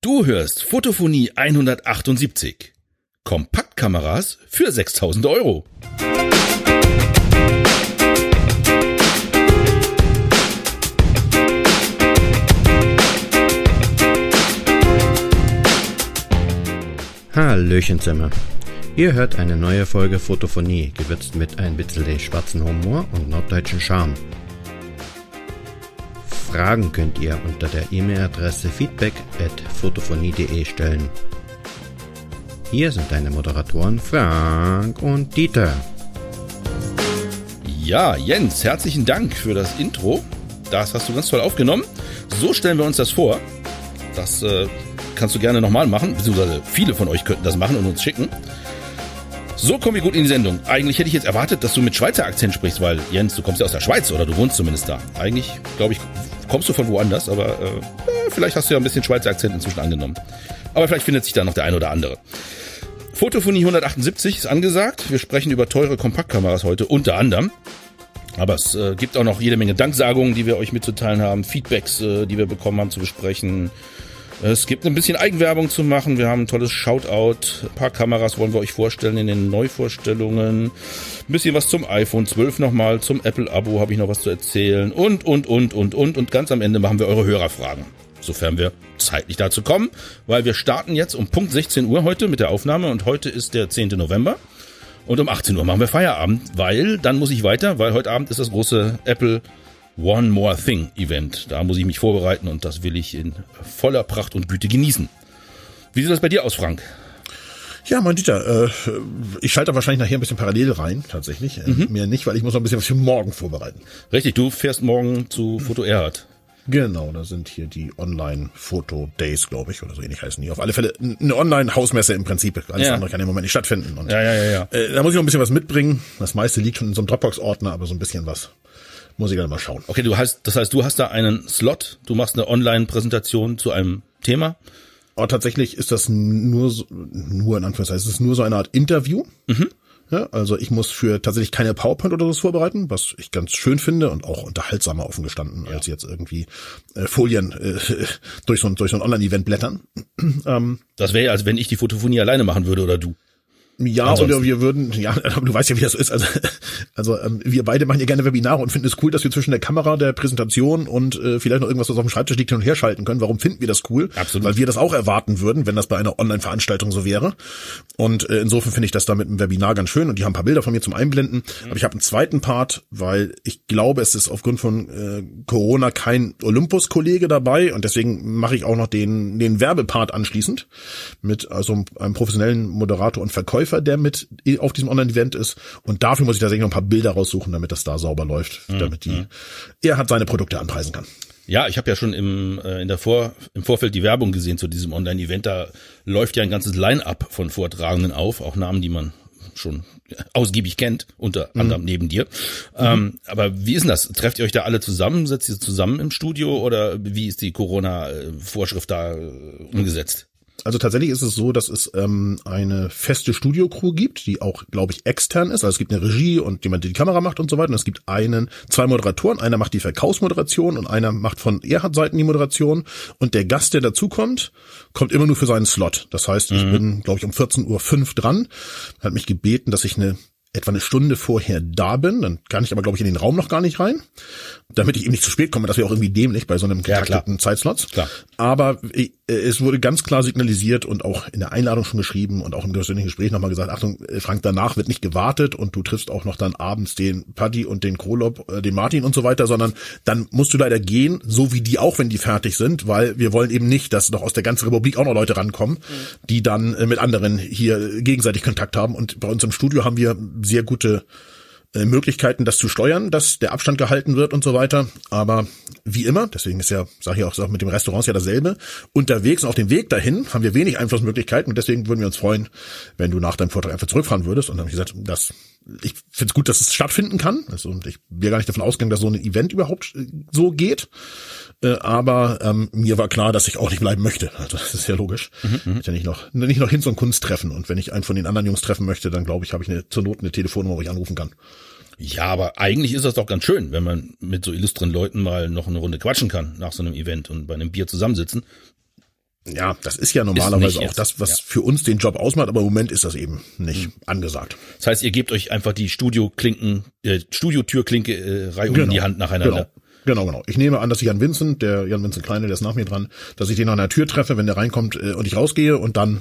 Du hörst Fotophonie 178. Kompaktkameras für 6.000 €. Hallöchen zusammen. Ihr hört eine neue Folge Fotophonie, gewürzt mit ein bisschen schwarzen Humor und norddeutschen Charme. Fragen könnt ihr unter der E-Mail-Adresse feedback@fotophonie.de stellen. Hier sind deine Moderatoren Frank und Dieter. Ja, Jens, herzlichen Dank für das Intro. Das hast du ganz toll aufgenommen. So stellen wir uns das vor. Das kannst du gerne nochmal machen, beziehungsweise viele von euch könnten das machen und uns schicken. So kommen wir gut in die Sendung. Eigentlich hätte ich jetzt erwartet, dass du mit Schweizer Akzent sprichst, weil, Jens, du kommst ja aus der Schweiz oder du wohnst zumindest da. Eigentlich, glaube ich, kommst du von woanders, aber vielleicht hast du ja ein bisschen Schweizer Akzent inzwischen angenommen. Aber vielleicht findet sich da noch der ein oder andere. Fotophonie 178 ist angesagt. Wir sprechen über teure Kompaktkameras heute, unter anderem. Aber es gibt auch noch jede Menge Danksagungen, die wir euch mitzuteilen haben, Feedbacks, die wir bekommen haben, zu besprechen. Es gibt ein bisschen Eigenwerbung zu machen. Wir haben ein tolles Shoutout. Ein paar Kameras wollen wir euch vorstellen in den Neuvorstellungen. Ein bisschen was zum iPhone 12 nochmal. Zum Apple-Abo habe ich noch was zu erzählen. Und. Und ganz am Ende machen wir eure Hörerfragen. Sofern wir zeitlich dazu kommen. Weil wir starten jetzt um Punkt 16 Uhr heute mit der Aufnahme. Und heute ist der 10. November. Und um 18 Uhr machen wir Feierabend. Weil dann muss ich weiter. Weil heute Abend ist das große Apple One More Thing Event. Da muss ich mich vorbereiten und das will ich in voller Pracht und Güte genießen. Wie sieht das bei dir aus, Frank? Ja, mein Dieter, ich schalte da wahrscheinlich nachher ein bisschen parallel rein, tatsächlich. Mir nicht, weil ich muss noch ein bisschen was für morgen vorbereiten. Richtig, du fährst morgen zu Foto Erhard. Genau, da sind hier die Online-Foto-Days, glaube ich, oder so ähnlich heißen die. Auf alle Fälle eine Online-Hausmesse im Prinzip. Alles andere kann im Moment nicht stattfinden. Und Ja. Da muss ich noch ein bisschen was mitbringen. Das meiste liegt schon in so einem Dropbox-Ordner, aber so ein bisschen was muss ich dann mal schauen. Okay, das heißt, du hast da einen Slot, du machst eine Online-Präsentation zu einem Thema? Aber tatsächlich ist das nur in Anführungszeichen, es ist nur so eine Art Interview. Mhm. Ja, also ich muss für tatsächlich keine PowerPoint oder so vorbereiten, was ich ganz schön finde und auch unterhaltsamer offen gestanden, als jetzt irgendwie Folien durch so ein Online-Event blättern. Das wäre ja, als wenn ich die Fotophonie alleine machen würde oder du. Ja, ansonsten. Oder wir würden, ja, aber du weißt ja, wie das ist. Also wir beide machen ja gerne Webinare und finden es cool, dass wir zwischen der Kamera, der Präsentation und vielleicht noch irgendwas, was auf dem Schreibtisch liegt, hin und her schalten können. Warum finden wir das cool? Absolut. Weil wir das auch erwarten würden, wenn das bei einer Online-Veranstaltung so wäre. Und insofern finde ich das da mit dem Webinar ganz schön und die haben ein paar Bilder von mir zum Einblenden. Aber ich habe einen zweiten Part, weil ich glaube, es ist aufgrund von Corona kein Olympus-Kollege dabei und deswegen mache ich auch noch den Werbepart anschließend mit also einem professionellen Moderator und Verkäufer, der mit auf diesem Online-Event ist. Und dafür muss ich tatsächlich noch ein paar Bilder raussuchen, damit das da sauber läuft, damit er hat seine Produkte anpreisen kann. Ja, ich habe ja schon im Vorfeld die Werbung gesehen zu diesem Online-Event. Da läuft ja ein ganzes Line-up von Vortragenden auf, auch Namen, die man schon ausgiebig kennt, unter anderem neben dir. Aber wie ist denn das? Trefft ihr euch da alle zusammen? Setzt ihr zusammen im Studio oder wie ist die Corona-Vorschrift da umgesetzt? Also tatsächlich ist es so, dass es eine feste Studio-Crew gibt, die auch, glaube ich, extern ist. Also es gibt eine Regie und jemand, der die Kamera macht und so weiter. Und es gibt zwei Moderatoren. Einer macht die Verkaufsmoderation und einer macht von Erhard-Seiten die Moderation. Und der Gast, der dazukommt, kommt immer nur für seinen Slot. Das heißt, ich bin, glaube ich, um 14:05 Uhr dran. Hat mich gebeten, dass ich etwa eine Stunde vorher da bin, dann kann ich aber, glaube ich, in den Raum noch gar nicht rein, damit ich eben nicht zu spät komme. Das wäre auch irgendwie dämlich bei so einem getakteten Zeitslots. Klar. Aber es wurde ganz klar signalisiert und auch in der Einladung schon geschrieben und auch im persönlichen Gespräch nochmal gesagt, Achtung, Frank, danach wird nicht gewartet und du triffst auch noch dann abends den Paddy und den Krolop, den Martin und so weiter, sondern dann musst du leider gehen, so wie die auch, wenn die fertig sind, weil wir wollen eben nicht, dass noch aus der ganzen Republik auch noch Leute rankommen, die dann mit anderen hier gegenseitig Kontakt haben. Und bei uns im Studio haben wir sehr gute Möglichkeiten, das zu steuern, dass der Abstand gehalten wird und so weiter. Aber wie immer, deswegen ist ja, sage ich auch mit dem Restaurant ja dasselbe, unterwegs und auf dem Weg dahin haben wir wenig Einflussmöglichkeiten und deswegen würden wir uns freuen, wenn du nach deinem Vortrag einfach zurückfahren würdest. Und dann habe ich gesagt, ich finde es gut, dass es stattfinden kann. Also, und ich will gar nicht davon ausgehen, dass so ein Event überhaupt so geht. Aber mir war klar, dass ich auch nicht bleiben möchte. Also das ist ja logisch. Ich ja nicht noch hin zum Kunsttreffen. Und wenn ich einen von den anderen Jungs treffen möchte, dann glaube ich, habe ich zur Not eine Telefonnummer, wo ich anrufen kann. Ja, aber eigentlich ist das doch ganz schön, wenn man mit so illustren Leuten mal noch eine Runde quatschen kann nach so einem Event und bei einem Bier zusammensitzen. Ja, das ist ja normalerweise ist auch das, was für uns den Job ausmacht, aber im Moment ist das eben nicht angesagt. Das heißt, ihr gebt euch einfach die Studiotürklinke in die Hand nacheinander. Genau. Ich nehme an, dass ich Jan Vincent Kleine, der ist nach mir dran, dass ich den an der Tür treffe, wenn der reinkommt und ich rausgehe und dann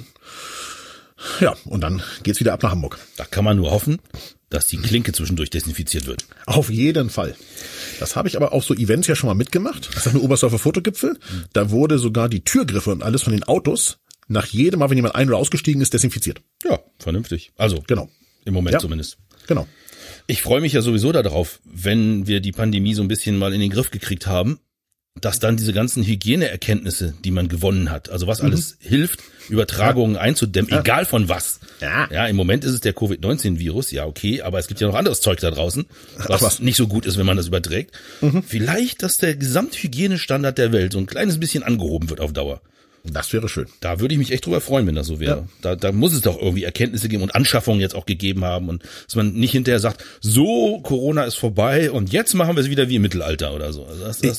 geht's wieder ab nach Hamburg. Da kann man nur hoffen, dass die Klinke zwischendurch desinfiziert wird. Auf jeden Fall. Das habe ich aber auf so Events ja schon mal mitgemacht. Das ist eine Oberstdorfer Fotogipfel. Da wurde sogar die Türgriffe und alles von den Autos nach jedem Mal, wenn jemand ein- oder ausgestiegen ist, desinfiziert. Ja, vernünftig. Also, genau. Im Moment zumindest. Genau. Ich freue mich ja sowieso darauf, wenn wir die Pandemie so ein bisschen mal in den Griff gekriegt haben, dass dann diese ganzen Hygieneerkenntnisse, die man gewonnen hat, also was alles hilft, Übertragungen einzudämmen, egal von was. Ja, im Moment ist es der Covid-19-Virus, ja okay, aber es gibt ja noch anderes Zeug da draußen, was nicht so gut ist, wenn man das überträgt. Vielleicht, dass der Gesamthygienestandard der Welt so ein kleines bisschen angehoben wird auf Dauer. Das wäre schön. Da würde ich mich echt drüber freuen, wenn das so wäre. Ja. Da muss es doch irgendwie Erkenntnisse geben und Anschaffungen jetzt auch gegeben haben und dass man nicht hinterher sagt, so, Corona ist vorbei und jetzt machen wir es wieder wie im Mittelalter oder so.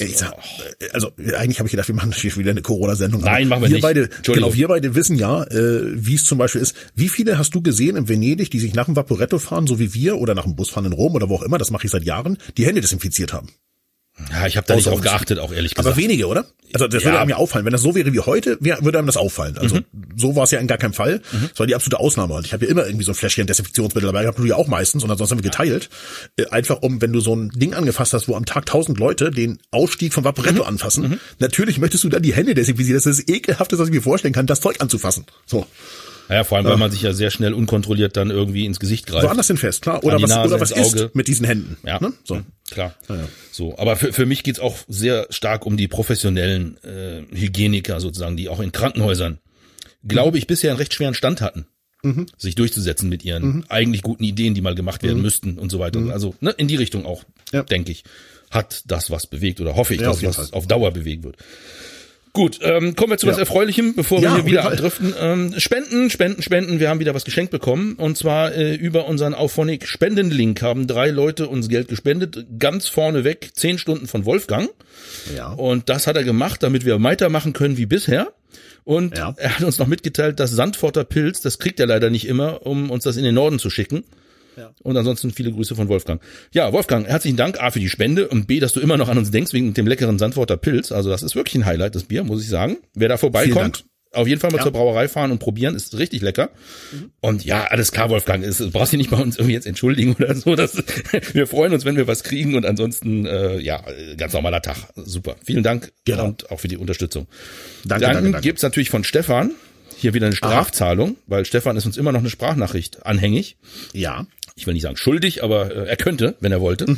Also eigentlich habe ich gedacht, wir machen hier wieder eine Corona-Sendung. Nein, machen wir nicht. Wir beide wissen ja, wie es zum Beispiel ist. Wie viele hast du gesehen in Venedig, die sich nach dem Vaporetto fahren, so wie wir, oder nach dem Busfahren in Rom oder wo auch immer, das mache ich seit Jahren, die Hände desinfiziert haben? Ja, ich habe da nicht drauf geachtet, auch ehrlich gesagt. Aber wenige, oder? Also das würde einem ja auffallen. Wenn das so wäre wie heute, würde einem das auffallen. Also so war es ja in gar keinem Fall. Das war die absolute Ausnahme. Und ich habe ja immer irgendwie so ein Fläschchen Desinfektionsmittel dabei gehabt, du ja auch meistens. Und ansonsten haben wir geteilt. Einfach wenn du so ein Ding angefasst hast, wo am Tag 1000 Leute den Ausstieg von Vaporetto anfassen, natürlich möchtest du dann die Hände desinfizieren. Das ist das Ekelhafteste, was ich mir vorstellen kann, das Zeug anzufassen. So. Ja, vor allem, weil man sich ja sehr schnell unkontrolliert dann irgendwie ins Gesicht greift. Woanders hin fest, klar. Oder was ist mit diesen Händen. Ja, ne? So. Klar. Ja. So, aber für mich geht's auch sehr stark um die professionellen Hygieniker sozusagen, die auch in Krankenhäusern, glaube ich, bisher einen recht schweren Stand hatten, sich durchzusetzen mit ihren eigentlich guten Ideen, die mal gemacht werden müssten und so weiter. Also in die Richtung auch, denke ich, hat das was bewegt oder hoffe ich, dass was auf Dauer bewegt wird. Gut, kommen wir zu was Erfreulichem, bevor wir hier wieder abdriften. Spenden. Wir haben wieder was geschenkt bekommen. Und zwar über unseren Auphonic Spendenlink haben 3 Leute uns Geld gespendet. Ganz vorneweg 10 Stunden von Wolfgang. Ja. Und das hat er gemacht, damit wir weitermachen können wie bisher. Und er hat uns noch mitgeteilt, dass Sandforter Pilz, das kriegt er leider nicht immer, um uns das in den Norden zu schicken. Ja. Und ansonsten viele Grüße von Wolfgang. Ja, Wolfgang, herzlichen Dank A für die Spende und B, dass du immer noch an uns denkst wegen dem leckeren Sandforter Pilz. Also das ist wirklich ein Highlight, das Bier, muss ich sagen. Wer da vorbeikommt, auf jeden Fall mal zur Brauerei fahren und probieren, ist richtig lecker. Und ja, alles klar, Wolfgang, du brauchst dich nicht bei uns irgendwie jetzt entschuldigen oder so. Wir freuen uns, wenn wir was kriegen und ansonsten, ganz normaler Tag. Super. Vielen Dank und auch für die Unterstützung. Danke. Gibt's natürlich von Stefan. Hier wieder eine Strafzahlung, weil Stefan ist uns immer noch eine Sprachnachricht anhängig. Ja. Ich will nicht sagen schuldig, aber er könnte, wenn er wollte.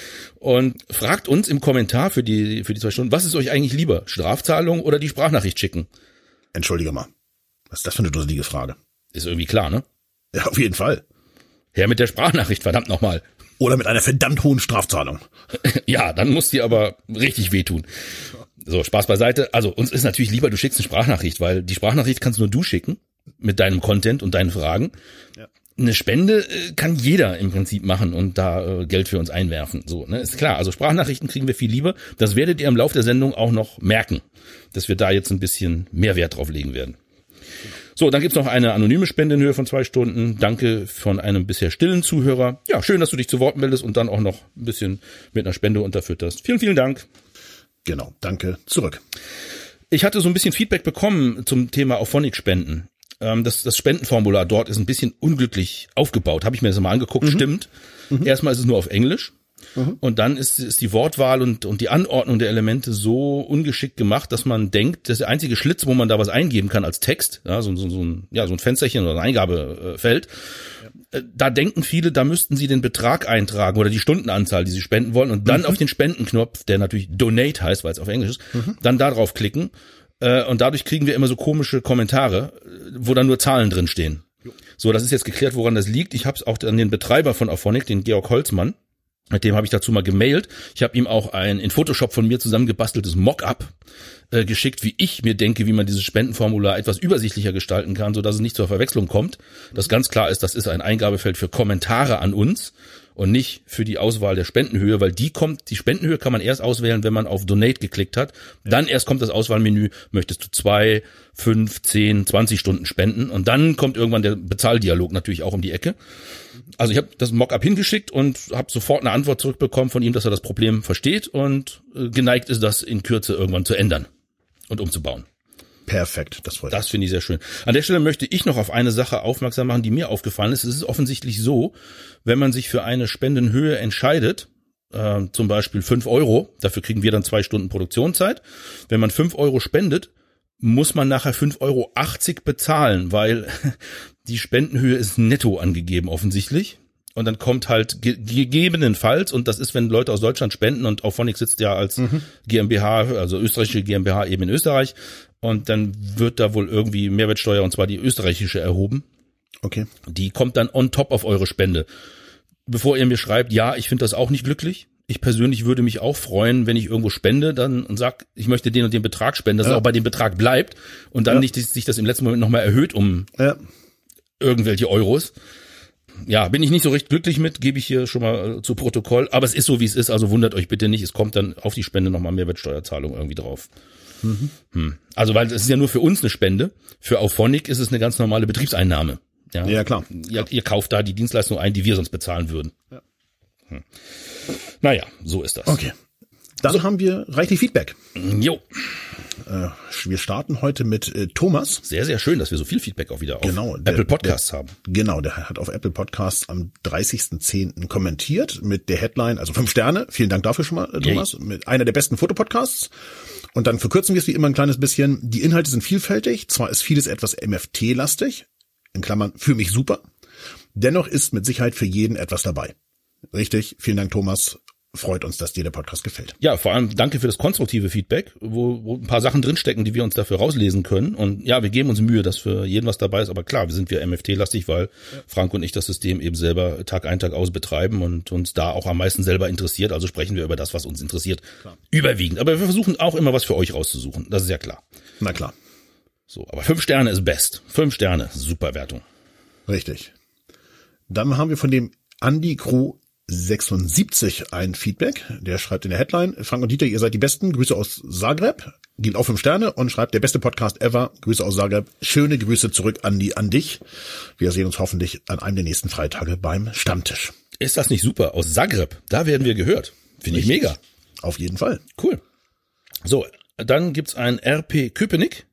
Und fragt uns im Kommentar für die 2 Stunden, was ist euch eigentlich lieber, Strafzahlung oder die Sprachnachricht schicken? Entschuldige mal. Was ist das für eine dusselige Frage? Ist irgendwie klar, ne? Ja, auf jeden Fall. Her mit der Sprachnachricht, verdammt nochmal. Oder mit einer verdammt hohen Strafzahlung. Ja, dann muss die aber richtig wehtun. So, Spaß beiseite. Also uns ist natürlich lieber, du schickst eine Sprachnachricht, weil die Sprachnachricht kannst nur du schicken mit deinem Content und deinen Fragen. Ja. Eine Spende kann jeder im Prinzip machen und da Geld für uns einwerfen. So, ne, ist klar. Also Sprachnachrichten kriegen wir viel lieber. Das werdet ihr im Laufe der Sendung auch noch merken, dass wir da jetzt ein bisschen mehr Wert drauf legen werden. So, dann gibt's noch eine anonyme Spende in Höhe von 2 Stunden. Danke von einem bisher stillen Zuhörer. Ja, schön, dass du dich zu Wort meldest und dann auch noch ein bisschen mit einer Spende unterfütterst. Vielen, vielen Dank. Genau, danke. Zurück. Ich hatte so ein bisschen Feedback bekommen zum Thema Auphonic-Spenden. Das Spendenformular dort ist ein bisschen unglücklich aufgebaut. Habe ich mir das mal angeguckt, stimmt. Erstmal ist es nur auf Englisch. Und dann ist die Wortwahl und die Anordnung der Elemente so ungeschickt gemacht, dass man denkt, das ist der einzige Schlitz, wo man da was eingeben kann als Text, ja, so ein Fensterchen oder ein Eingabefeld. Da denken viele, da müssten sie den Betrag eintragen oder die Stundenanzahl, die sie spenden wollen und dann auf den Spendenknopf, der natürlich Donate heißt, weil es auf Englisch ist, dann da drauf klicken. Und dadurch kriegen wir immer so komische Kommentare, wo dann nur Zahlen drin stehen. So, das ist jetzt geklärt, woran das liegt. Ich habe es auch an den Betreiber von Auphonic, den Georg Holzmann, mit dem habe ich dazu mal gemailt. Ich habe ihm auch ein in Photoshop von mir zusammengebasteltes Mockup geschickt, wie ich mir denke, wie man dieses Spendenformular etwas übersichtlicher gestalten kann, so dass es nicht zur Verwechslung kommt. Das ganz klar ist, das ist ein Eingabefeld für Kommentare an uns und nicht für die Auswahl der Spendenhöhe, weil die Spendenhöhe kann man erst auswählen, wenn man auf Donate geklickt hat. Dann erst kommt das Auswahlmenü, möchtest du 2, 5, 10, 20 Stunden spenden und dann kommt irgendwann der Bezahldialog natürlich auch um die Ecke. Also ich habe das Mockup hingeschickt und habe sofort eine Antwort zurückbekommen von ihm, dass er das Problem versteht und geneigt ist, das in Kürze irgendwann zu ändern und umzubauen. Perfekt, das freut mich. Das finde ich sehr schön. An der Stelle möchte ich noch auf eine Sache aufmerksam machen, die mir aufgefallen ist. Es ist offensichtlich so, wenn man sich für eine Spendenhöhe entscheidet, zum Beispiel 5 €, dafür kriegen wir dann 2 Stunden Produktionszeit. Wenn man 5 € spendet, muss man nachher 5,80 € bezahlen, weil die Spendenhöhe ist netto angegeben offensichtlich. Und dann kommt halt gegebenenfalls, und das ist, wenn Leute aus Deutschland spenden, und Auphonic sitzt ja als GmbH, also österreichische GmbH eben in Österreich, und dann wird da wohl irgendwie Mehrwertsteuer, und zwar die österreichische, erhoben. Okay. Die kommt dann on top auf eure Spende. Bevor ihr mir schreibt, ja, ich finde das auch nicht glücklich. Ich persönlich würde mich auch freuen, wenn ich irgendwo spende, dann und sag, ich möchte den und den Betrag spenden, dass es auch bei dem Betrag bleibt und dann nicht sich das im letzten Moment nochmal erhöht um irgendwelche Euros. Ja, bin ich nicht so recht glücklich mit, gebe ich hier schon mal zu Protokoll. Aber es ist so, wie es ist, also wundert euch bitte nicht. Es kommt dann auf die Spende nochmal Mehrwertsteuerzahlung irgendwie drauf. Also, weil es ist ja nur für uns eine Spende. Für Auphonic ist es eine ganz normale Betriebseinnahme. Ja, klar. Ihr kauft da die Dienstleistung ein, die wir sonst bezahlen würden. Ja. Naja, so ist das. Okay. Dann haben wir reichlich Feedback. Jo. Wir starten heute mit Thomas. Sehr, sehr schön, dass wir so viel Feedback auch wieder auf Apple Podcasts haben. Genau, der hat auf Apple Podcasts am 30.10. kommentiert mit der Headline, also 5 Sterne. Vielen Dank dafür schon mal, Thomas. Mit einer der besten Fotopodcasts. Und dann verkürzen wir es wie immer ein kleines bisschen. Die Inhalte sind vielfältig. Zwar ist vieles etwas MFT-lastig, in Klammern für mich super. Dennoch ist mit Sicherheit für jeden etwas dabei. Richtig. Vielen Dank, Thomas. Freut uns, dass dir der Podcast gefällt. Ja, vor allem danke für das konstruktive Feedback, wo ein paar Sachen drinstecken, die wir uns dafür rauslesen können. Und ja, wir geben uns Mühe, dass für jeden was dabei ist. Aber klar, wir sind MFT-lastig, weil Frank und ich das System eben selber Tag ein, Tag aus betreiben und uns da auch am meisten selber interessiert. Also sprechen wir über das, was uns interessiert, überwiegend. Aber wir versuchen auch immer was für euch rauszusuchen. Das ist ja klar. Na klar. So, aber 5 Sterne ist best. 5 Sterne, super Wertung. Richtig. Dann haben wir von dem Andi Crew 76 ein Feedback, der schreibt in der Headline: Frank und Dieter, ihr seid die Besten, Grüße aus Zagreb, gibt auch 5 Sterne und schreibt, der beste Podcast ever, Grüße aus Zagreb, schöne Grüße zurück, Andi, an dich. Wir sehen uns hoffentlich an einem der nächsten Freitage beim Stammtisch. Ist das nicht super? Aus Zagreb, da werden wir gehört. Finde ich mega. Auf jeden Fall. Cool. So, dann gibt's einen RP Köpenick.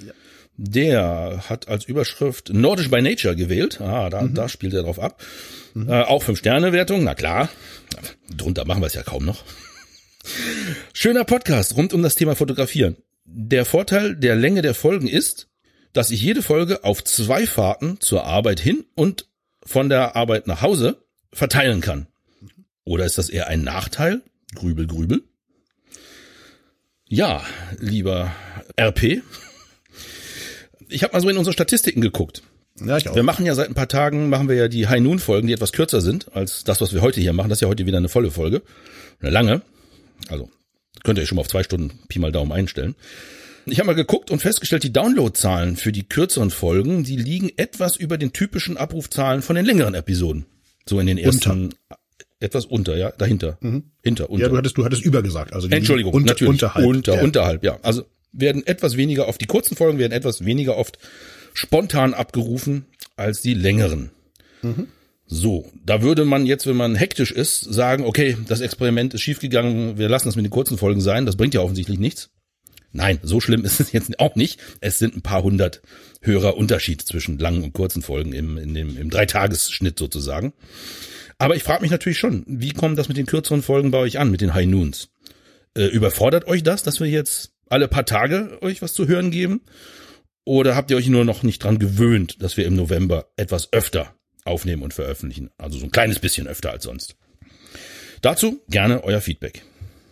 Der hat als Überschrift Nordisch by Nature gewählt. Da spielt er drauf ab. Auch 5-Sterne-Wertung, na klar. Drunter machen wir es ja kaum noch. Schöner Podcast rund um das Thema Fotografieren. Der Vorteil der Länge der Folgen ist, dass ich jede Folge auf 2 Fahrten zur Arbeit hin und von der Arbeit nach Hause verteilen kann. Oder ist das eher ein Nachteil? Grübel, grübel. Ja, lieber RP. Ich habe mal so in unsere Statistiken geguckt. Ja, ich auch. Wir machen ja seit ein paar Tagen, die High Noon Folgen, die etwas kürzer sind als das, was wir heute hier machen. Das ist ja heute wieder eine volle Folge. Eine lange. Also könnt ihr euch schon mal auf 2 Stunden Pi mal Daumen einstellen. Ich habe mal geguckt und festgestellt, die Downloadzahlen für die kürzeren Folgen, die liegen etwas über den typischen Abrufzahlen von den längeren Episoden. So in den ersten, etwas unter, ja, dahinter. Unter. Ja, du hattest über gesagt. Also Entschuldigung, natürlich. Unterhalb. Unterhalb, ja. Also werden etwas weniger oft, die kurzen Folgen werden etwas weniger oft spontan abgerufen als die längeren. So, da würde man jetzt, wenn man hektisch ist, sagen, okay, das Experiment ist schiefgegangen, wir lassen es mit den kurzen Folgen sein, das bringt ja offensichtlich nichts. Nein, so schlimm ist es jetzt auch nicht. Es sind ein paar 100 Hörer Unterschied zwischen langen und kurzen Folgen im 3-Tages-Schnitt sozusagen. Aber ich frage mich natürlich schon, wie kommt das mit den kürzeren Folgen bei euch an, mit den High Noons? Überfordert euch das, dass wir jetzt alle paar Tage euch was zu hören geben? Oder habt ihr euch nur noch nicht dran gewöhnt, dass wir im November etwas öfter aufnehmen und veröffentlichen? Also so ein kleines bisschen öfter als sonst. Dazu gerne euer Feedback.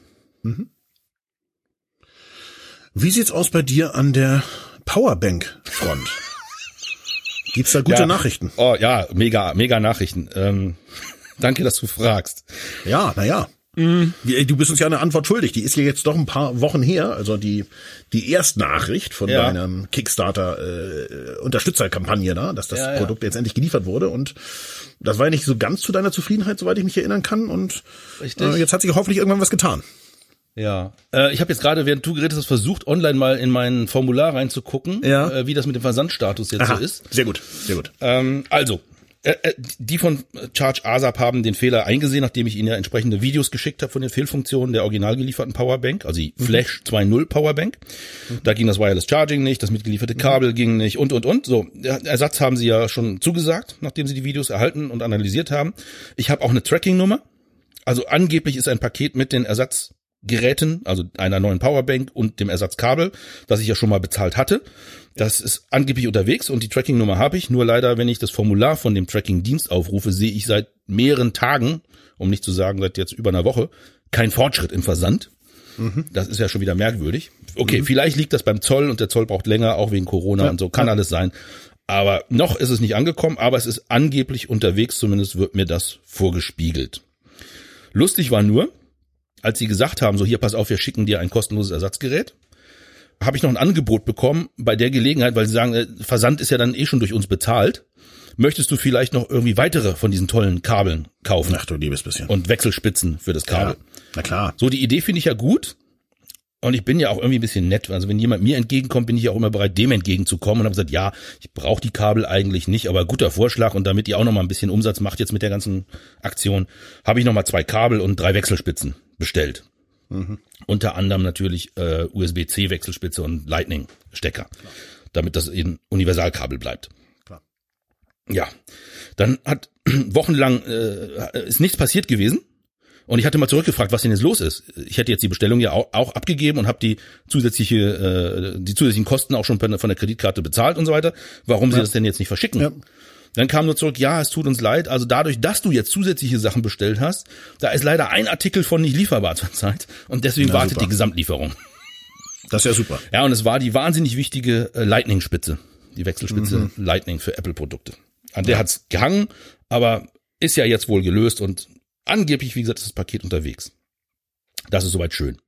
Wie sieht's aus bei dir an der Powerbank-Front? Gibt's da gute Nachrichten? Oh ja, mega Nachrichten. Danke, dass du fragst. Ja, naja. Du bist uns ja eine Antwort schuldig. Die ist ja jetzt doch ein paar Wochen her. Also die Erstnachricht von deiner Kickstarter Unterstützerkampagne da, dass das Produkt jetzt endlich geliefert wurde. Und das war ja nicht so ganz zu deiner Zufriedenheit, soweit ich mich erinnern kann. Und jetzt hat sich hoffentlich irgendwann was getan. Ja, ich habe jetzt gerade, während du geredet hast, versucht, online mal in mein Formular reinzugucken, wie das mit dem Versandstatus jetzt so ist. Sehr gut, sehr gut. Die von Charge ASAP haben den Fehler eingesehen, nachdem ich ihnen ja entsprechende Videos geschickt habe von den Fehlfunktionen der original gelieferten Powerbank, also die Flash 2.0 Powerbank. Da ging das Wireless Charging nicht, das mitgelieferte Kabel ging nicht und. So, Ersatz haben sie ja schon zugesagt, nachdem sie die Videos erhalten und analysiert haben. Ich habe auch eine Tracking-Nummer. Also angeblich ist ein Paket mit den Ersatzgeräten, also einer neuen Powerbank und dem Ersatzkabel, das ich ja schon mal bezahlt hatte. Das ist angeblich unterwegs und die Tracking-Nummer habe ich. Nur leider, wenn ich das Formular von dem Tracking-Dienst aufrufe, sehe ich seit mehreren Tagen, um nicht zu sagen seit jetzt über einer Woche, keinen Fortschritt im Versand. Das ist ja schon wieder merkwürdig. Okay, vielleicht liegt das beim Zoll und der Zoll braucht länger, auch wegen Corona und so, kann alles sein. Aber noch ist es nicht angekommen, aber es ist angeblich unterwegs, zumindest wird mir das vorgespiegelt. Lustig war nur, als sie gesagt haben, so hier, pass auf, wir schicken dir ein kostenloses Ersatzgerät, habe ich noch ein Angebot bekommen bei der Gelegenheit, weil sie sagen, Versand ist ja dann schon durch uns bezahlt. Möchtest du vielleicht noch irgendwie weitere von diesen tollen Kabeln kaufen? Ach du liebes bisschen. Und Wechselspitzen für das Kabel. Ja, na klar. So, die Idee finde ich ja gut. Und ich bin ja auch irgendwie ein bisschen nett. Also wenn jemand mir entgegenkommt, bin ich ja auch immer bereit, dem entgegenzukommen. Und habe gesagt, ja, ich brauche die Kabel eigentlich nicht, aber guter Vorschlag. Und damit ihr auch noch mal ein bisschen Umsatz macht jetzt mit der ganzen Aktion, habe ich noch mal 2 Kabel und 3 Wechselspitzen bestellt. Unter anderem natürlich USB-C Wechselspitze und Lightning-Stecker, damit das ein Universalkabel bleibt. Klar. Ja, dann hat wochenlang ist nichts passiert gewesen und ich hatte mal zurückgefragt, was denn jetzt los ist. Ich hätte jetzt die Bestellung ja auch abgegeben und habe die zusätzlichen Kosten auch schon von der Kreditkarte bezahlt und so weiter. Warum sie das denn jetzt nicht verschicken? Ja. Dann kam nur zurück, ja, es tut uns leid, also dadurch, dass du jetzt zusätzliche Sachen bestellt hast, da ist leider ein Artikel von nicht lieferbar zurzeit und deswegen wartet super. Die Gesamtlieferung. Das ist ja super. Ja, und es war die wahnsinnig wichtige Lightning-Spitze, die Wechselspitze Lightning für Apple-Produkte. An der hat's gehangen, aber ist ja jetzt wohl gelöst und angeblich, wie gesagt, ist das Paket unterwegs. Das ist soweit schön.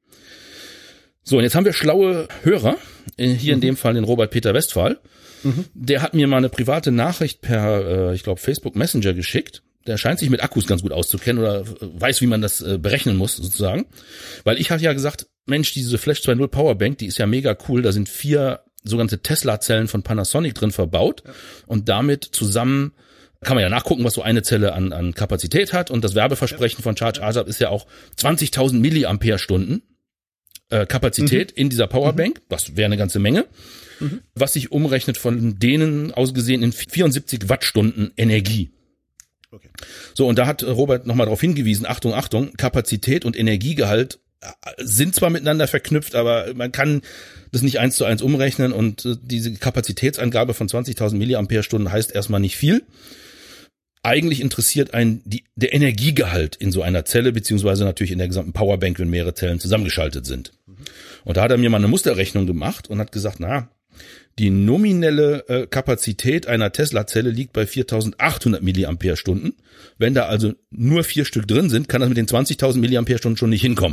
So, und jetzt haben wir schlaue Hörer, hier in dem Fall den Robert Peter Westphal. Der hat mir mal eine private Nachricht per, ich glaube, Facebook Messenger geschickt. Der scheint sich mit Akkus ganz gut auszukennen oder weiß, wie man das berechnen muss, sozusagen. Weil ich hatte ja gesagt, Mensch, diese Flash 2.0 Powerbank, die ist ja mega cool. Da sind 4 sogenannte Tesla-Zellen von Panasonic drin verbaut. Und damit zusammen kann man ja nachgucken, was so eine Zelle an Kapazität hat. Und das Werbeversprechen von Charge ASAP ist ja auch 20.000 Milliampere-Stunden Kapazität in dieser Powerbank. Das wäre eine ganze Menge. Was sich umrechnet von denen ausgesehen in 74 Wattstunden Energie. Okay. So, und da hat Robert nochmal darauf hingewiesen, Achtung, Kapazität und Energiegehalt sind zwar miteinander verknüpft, aber man kann das nicht 1:1 umrechnen und diese Kapazitätsangabe von 20.000 Milliampere-Stunden heißt erstmal nicht viel. Eigentlich interessiert einen der Energiegehalt in so einer Zelle, beziehungsweise natürlich in der gesamten Powerbank, wenn mehrere Zellen zusammengeschaltet sind. Und da hat er mir mal eine Musterrechnung gemacht und hat gesagt, die nominelle Kapazität einer Tesla-Zelle liegt bei 4.800 Milliampere-Stunden. Wenn da also nur 4 Stück drin sind, kann das mit den 20.000 Milliampere-Stunden schon nicht hinkommen.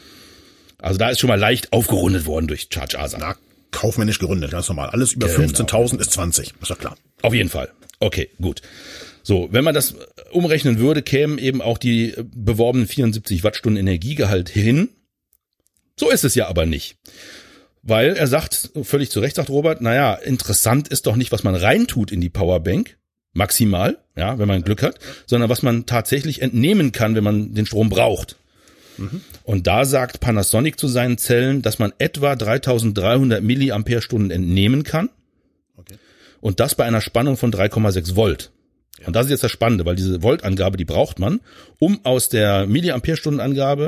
Also da ist schon mal leicht aufgerundet worden durch Charge ASAP. Na, kaufmännisch gerundet, ganz normal. Alles über 15.000 ist 20, ist doch klar. Auf jeden Fall. Okay, gut. So, wenn man das umrechnen würde, kämen eben auch die beworbenen 74 Wattstunden Energiegehalt hin. So ist es ja aber nicht. Weil er sagt, völlig zu Recht sagt Robert, interessant ist doch nicht, was man reintut in die Powerbank, maximal, ja, wenn man Glück hat, sondern was man tatsächlich entnehmen kann, wenn man den Strom braucht. Und da sagt Panasonic zu seinen Zellen, dass man etwa 3.300 Milliampere-Stunden entnehmen kann. Okay. Und das bei einer Spannung von 3,6 Volt. Ja. Und das ist jetzt das Spannende, weil diese Voltangabe, die braucht man, um aus der Milliampere-Stunden-Angabe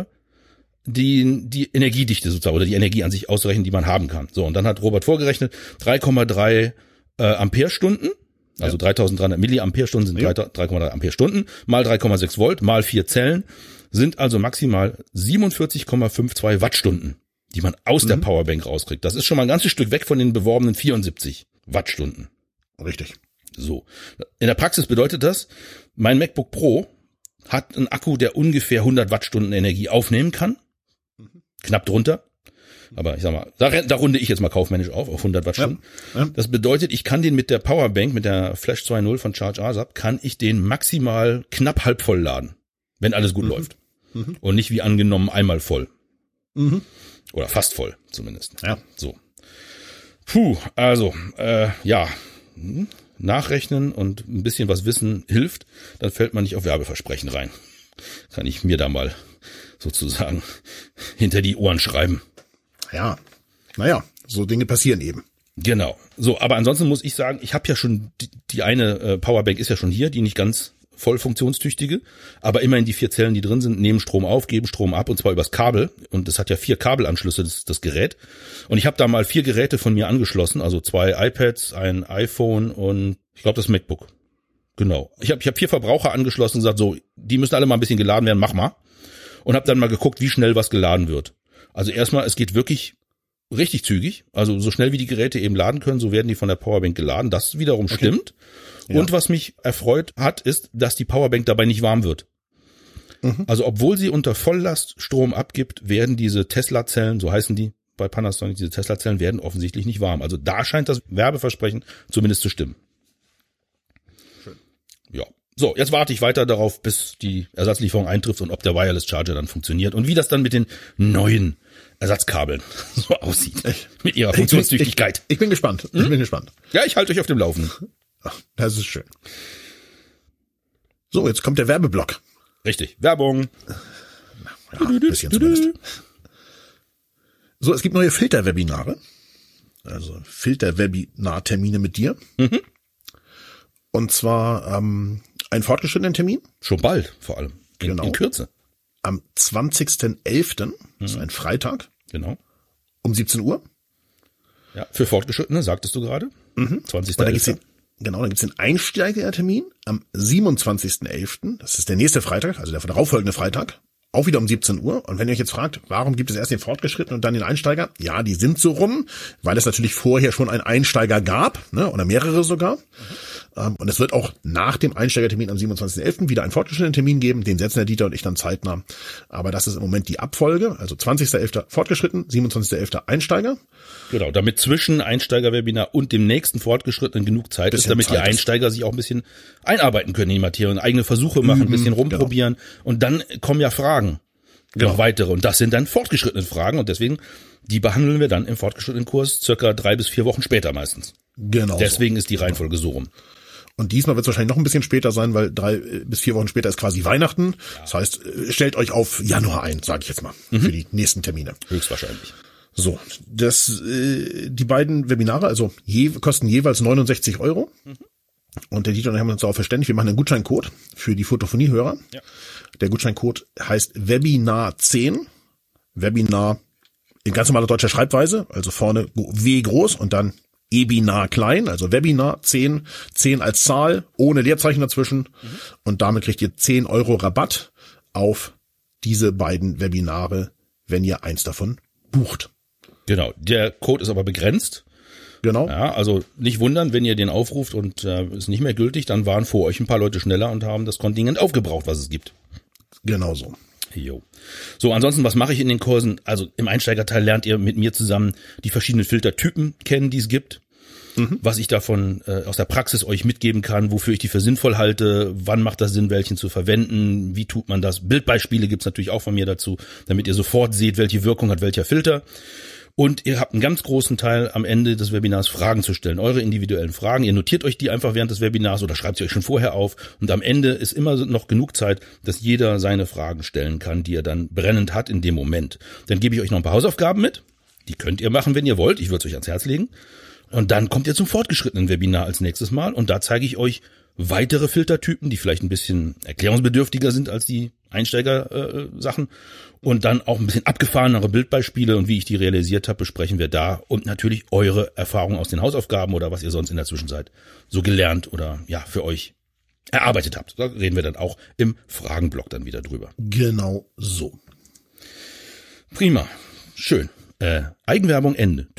die Energiedichte sozusagen oder die Energie an sich auszurechnen, die man haben kann. So, und dann hat Robert vorgerechnet, 3,3 Amperestunden, also 3.300 Milliampere-Stunden sind 3,3 Amperestunden, mal 3,6 Volt, mal 4 Zellen, sind also maximal 47,52 Wattstunden, die man aus der Powerbank rauskriegt. Das ist schon mal ein ganzes Stück weg von den beworbenen 74 Wattstunden. Richtig. So. In der Praxis bedeutet das, mein MacBook Pro hat einen Akku, der ungefähr 100 Wattstunden Energie aufnehmen kann. Knapp drunter. Aber ich sag mal, da runde ich jetzt mal kaufmännisch auf 100 Wattstunden. Ja. Das bedeutet, ich kann den mit der Powerbank, mit der Flash 2.0 von Charge ASAP, kann ich den maximal knapp halb voll laden, wenn alles gut läuft. Und nicht wie angenommen einmal voll. Oder fast voll zumindest. Ja. So. Also, nachrechnen und ein bisschen was wissen hilft, dann fällt man nicht auf Werbeversprechen rein. Kann ich mir da mal sozusagen hinter die Ohren schreiben. Ja, naja, so Dinge passieren eben. Genau. So, aber ansonsten muss ich sagen, ich habe ja schon, die eine Powerbank ist ja schon hier, die nicht ganz voll funktionstüchtige, aber immerhin die 4 Zellen, die drin sind, nehmen Strom auf, geben Strom ab und zwar übers Kabel. Und das hat ja 4 Kabelanschlüsse, das Gerät. Und ich habe da mal 4 Geräte von mir angeschlossen, also 2 iPads, ein iPhone und ich glaube das MacBook. Genau. Ich hab 4 Verbraucher angeschlossen und gesagt, so, die müssen alle mal ein bisschen geladen werden, mach mal. Und habe dann mal geguckt, wie schnell was geladen wird. Also erstmal, es geht wirklich richtig zügig. Also so schnell wie die Geräte eben laden können, so werden die von der Powerbank geladen. Das wiederum stimmt. Ja. Und was mich erfreut hat, ist, dass die Powerbank dabei nicht warm wird. Also obwohl sie unter Volllast Strom abgibt, werden diese Tesla-Zellen, so heißen die bei Panasonic, diese Tesla-Zellen werden offensichtlich nicht warm. Also da scheint das Werbeversprechen zumindest zu stimmen. Schön. Ja. So, jetzt warte ich weiter darauf, bis die Ersatzlieferung eintrifft und ob der Wireless Charger dann funktioniert und wie das dann mit den neuen Ersatzkabeln so aussieht. Mit ihrer Funktionstüchtigkeit. Ich bin gespannt. Ich bin gespannt. Ja, ich halte euch auf dem Laufenden. Ach, das ist schön. So, jetzt kommt der Werbeblock. Richtig. Werbung. Ja, ein bisschen zumindest. So, es gibt neue Filter-Webinare. Also Filter-Webinar-Termine mit dir. Und zwar einen fortgeschrittenen Termin. Schon bald, vor allem. In Kürze. Am 20.11., das ist ein Freitag. Genau. Um 17 Uhr. Ja, für Fortgeschrittene, sagtest du gerade. 20.11. Genau, dann gibt's den Einsteigertermin am 27.11. Das ist der nächste Freitag, also der darauffolgende Freitag. Auch wieder um 17 Uhr. Und wenn ihr euch jetzt fragt, warum gibt es erst den Fortgeschrittenen und dann den Einsteiger? Ja, die sind so rum, weil es natürlich vorher schon einen Einsteiger gab, ne, oder mehrere sogar. Und es wird auch nach dem Einsteigertermin am 27.11. wieder einen fortgeschrittenen Termin geben. Den setzen der Dieter und ich dann zeitnah. Aber das ist im Moment die Abfolge. Also 20.11. fortgeschritten, 27.11. Einsteiger. Genau, damit zwischen Einsteiger-Webinar und dem nächsten Fortgeschrittenen genug Zeit ist, damit die Einsteiger sich auch ein bisschen einarbeiten können in die Materie und eigene Versuche machen, ein bisschen rumprobieren. Genau. Und dann kommen ja Fragen, noch weitere. Und das sind dann fortgeschrittene Fragen. Und deswegen, die behandeln wir dann im fortgeschrittenen Kurs circa 3 bis 4 Wochen später meistens. Genau. Deswegen ist die Reihenfolge so rum. Und diesmal wird es wahrscheinlich noch ein bisschen später sein, weil 3 bis 4 Wochen später ist quasi Weihnachten. Ja. Das heißt, stellt euch auf Januar ein, sage ich jetzt mal, für die nächsten Termine. Höchstwahrscheinlich. So, die beiden Webinare, also kosten jeweils 69 €. Und der Dieter und ich haben uns darauf verständigt, wir machen einen Gutscheincode für die Fotophonie-Hörer. Ja. Der Gutscheincode heißt Webinar 10. Webinar in ganz normaler deutscher Schreibweise, also vorne W groß und dann Webinar klein, also Webinar 10 als Zahl, ohne Leerzeichen dazwischen. Und damit kriegt ihr 10 € Rabatt auf diese beiden Webinare, wenn ihr eins davon bucht. Genau, der Code ist aber begrenzt. Genau. Ja, also nicht wundern, wenn ihr den aufruft und ist nicht mehr gültig, dann waren vor euch ein paar Leute schneller und haben das Kontingent aufgebraucht, was es gibt. Genau so. Jo. So, ansonsten, was mache ich in den Kursen? Also im Einsteigerteil lernt ihr mit mir zusammen die verschiedenen Filtertypen kennen, die es gibt. Was ich davon aus der Praxis euch mitgeben kann, wofür ich die für sinnvoll halte, wann macht das Sinn, welchen zu verwenden, wie tut man das. Bildbeispiele gibt's natürlich auch von mir dazu, damit ihr sofort seht, welche Wirkung hat welcher Filter. Und ihr habt einen ganz großen Teil am Ende des Webinars Fragen zu stellen, eure individuellen Fragen. Ihr notiert euch die einfach während des Webinars oder schreibt sie euch schon vorher auf. Und am Ende ist immer noch genug Zeit, dass jeder seine Fragen stellen kann, die er dann brennend hat in dem Moment. Dann gebe ich euch noch ein paar Hausaufgaben mit. Die könnt ihr machen, wenn ihr wollt. Ich würde es euch ans Herz legen. Und dann kommt ihr zum fortgeschrittenen Webinar als nächstes Mal. Und da zeige ich euch weitere Filtertypen, die vielleicht ein bisschen erklärungsbedürftiger sind als die Einsteiger-Sachen. Und dann auch ein bisschen abgefahrenere Bildbeispiele und wie ich die realisiert habe, besprechen wir da. Und natürlich eure Erfahrungen aus den Hausaufgaben oder was ihr sonst in der Zwischenzeit so gelernt oder ja für euch erarbeitet habt. Da reden wir dann auch im Fragenblock dann wieder drüber. Genau so. Prima. Schön. Eigenwerbung Ende.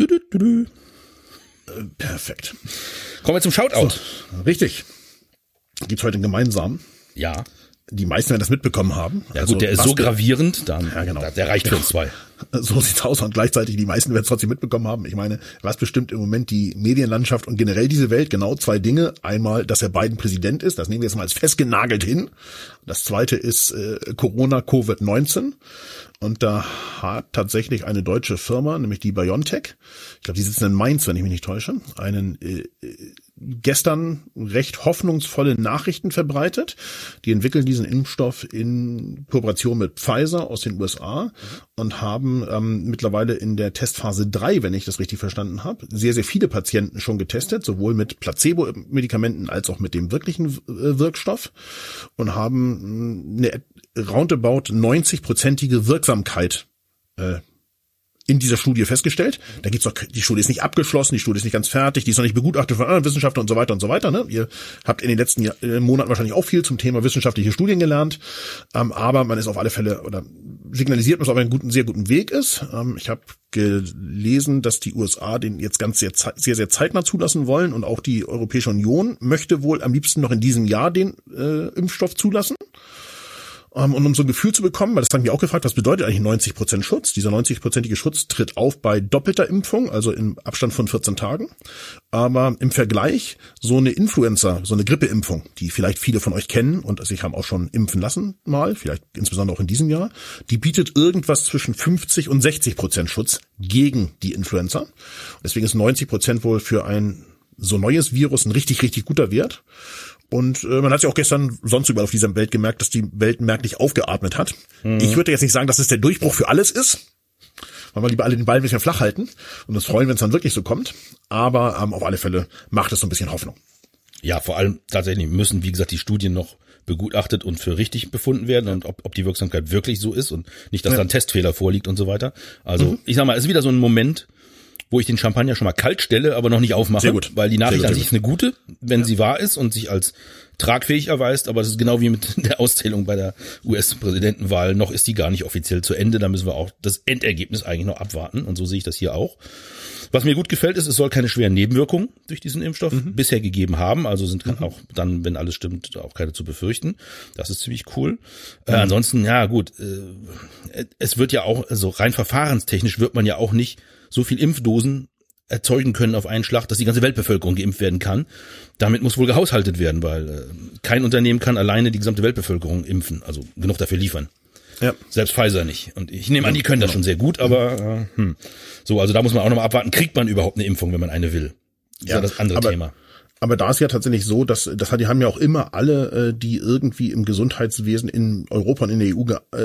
Perfekt. Kommen wir zum Shoutout. So, richtig. Gibt's heute einen gemeinsamen. Ja. die meisten werden das mitbekommen haben. Ja gut, der ist so gravierend, dann der reicht für uns zwei. So sieht's aus und gleichzeitig die meisten werden es trotzdem mitbekommen haben. Ich meine, was bestimmt im Moment die Medienlandschaft und generell diese Welt? Genau zwei Dinge. Einmal, dass er Biden Präsident ist, das nehmen wir jetzt mal als festgenagelt hin. Das zweite ist Corona, Covid-19. Und da hat tatsächlich eine deutsche Firma, nämlich die BioNTech, ich glaube, die sitzen in Mainz, wenn ich mich nicht täusche, einen gestern recht hoffnungsvolle Nachrichten verbreitet. Die entwickeln diesen Impfstoff in Kooperation mit Pfizer aus den USA und haben mittlerweile in der Testphase 3, wenn ich das richtig verstanden habe, sehr, sehr viele Patienten schon getestet, sowohl mit Placebo-Medikamenten als auch mit dem wirklichen Wirkstoff und haben eine roundabout 90-prozentige Wirksamkeit in dieser Studie festgestellt. Da gibt's noch, die Studie ist nicht abgeschlossen, die Studie ist nicht ganz fertig, die ist noch nicht begutachtet von anderen Wissenschaftlern und so weiter und so weiter. Ne? Ihr habt in den letzten Monaten wahrscheinlich auch viel zum Thema wissenschaftliche Studien gelernt, aber man ist auf alle Fälle oder signalisiert, dass es auf einem sehr guten Weg ist. Ich habe gelesen, dass die USA den jetzt sehr zeitnah zulassen wollen und auch die Europäische Union möchte wohl am liebsten noch in diesem Jahr den Impfstoff zulassen. Und um so ein Gefühl zu bekommen, weil das haben wir auch gefragt, was bedeutet eigentlich 90% Schutz? Dieser 90%ige Schutz tritt auf bei doppelter Impfung, also im Abstand von 14 Tagen. Aber im Vergleich so eine Influenza, so eine Grippeimpfung, die vielleicht viele von euch kennen und sich haben auch schon impfen lassen mal, vielleicht insbesondere auch in diesem Jahr, die bietet irgendwas zwischen 50 und 60% Schutz gegen die Influenza. Deswegen ist 90% wohl für ein so neues Virus ein richtig, richtig guter Wert. Und man hat ja auch gestern sonst überall auf dieser Welt gemerkt, dass die Welt merklich aufgeatmet hat. Ich würde jetzt nicht sagen, dass es der Durchbruch für alles ist, weil wir lieber alle den Ball ein bisschen flach halten und uns freuen, wenn es dann wirklich so kommt. Aber auf alle Fälle macht es so ein bisschen Hoffnung. Ja, vor allem tatsächlich müssen, wie gesagt, die Studien noch begutachtet und für richtig befunden werden und ob die Wirksamkeit wirklich so ist und nicht, dass da ein Testfehler vorliegt und so weiter. Also ich sag mal, es ist wieder so ein Moment, wo ich den Champagner schon mal kalt stelle, aber noch nicht aufmache. Sehr gut. Weil die Nachricht an sich ist eine gute, wenn sie wahr ist und sich als tragfähig erweist. Aber das ist genau wie mit der Auszählung bei der US-Präsidentenwahl. Noch ist die gar nicht offiziell zu Ende. Da müssen wir auch das Endergebnis eigentlich noch abwarten. Und so sehe ich das hier auch. Was mir gut gefällt ist, es soll keine schweren Nebenwirkungen durch diesen Impfstoff bisher gegeben haben. Also sind auch dann, wenn alles stimmt, auch keine zu befürchten. Das ist ziemlich cool. Ansonsten, ja gut, es wird ja auch, also rein verfahrenstechnisch wird man ja auch nicht so viel Impfdosen erzeugen können auf einen Schlag, dass die ganze Weltbevölkerung geimpft werden kann. Damit muss wohl gehaushaltet werden, weil kein Unternehmen kann alleine die gesamte Weltbevölkerung impfen, also genug dafür liefern. Ja. Selbst Pfizer nicht. Und ich nehme an, die können das schon sehr gut, aber so, also da muss man auch nochmal abwarten, kriegt man überhaupt eine Impfung, wenn man eine will? Das ist ja das andere Thema. Aber da ist ja tatsächlich so, die haben ja auch immer alle, die irgendwie im Gesundheitswesen in Europa und in der EU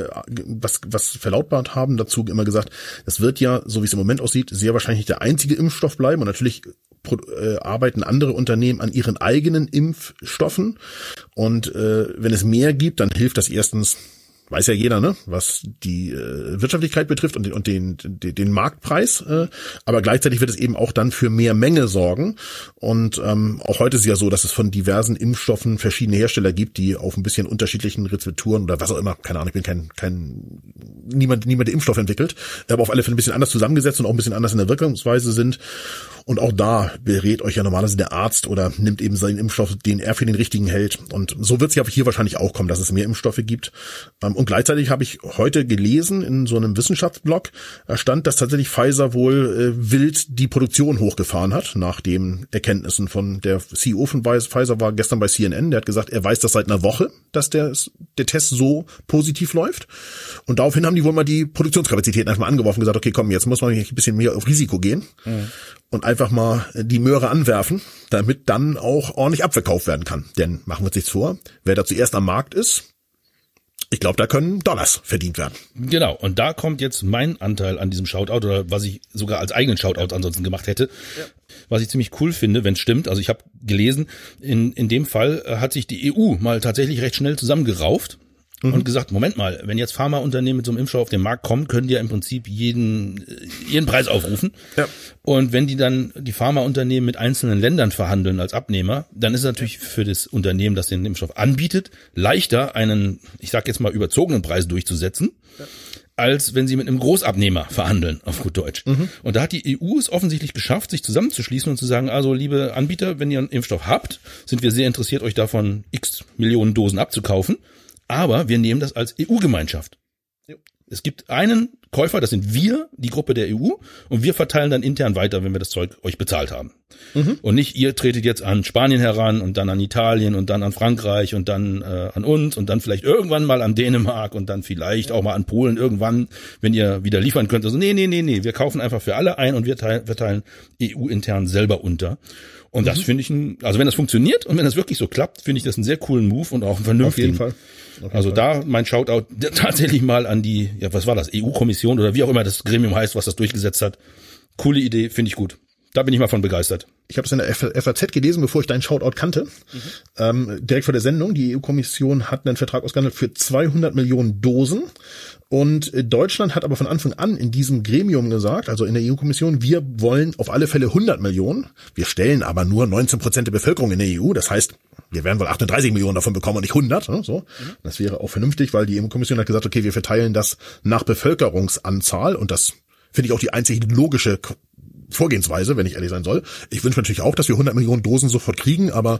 was verlautbart haben, dazu immer gesagt, das wird ja, so wie es im Moment aussieht, sehr wahrscheinlich der einzige Impfstoff bleiben und natürlich arbeiten andere Unternehmen an ihren eigenen Impfstoffen und wenn es mehr gibt, dann hilft das erstens, weiß ja jeder, ne, was die Wirtschaftlichkeit betrifft und den Marktpreis, aber gleichzeitig wird es eben auch dann für mehr Menge sorgen und auch heute ist es ja so, dass es von diversen Impfstoffen verschiedene Hersteller gibt, die auf ein bisschen unterschiedlichen Rezepturen oder was auch immer, keine Ahnung, ich bin niemand der Impfstoff entwickelt, aber auf alle Fälle ein bisschen anders zusammengesetzt und auch ein bisschen anders in der Wirkungsweise sind. Und auch da berät euch ja normalerweise der Arzt oder nimmt eben seinen Impfstoff, den er für den richtigen hält. Und so wird es ja hier wahrscheinlich auch kommen, dass es mehr Impfstoffe gibt. Und gleichzeitig habe ich heute gelesen in so einem Wissenschaftsblog, stand, dass tatsächlich Pfizer wohl wild die Produktion hochgefahren hat, nach den Erkenntnissen von der CEO von Pfizer war gestern bei CNN. Der hat gesagt, er weiß das seit einer Woche, dass der Test so positiv läuft. Und daraufhin haben die wohl mal die Produktionskapazitäten einfach mal angeworfen und gesagt, okay, komm, jetzt muss man ein bisschen mehr auf Risiko gehen. Und einfach mal die Möhre anwerfen, damit dann auch ordentlich abverkauft werden kann. Denn machen wir uns nichts vor, wer da zuerst am Markt ist, ich glaube, da können Dollars verdient werden. Genau, und da kommt jetzt mein Anteil an diesem Shoutout, oder was ich sogar als eigenen Shoutout ansonsten gemacht hätte, was ich ziemlich cool finde, wenn es stimmt. Also ich habe gelesen, in dem Fall hat sich die EU mal tatsächlich recht schnell zusammengerauft und gesagt, Moment mal, wenn jetzt Pharmaunternehmen mit so einem Impfstoff auf den Markt kommen, können die ja im Prinzip ihren Preis aufrufen. Ja. Und wenn die dann die Pharmaunternehmen mit einzelnen Ländern verhandeln als Abnehmer, dann ist es natürlich für das Unternehmen, das den Impfstoff anbietet, leichter einen, ich sag jetzt mal, überzogenen Preis durchzusetzen, als wenn sie mit einem Großabnehmer verhandeln, auf gut Deutsch. Und da hat die EU es offensichtlich geschafft, sich zusammenzuschließen und zu sagen, also liebe Anbieter, wenn ihr einen Impfstoff habt, sind wir sehr interessiert, euch davon x Millionen Dosen abzukaufen. aber wir nehmen das als EU-Gemeinschaft. Ja. Es gibt einen Käufer, das sind wir, die Gruppe der EU, und wir verteilen dann intern weiter, wenn wir das Zeug euch bezahlt haben. Und nicht, ihr tretet jetzt an Spanien heran und dann an Italien und dann an Frankreich und dann an uns und dann vielleicht irgendwann mal an Dänemark und dann vielleicht auch mal an Polen irgendwann, wenn ihr wieder liefern könnt. Also nee, wir kaufen einfach für alle ein und wir teilen EU-intern selber unter. Und das finde ich, also wenn das funktioniert und wenn das wirklich so klappt, finde ich das einen sehr coolen Move und auch einen vernünftigen. Auf jeden Fall. Also da mein Shoutout tatsächlich mal an die, ja, was war das, EU-Kommission oder wie auch immer das Gremium heißt, was das durchgesetzt hat. Coole Idee, finde ich gut. Da bin ich mal von begeistert. Ich habe es in der FAZ gelesen, bevor ich deinen Shoutout kannte. Direkt vor der Sendung. Die EU-Kommission hat einen Vertrag ausgehandelt für 200 Millionen Dosen. Und Deutschland hat aber von Anfang an in diesem Gremium gesagt, also in der EU-Kommission, wir wollen auf alle Fälle 100 Millionen. Wir stellen aber nur 19% der Bevölkerung in der EU. Das heißt, wir werden wohl 38 Millionen davon bekommen und nicht 100. So. Das wäre auch vernünftig, weil die EU-Kommission hat gesagt, okay, wir verteilen das nach Bevölkerungsanzahl. Und das finde ich auch die einzig logische Vorgehensweise, wenn ich ehrlich sein soll. Ich wünsche natürlich auch, dass wir 100 Millionen Dosen sofort kriegen, aber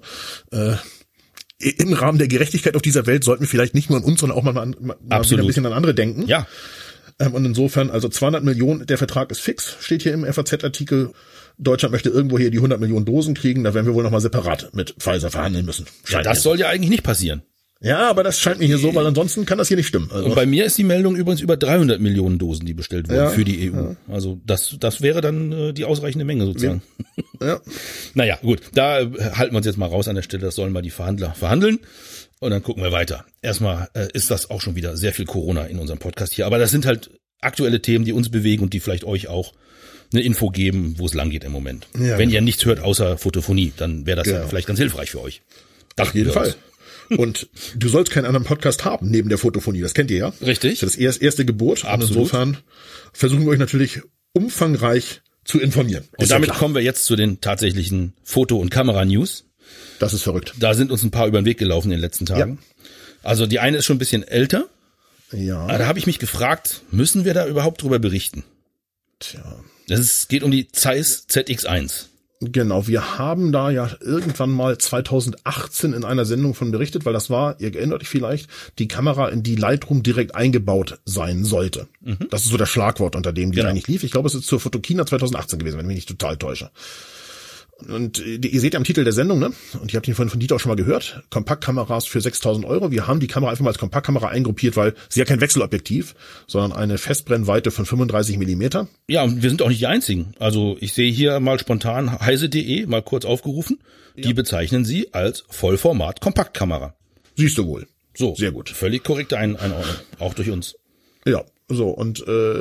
im Rahmen der Gerechtigkeit auf dieser Welt sollten wir vielleicht nicht nur an uns, sondern auch mal wieder ein bisschen an andere denken. Ja. Und insofern, also 200 Millionen, der Vertrag ist fix, steht hier im FAZ-Artikel. Deutschland möchte irgendwo hier die 100 Millionen Dosen kriegen, da werden wir wohl nochmal separat mit Pfizer verhandeln müssen. Ja, das soll ja eigentlich nicht passieren. Ja, aber das scheint mir hier so, weil ansonsten kann das hier nicht stimmen. Also und bei mir ist die Meldung übrigens über 300 Millionen Dosen, die bestellt wurden für die EU. Ja. Also das wäre dann die ausreichende Menge sozusagen. Ja. Naja, gut, da halten wir uns jetzt mal raus an der Stelle, das sollen mal die Verhandler verhandeln und dann gucken wir weiter. Erstmal ist das auch schon wieder sehr viel Corona in unserem Podcast hier, aber das sind halt aktuelle Themen, die uns bewegen und die vielleicht euch auch eine Info geben, wo es lang geht im Moment. Ja, wenn ihr nichts hört außer Fotophonie, dann wäre das vielleicht ganz hilfreich für euch. Auf jeden Fall. Und du sollst keinen anderen Podcast haben neben der Fotophonie, das kennt ihr ja. Richtig. Das ist das erste Gebot. Absolut. Und insofern versuchen wir euch natürlich umfangreich zu informieren. Und damit kommen wir jetzt zu den tatsächlichen Foto- und Kamera-News. Das ist verrückt. Da sind uns ein paar über den Weg gelaufen in den letzten Tagen. Ja. Also die eine ist schon ein bisschen älter. Ja. Aber da habe ich mich gefragt, müssen wir da überhaupt drüber berichten? Tja. Es geht um die Zeiss ZX1. Genau, wir haben da ja irgendwann mal 2018 in einer Sendung von berichtet, weil das war, ihr erinnert euch vielleicht, die Kamera, in die Lightroom direkt eingebaut sein sollte. Das ist so das Schlagwort, unter dem die eigentlich lief. Ich glaube, es ist zur Photokina 2018 gewesen, wenn ich mich nicht total täusche. Und ihr seht ja am Titel der Sendung, ne? Und ihr habt ihn von Dieter auch schon mal gehört. Kompaktkameras für 6.000 €. Wir haben die Kamera einfach mal als Kompaktkamera eingruppiert, weil sie ja kein Wechselobjektiv, sondern eine Festbrennweite von 35 Millimeter. Ja, und wir sind auch nicht die Einzigen. Also ich sehe hier mal spontan heise.de mal kurz aufgerufen. Ja. Die bezeichnen sie als Vollformat-Kompaktkamera. Siehst du wohl. So, sehr gut. Völlig korrekte Einordnung, auch durch uns. Ja, so und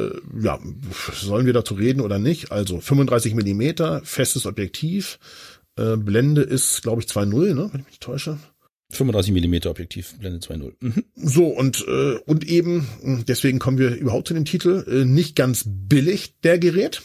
sollen wir dazu reden oder nicht? Also 35 Millimeter, festes Objektiv, Blende ist, glaube ich, 2.0, ne, wenn ich mich nicht täusche. 35 Millimeter Objektiv, Blende 2.0. So und eben, deswegen kommen wir überhaupt zu dem Titel, nicht ganz billig der Gerät,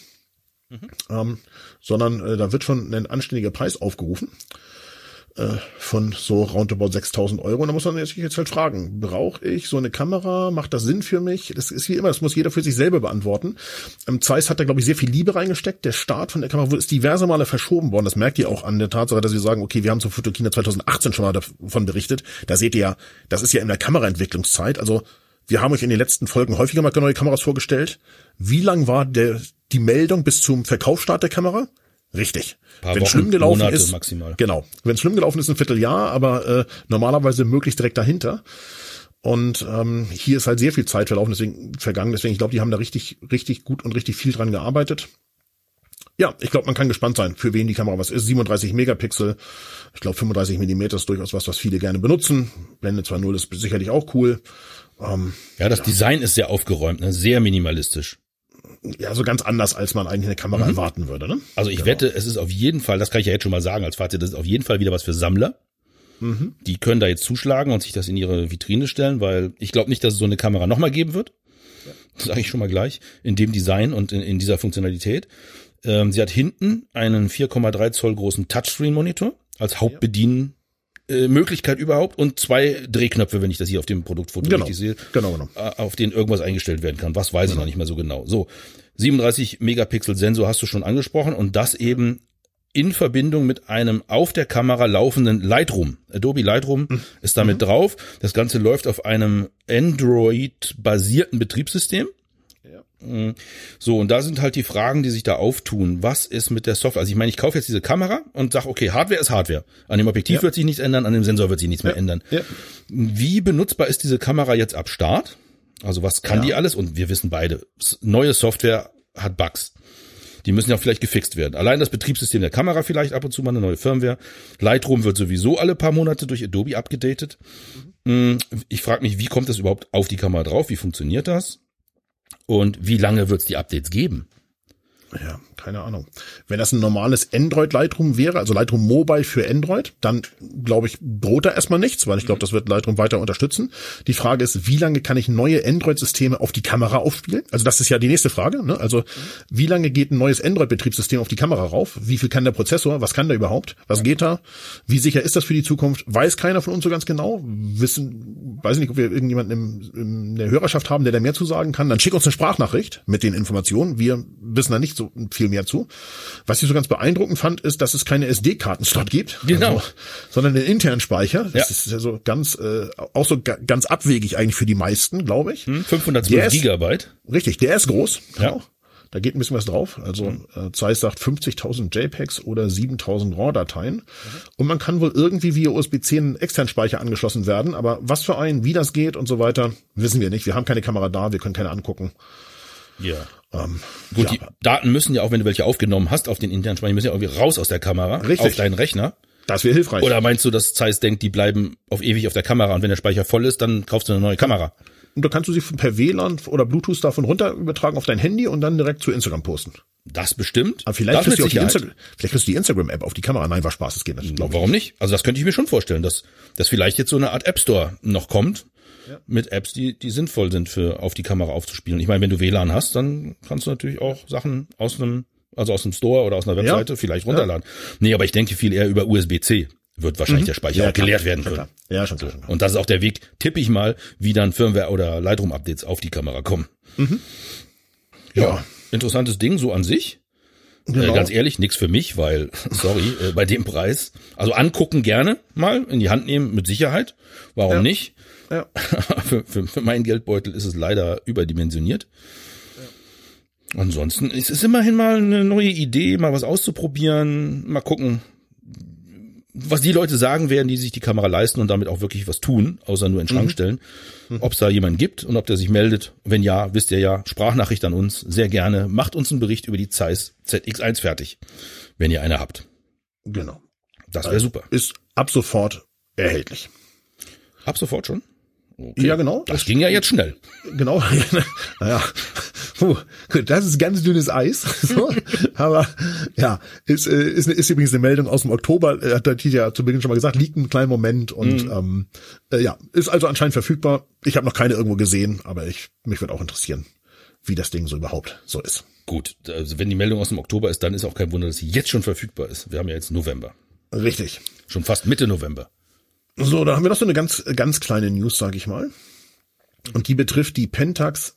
sondern da wird schon ein anständiger Preis aufgerufen. Von so roundabout 6.000 €. Und da muss man sich jetzt halt fragen, brauche ich so eine Kamera? Macht das Sinn für mich? Das ist wie immer, das muss jeder für sich selber beantworten. Zeiss hat da, glaube ich, sehr viel Liebe reingesteckt. Der Start von der Kamera ist diverse Male verschoben worden. Das merkt ihr auch an der Tatsache, dass wir sagen, okay, wir haben zur Photokina 2018 schon mal davon berichtet. Da seht ihr ja, das ist ja in der Kameraentwicklungszeit. Also wir haben euch in den letzten Folgen häufiger mal neue Kameras vorgestellt. Wie lang war die Meldung bis zum Verkaufsstart der Kamera? Richtig. Wenn es schlimm gelaufen Monate ist, maximal. Genau. Wenn es schlimm gelaufen ist, ein Vierteljahr, aber normalerweise möglichst direkt dahinter. Und hier ist halt sehr viel Zeit vergangen. Deswegen, ich glaube, die haben da richtig, richtig gut und richtig viel dran gearbeitet. Ja, ich glaube, man kann gespannt sein, für wen die Kamera was ist. 37 Megapixel. Ich glaube, 35 Millimeter ist durchaus was viele gerne benutzen. Blende 2.0 ist sicherlich auch cool. Das Design ist sehr aufgeräumt, ne? Sehr minimalistisch. Ja, so ganz anders, als man eigentlich eine Kamera erwarten würde, ne? Also ich wette, es ist auf jeden Fall, das kann ich ja jetzt schon mal sagen als Fazit, das ist auf jeden Fall wieder was für Sammler. Die können da jetzt zuschlagen und sich das in ihre Vitrine stellen, weil ich glaube nicht, dass es so eine Kamera nochmal geben wird. Das sage ich schon mal gleich. In dem Design und in dieser Funktionalität. Sie hat hinten einen 4,3 Zoll großen Touchscreen-Monitor als Hauptbedienen Möglichkeit überhaupt und 2 Drehknöpfe, wenn ich das hier auf dem Produktfoto richtig sehe, auf denen irgendwas eingestellt werden kann. Was weiß ich noch nicht mehr so genau. So, 37 Megapixel Sensor hast du schon angesprochen und das eben in Verbindung mit einem auf der Kamera laufenden Lightroom. Adobe Lightroom ist damit drauf. Das Ganze läuft auf einem Android-basierten Betriebssystem. Ja. So, und da sind halt die Fragen, die sich da auftun. Was ist mit der Software? Also ich meine, ich kaufe jetzt diese Kamera und sage, okay, Hardware ist Hardware. An dem Objektiv wird sich nichts ändern, an dem Sensor wird sich nichts mehr ändern. Ja. Wie benutzbar ist diese Kamera jetzt ab Start? Also was kann die alles? Und wir wissen beide, neue Software hat Bugs. Die müssen ja vielleicht gefixt werden. Allein das Betriebssystem der Kamera vielleicht ab und zu mal eine neue Firmware. Lightroom wird sowieso alle paar Monate durch Adobe abgedatet. Ich frage mich, wie kommt das überhaupt auf die Kamera drauf? Wie funktioniert das? Und wie lange wird es die Updates geben? Ja, keine Ahnung. Wenn das ein normales Android Lightroom wäre, also Lightroom Mobile für Android, dann glaube ich, droht da erstmal nichts, weil ich glaube, das wird Lightroom weiter unterstützen. Die Frage ist, wie lange kann ich neue Android-Systeme auf die Kamera aufspielen? Also das ist ja die nächste Frage, ne? Also wie lange geht ein neues Android-Betriebssystem auf die Kamera rauf? Wie viel kann der Prozessor? Was kann der überhaupt? Was geht da? Wie sicher ist das für die Zukunft? Weiß keiner von uns so ganz genau. Weiß ich nicht, ob wir irgendjemanden in der Hörerschaft haben, der da mehr zu sagen kann. Dann schick uns eine Sprachnachricht mit den Informationen. Wir wissen da nicht so viel mehr zu. Was ich so ganz beeindruckend fand, ist, dass es keine SD-Karten-Slot gibt. Genau. Also, sondern einen internen Speicher. Das ist ja so ganz, auch so ganz abwegig eigentlich für die meisten, glaube ich. 512 Gigabyte. Richtig, der ist groß. Ja. Genau. Da geht ein bisschen was drauf. Also Zeiss sagt 50.000 JPEGs oder 7.000 RAW-Dateien. Und man kann wohl irgendwie via USB-C einen externen Speicher angeschlossen werden. Aber was für einen, wie das geht und so weiter, wissen wir nicht. Wir haben keine Kamera da, wir können keine angucken. Ja. Gut, die Daten müssen ja auch, wenn du welche aufgenommen hast auf den internen Speicher, müssen ja irgendwie raus aus der Kamera, auf deinen Rechner. Das wäre hilfreich. Oder meinst du, dass Zeiss denkt, die bleiben auf ewig auf der Kamera und wenn der Speicher voll ist, dann kaufst du eine neue Kamera? Und da kannst du sie per WLAN oder Bluetooth davon runter übertragen auf dein Handy und dann direkt zu Instagram posten. Das bestimmt. Aber vielleicht kriegst du die Instagram-App auf die Kamera. Nein, war Spaß, das geht nicht. Warum nicht? Also das könnte ich mir schon vorstellen, dass vielleicht jetzt so eine Art App Store noch kommt. Ja. Mit Apps, die sinnvoll sind für auf die Kamera aufzuspielen. Ich meine, wenn du WLAN hast, dann kannst du natürlich auch Sachen aus dem Store oder aus einer Webseite vielleicht runterladen. Nee, aber ich denke viel eher über USB-C wird wahrscheinlich der Speicher auch geleert werden können. Ja, schon klar. Und das ist auch der Weg, tippe ich mal, wie dann Firmware oder Lightroom-Updates auf die Kamera kommen. Ja, interessantes Ding so an sich. Genau. Ganz ehrlich, nix für mich, weil, sorry, bei dem Preis, also angucken gerne mal, in die Hand nehmen mit Sicherheit. Warum nicht? Ja. für meinen Geldbeutel ist es leider überdimensioniert. Ja. Ansonsten ist es immerhin mal eine neue Idee, mal was auszuprobieren, mal gucken, was die Leute sagen werden, die sich die Kamera leisten und damit auch wirklich was tun, außer nur in den Schrank stellen. Ob es da jemanden gibt und ob der sich meldet. Wenn ja, wisst ihr ja, Sprachnachricht an uns, sehr gerne. Macht uns einen Bericht über die Zeiss ZX1 fertig, wenn ihr eine habt. Genau. Das wäre super. Ist ab sofort erhältlich. Ab sofort schon? Okay. Ja, genau. Das ging ja jetzt schnell. Genau. Naja. Gut, das ist ganz dünnes Eis. So. Aber ja, ist übrigens eine Meldung aus dem Oktober, hat der Tita zu Beginn schon mal gesagt, liegt einen kleinen Moment und ist also anscheinend verfügbar. Ich habe noch keine irgendwo gesehen, aber mich würde auch interessieren, wie das Ding so überhaupt so ist. Gut, also wenn die Meldung aus dem Oktober ist, dann ist auch kein Wunder, dass sie jetzt schon verfügbar ist. Wir haben ja jetzt November. Richtig. Schon fast Mitte November. So, da haben wir noch so eine ganz, ganz kleine News, sage ich mal. Und die betrifft die Pentax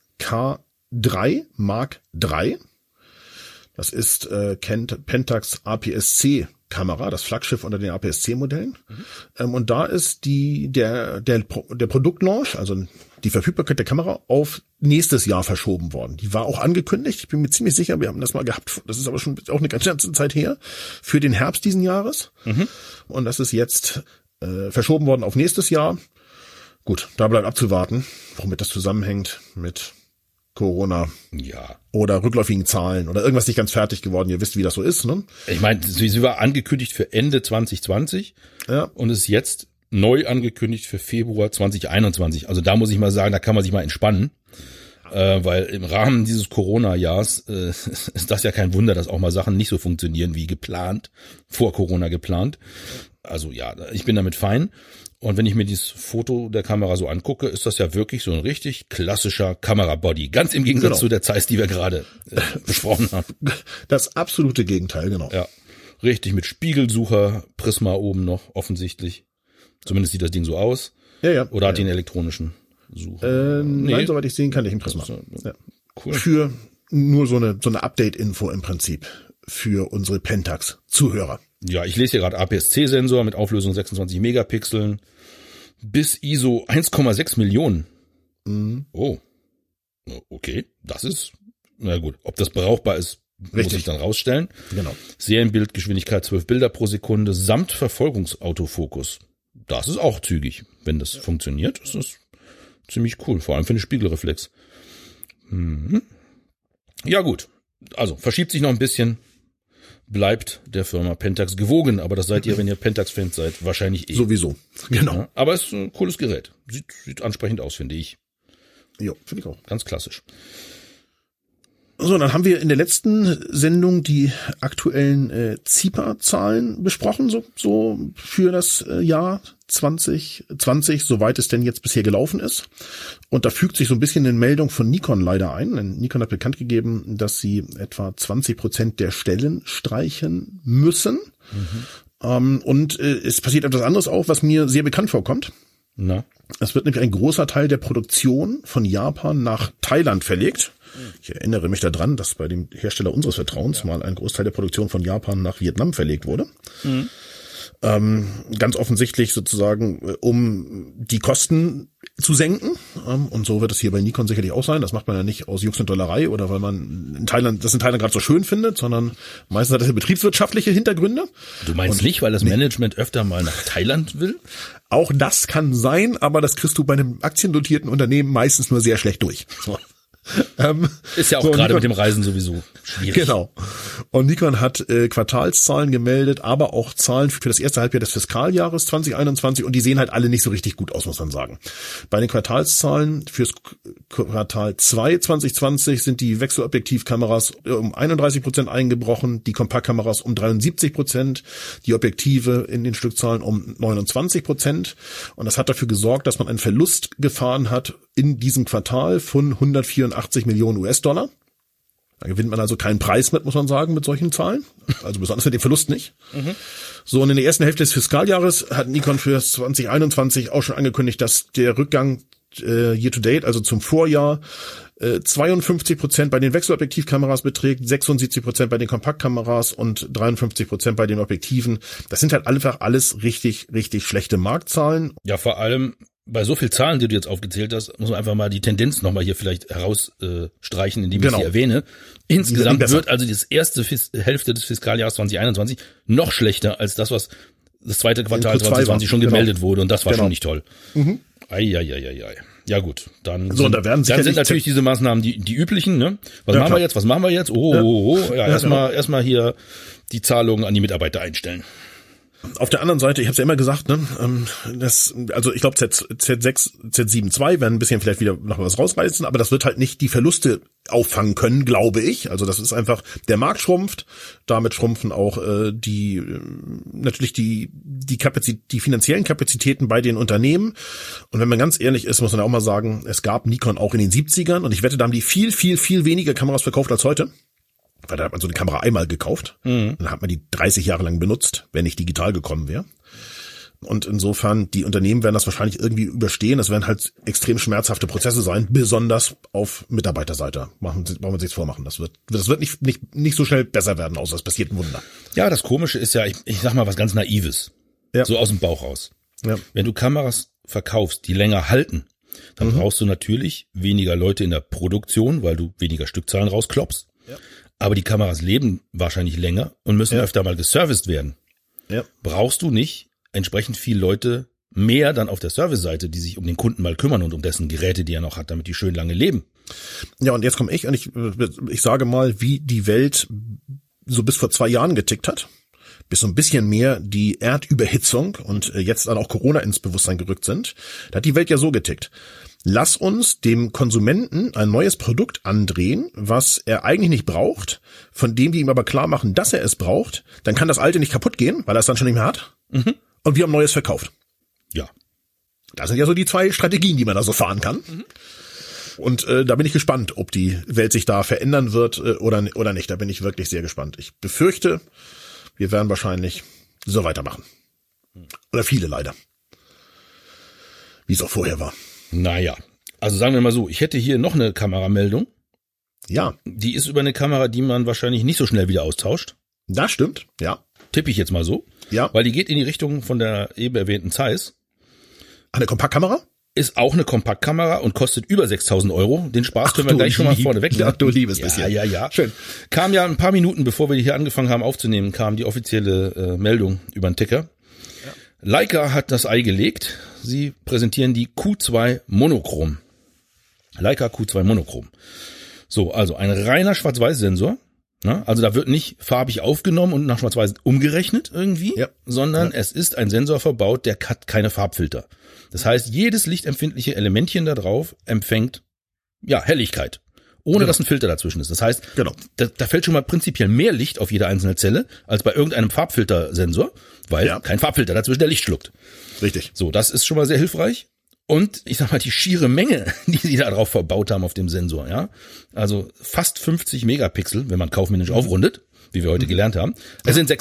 K3 Mark III. Das ist Pentax APS-C Kamera, das Flaggschiff unter den APS-C-Modellen. Und da ist der Produktlaunch, also die Verfügbarkeit der Kamera, auf nächstes Jahr verschoben worden. Die war auch angekündigt. Ich bin mir ziemlich sicher, wir haben das mal gehabt. Das ist aber schon auch eine ganze Zeit her. Für den Herbst diesen Jahres. Und das ist jetzt verschoben worden auf nächstes Jahr. Gut, da bleibt abzuwarten, womit das zusammenhängt mit Corona. Ja. Oder rückläufigen Zahlen oder irgendwas nicht ganz fertig geworden. Ihr wisst, wie das so ist, ne? Ich meine, sie war angekündigt für Ende 2020 und ist jetzt neu angekündigt für Februar 2021. Also da muss ich mal sagen, da kann man sich mal entspannen. Weil im Rahmen dieses Corona-Jahrs ist das ja kein Wunder, dass auch mal Sachen nicht so funktionieren wie geplant, vor Corona geplant. Also ja, ich bin damit fein. Und wenn ich mir dieses Foto der Kamera so angucke, ist das ja wirklich so ein richtig klassischer Kamerabody. Ganz im Gegensatz zu der Zeiss, die wir gerade besprochen haben. Das absolute Gegenteil, genau. Ja, richtig mit Spiegelsucher, Prisma oben noch, offensichtlich. Zumindest sieht das Ding so aus. Ja. Oder hat die einen elektronischen Sucher? Nein, soweit ich sehen kann, nicht im Prisma. Cool. Für nur so eine Update-Info im Prinzip. für unsere Pentax-Zuhörer. Ja, ich lese hier gerade APS-C-Sensor mit Auflösung 26 Megapixeln bis ISO 1,6 Millionen. Oh, okay, das ist, na gut, ob das brauchbar ist, muss ich dann rausstellen. Genau. Serienbildgeschwindigkeit 12 Bilder pro Sekunde samt Verfolgungsautofokus. Das ist auch zügig. Wenn das funktioniert, ist das ziemlich cool, vor allem für eine Spiegelreflex. Ja gut, also verschiebt sich noch ein bisschen, bleibt der Firma Pentax gewogen, aber das seid ihr, wenn ihr Pentax-Fans seid, wahrscheinlich eh. Sowieso, genau. Ja, aber es ist ein cooles Gerät. Sieht ansprechend aus, finde ich. Ja, finde ich auch. Ganz klassisch. So, dann haben wir in der letzten Sendung die aktuellen ZIPA-Zahlen besprochen, so für das Jahr 2020, soweit es denn jetzt bisher gelaufen ist. Und da fügt sich so ein bisschen eine Meldung von Nikon leider ein. Nikon hat bekannt gegeben, dass sie etwa 20% der Stellen streichen müssen. Und es passiert etwas anderes auch, was mir sehr bekannt vorkommt. Na? Es wird nämlich ein großer Teil der Produktion von Japan nach Thailand verlegt. Ich erinnere mich daran, dass bei dem Hersteller unseres Vertrauens mal ein Großteil der Produktion von Japan nach Vietnam verlegt wurde. Ganz offensichtlich sozusagen, um die Kosten zu senken. Und so wird es hier bei Nikon sicherlich auch sein. Das macht man ja nicht aus Jux und Dollerei oder weil man das in Thailand gerade so schön findet, sondern meistens hat das ja betriebswirtschaftliche Hintergründe. Du meinst nicht, weil das Management öfter mal nach Thailand will? Auch das kann sein, aber das kriegst du bei einem aktiendotierten Unternehmen meistens nur sehr schlecht durch. So. Ist ja auch gerade mit dem Reisen sowieso schwierig. Genau. Und Nikon hat Quartalszahlen gemeldet, aber auch Zahlen für das erste Halbjahr des Fiskaljahres 2021 und die sehen halt alle nicht so richtig gut aus, muss man sagen. Bei den Quartalszahlen fürs Quartal 2 2020 sind die Wechselobjektivkameras um 31% eingebrochen, die Kompaktkameras um 73%, die Objektive in den Stückzahlen um 29%. Und das hat dafür gesorgt, dass man einen Verlust gefahren hat in diesem Quartal von 184 Millionen US-Dollar. Da gewinnt man also keinen Preis mit, muss man sagen, mit solchen Zahlen. Also besonders mit dem Verlust nicht. So, und in der ersten Hälfte des Fiskaljahres hat Nikon für 2021 auch schon angekündigt, dass der Rückgang year to date, also zum Vorjahr, 52% bei den Wechselobjektivkameras beträgt, 76% bei den Kompaktkameras und 53% bei den Objektiven. Das sind halt einfach alles richtig, richtig schlechte Marktzahlen. Ja, vor allem bei so viel Zahlen, die du jetzt aufgezählt hast, muss man einfach mal die Tendenz nochmal hier vielleicht herausstreichen, indem ich sie erwähne. Insgesamt wird also die erste Hälfte des Fiskaljahres 2021 noch schlechter als das, was das zweite Quartal 2020 schon gemeldet wurde. Und das war schon nicht toll. Eieieiei. Ja gut, dann sind natürlich diese Maßnahmen die üblichen. Ne? Was machen wir jetzt? Ja, erstmal hier die Zahlungen an die Mitarbeiter einstellen. Auf der anderen Seite, ich habe es ja immer gesagt, ne, also ich glaube Z6, Z7 II werden ein bisschen vielleicht wieder noch was rausreißen, aber das wird halt nicht die Verluste auffangen können, glaube ich. Also das ist einfach, der Markt schrumpft, damit schrumpfen auch natürlich die finanziellen Kapazitäten bei den Unternehmen. Und wenn man ganz ehrlich ist, muss man auch mal sagen, es gab Nikon auch in den 70ern und ich wette, da haben die viel, viel, viel weniger Kameras verkauft als heute. Weil da hat man so eine Kamera einmal gekauft, dann hat man die 30 Jahre lang benutzt, wenn nicht digital gekommen wäre. Und insofern, die Unternehmen werden das wahrscheinlich irgendwie überstehen. Das werden halt extrem schmerzhafte Prozesse sein, besonders auf Mitarbeiterseite. Brauchen wir sich's vormachen. Das wird nicht so schnell besser werden, außer es passiert ein Wunder. Ja, das Komische ist ja, ich sag mal was ganz Naives. Ja. So aus dem Bauch raus. Ja. Wenn du Kameras verkaufst, die länger halten, dann brauchst du natürlich weniger Leute in der Produktion, weil du weniger Stückzahlen rausklopfst. Ja. Aber die Kameras leben wahrscheinlich länger und müssen öfter mal geserviced werden. Ja. Brauchst du nicht entsprechend viel Leute mehr dann auf der Service-Seite, die sich um den Kunden mal kümmern und um dessen Geräte, die er noch hat, damit die schön lange leben. Ja, und jetzt komme ich und ich sage mal, wie die Welt so bis vor 2 Jahren getickt hat. Bis so ein bisschen mehr die Erdüberhitzung und jetzt dann auch Corona ins Bewusstsein gerückt sind. Da hat die Welt ja so getickt. Lass uns dem Konsumenten ein neues Produkt andrehen, was er eigentlich nicht braucht, von dem wir ihm aber klar machen, dass er es braucht. Dann kann das alte nicht kaputt gehen, weil er es dann schon nicht mehr hat. Und wir haben Neues verkauft. Ja. Das sind ja so die 2 Strategien, die man da so fahren kann. Und da bin ich gespannt, ob die Welt sich da verändern wird oder nicht. Da bin ich wirklich sehr gespannt. Ich befürchte, wir werden wahrscheinlich so weitermachen. Oder viele leider. Wie es auch vorher war. Naja, also sagen wir mal so, ich hätte hier noch eine Kamerameldung. Ja, Die ist über eine Kamera, die man wahrscheinlich nicht so schnell wieder austauscht. das stimmt, ja. Tippe ich jetzt mal so. Ja. Weil die geht in die Richtung von der eben erwähnten Zeiss. Eine Kompaktkamera? Ist auch eine Kompaktkamera und kostet über 6.000 Euro. Den Spaß können wir gleich schon mal vorne weg. Ja, du liebes bisschen. Ja. Schön. Kam ja ein paar Minuten, bevor wir hier angefangen haben aufzunehmen, kam die offizielle Meldung über den Ticker. Ja. Leica hat das Ei gelegt. Sie präsentieren die Q2 Monochrom. Leica Q2 Monochrom. So, also ein reiner Schwarz-Weiß-Sensor. Ne? Also da wird nicht farbig aufgenommen und nach Schwarz-Weiß umgerechnet irgendwie, sondern es ist ein Sensor verbaut, der hat keine Farbfilter. Das heißt, jedes lichtempfindliche Elementchen da drauf empfängt Helligkeit, ohne dass ein Filter dazwischen ist. Das heißt, da fällt schon mal prinzipiell mehr Licht auf jede einzelne Zelle als bei irgendeinem Farbfiltersensor, weil kein Farbfilter dazwischen der Licht schluckt. Richtig. So, das ist schon mal sehr hilfreich. Und ich sag mal, die schiere Menge, die sie da drauf verbaut haben auf dem Sensor, ja. Also fast 50 Megapixel, wenn man kaufmännisch aufrundet, wie wir heute gelernt haben. Es sind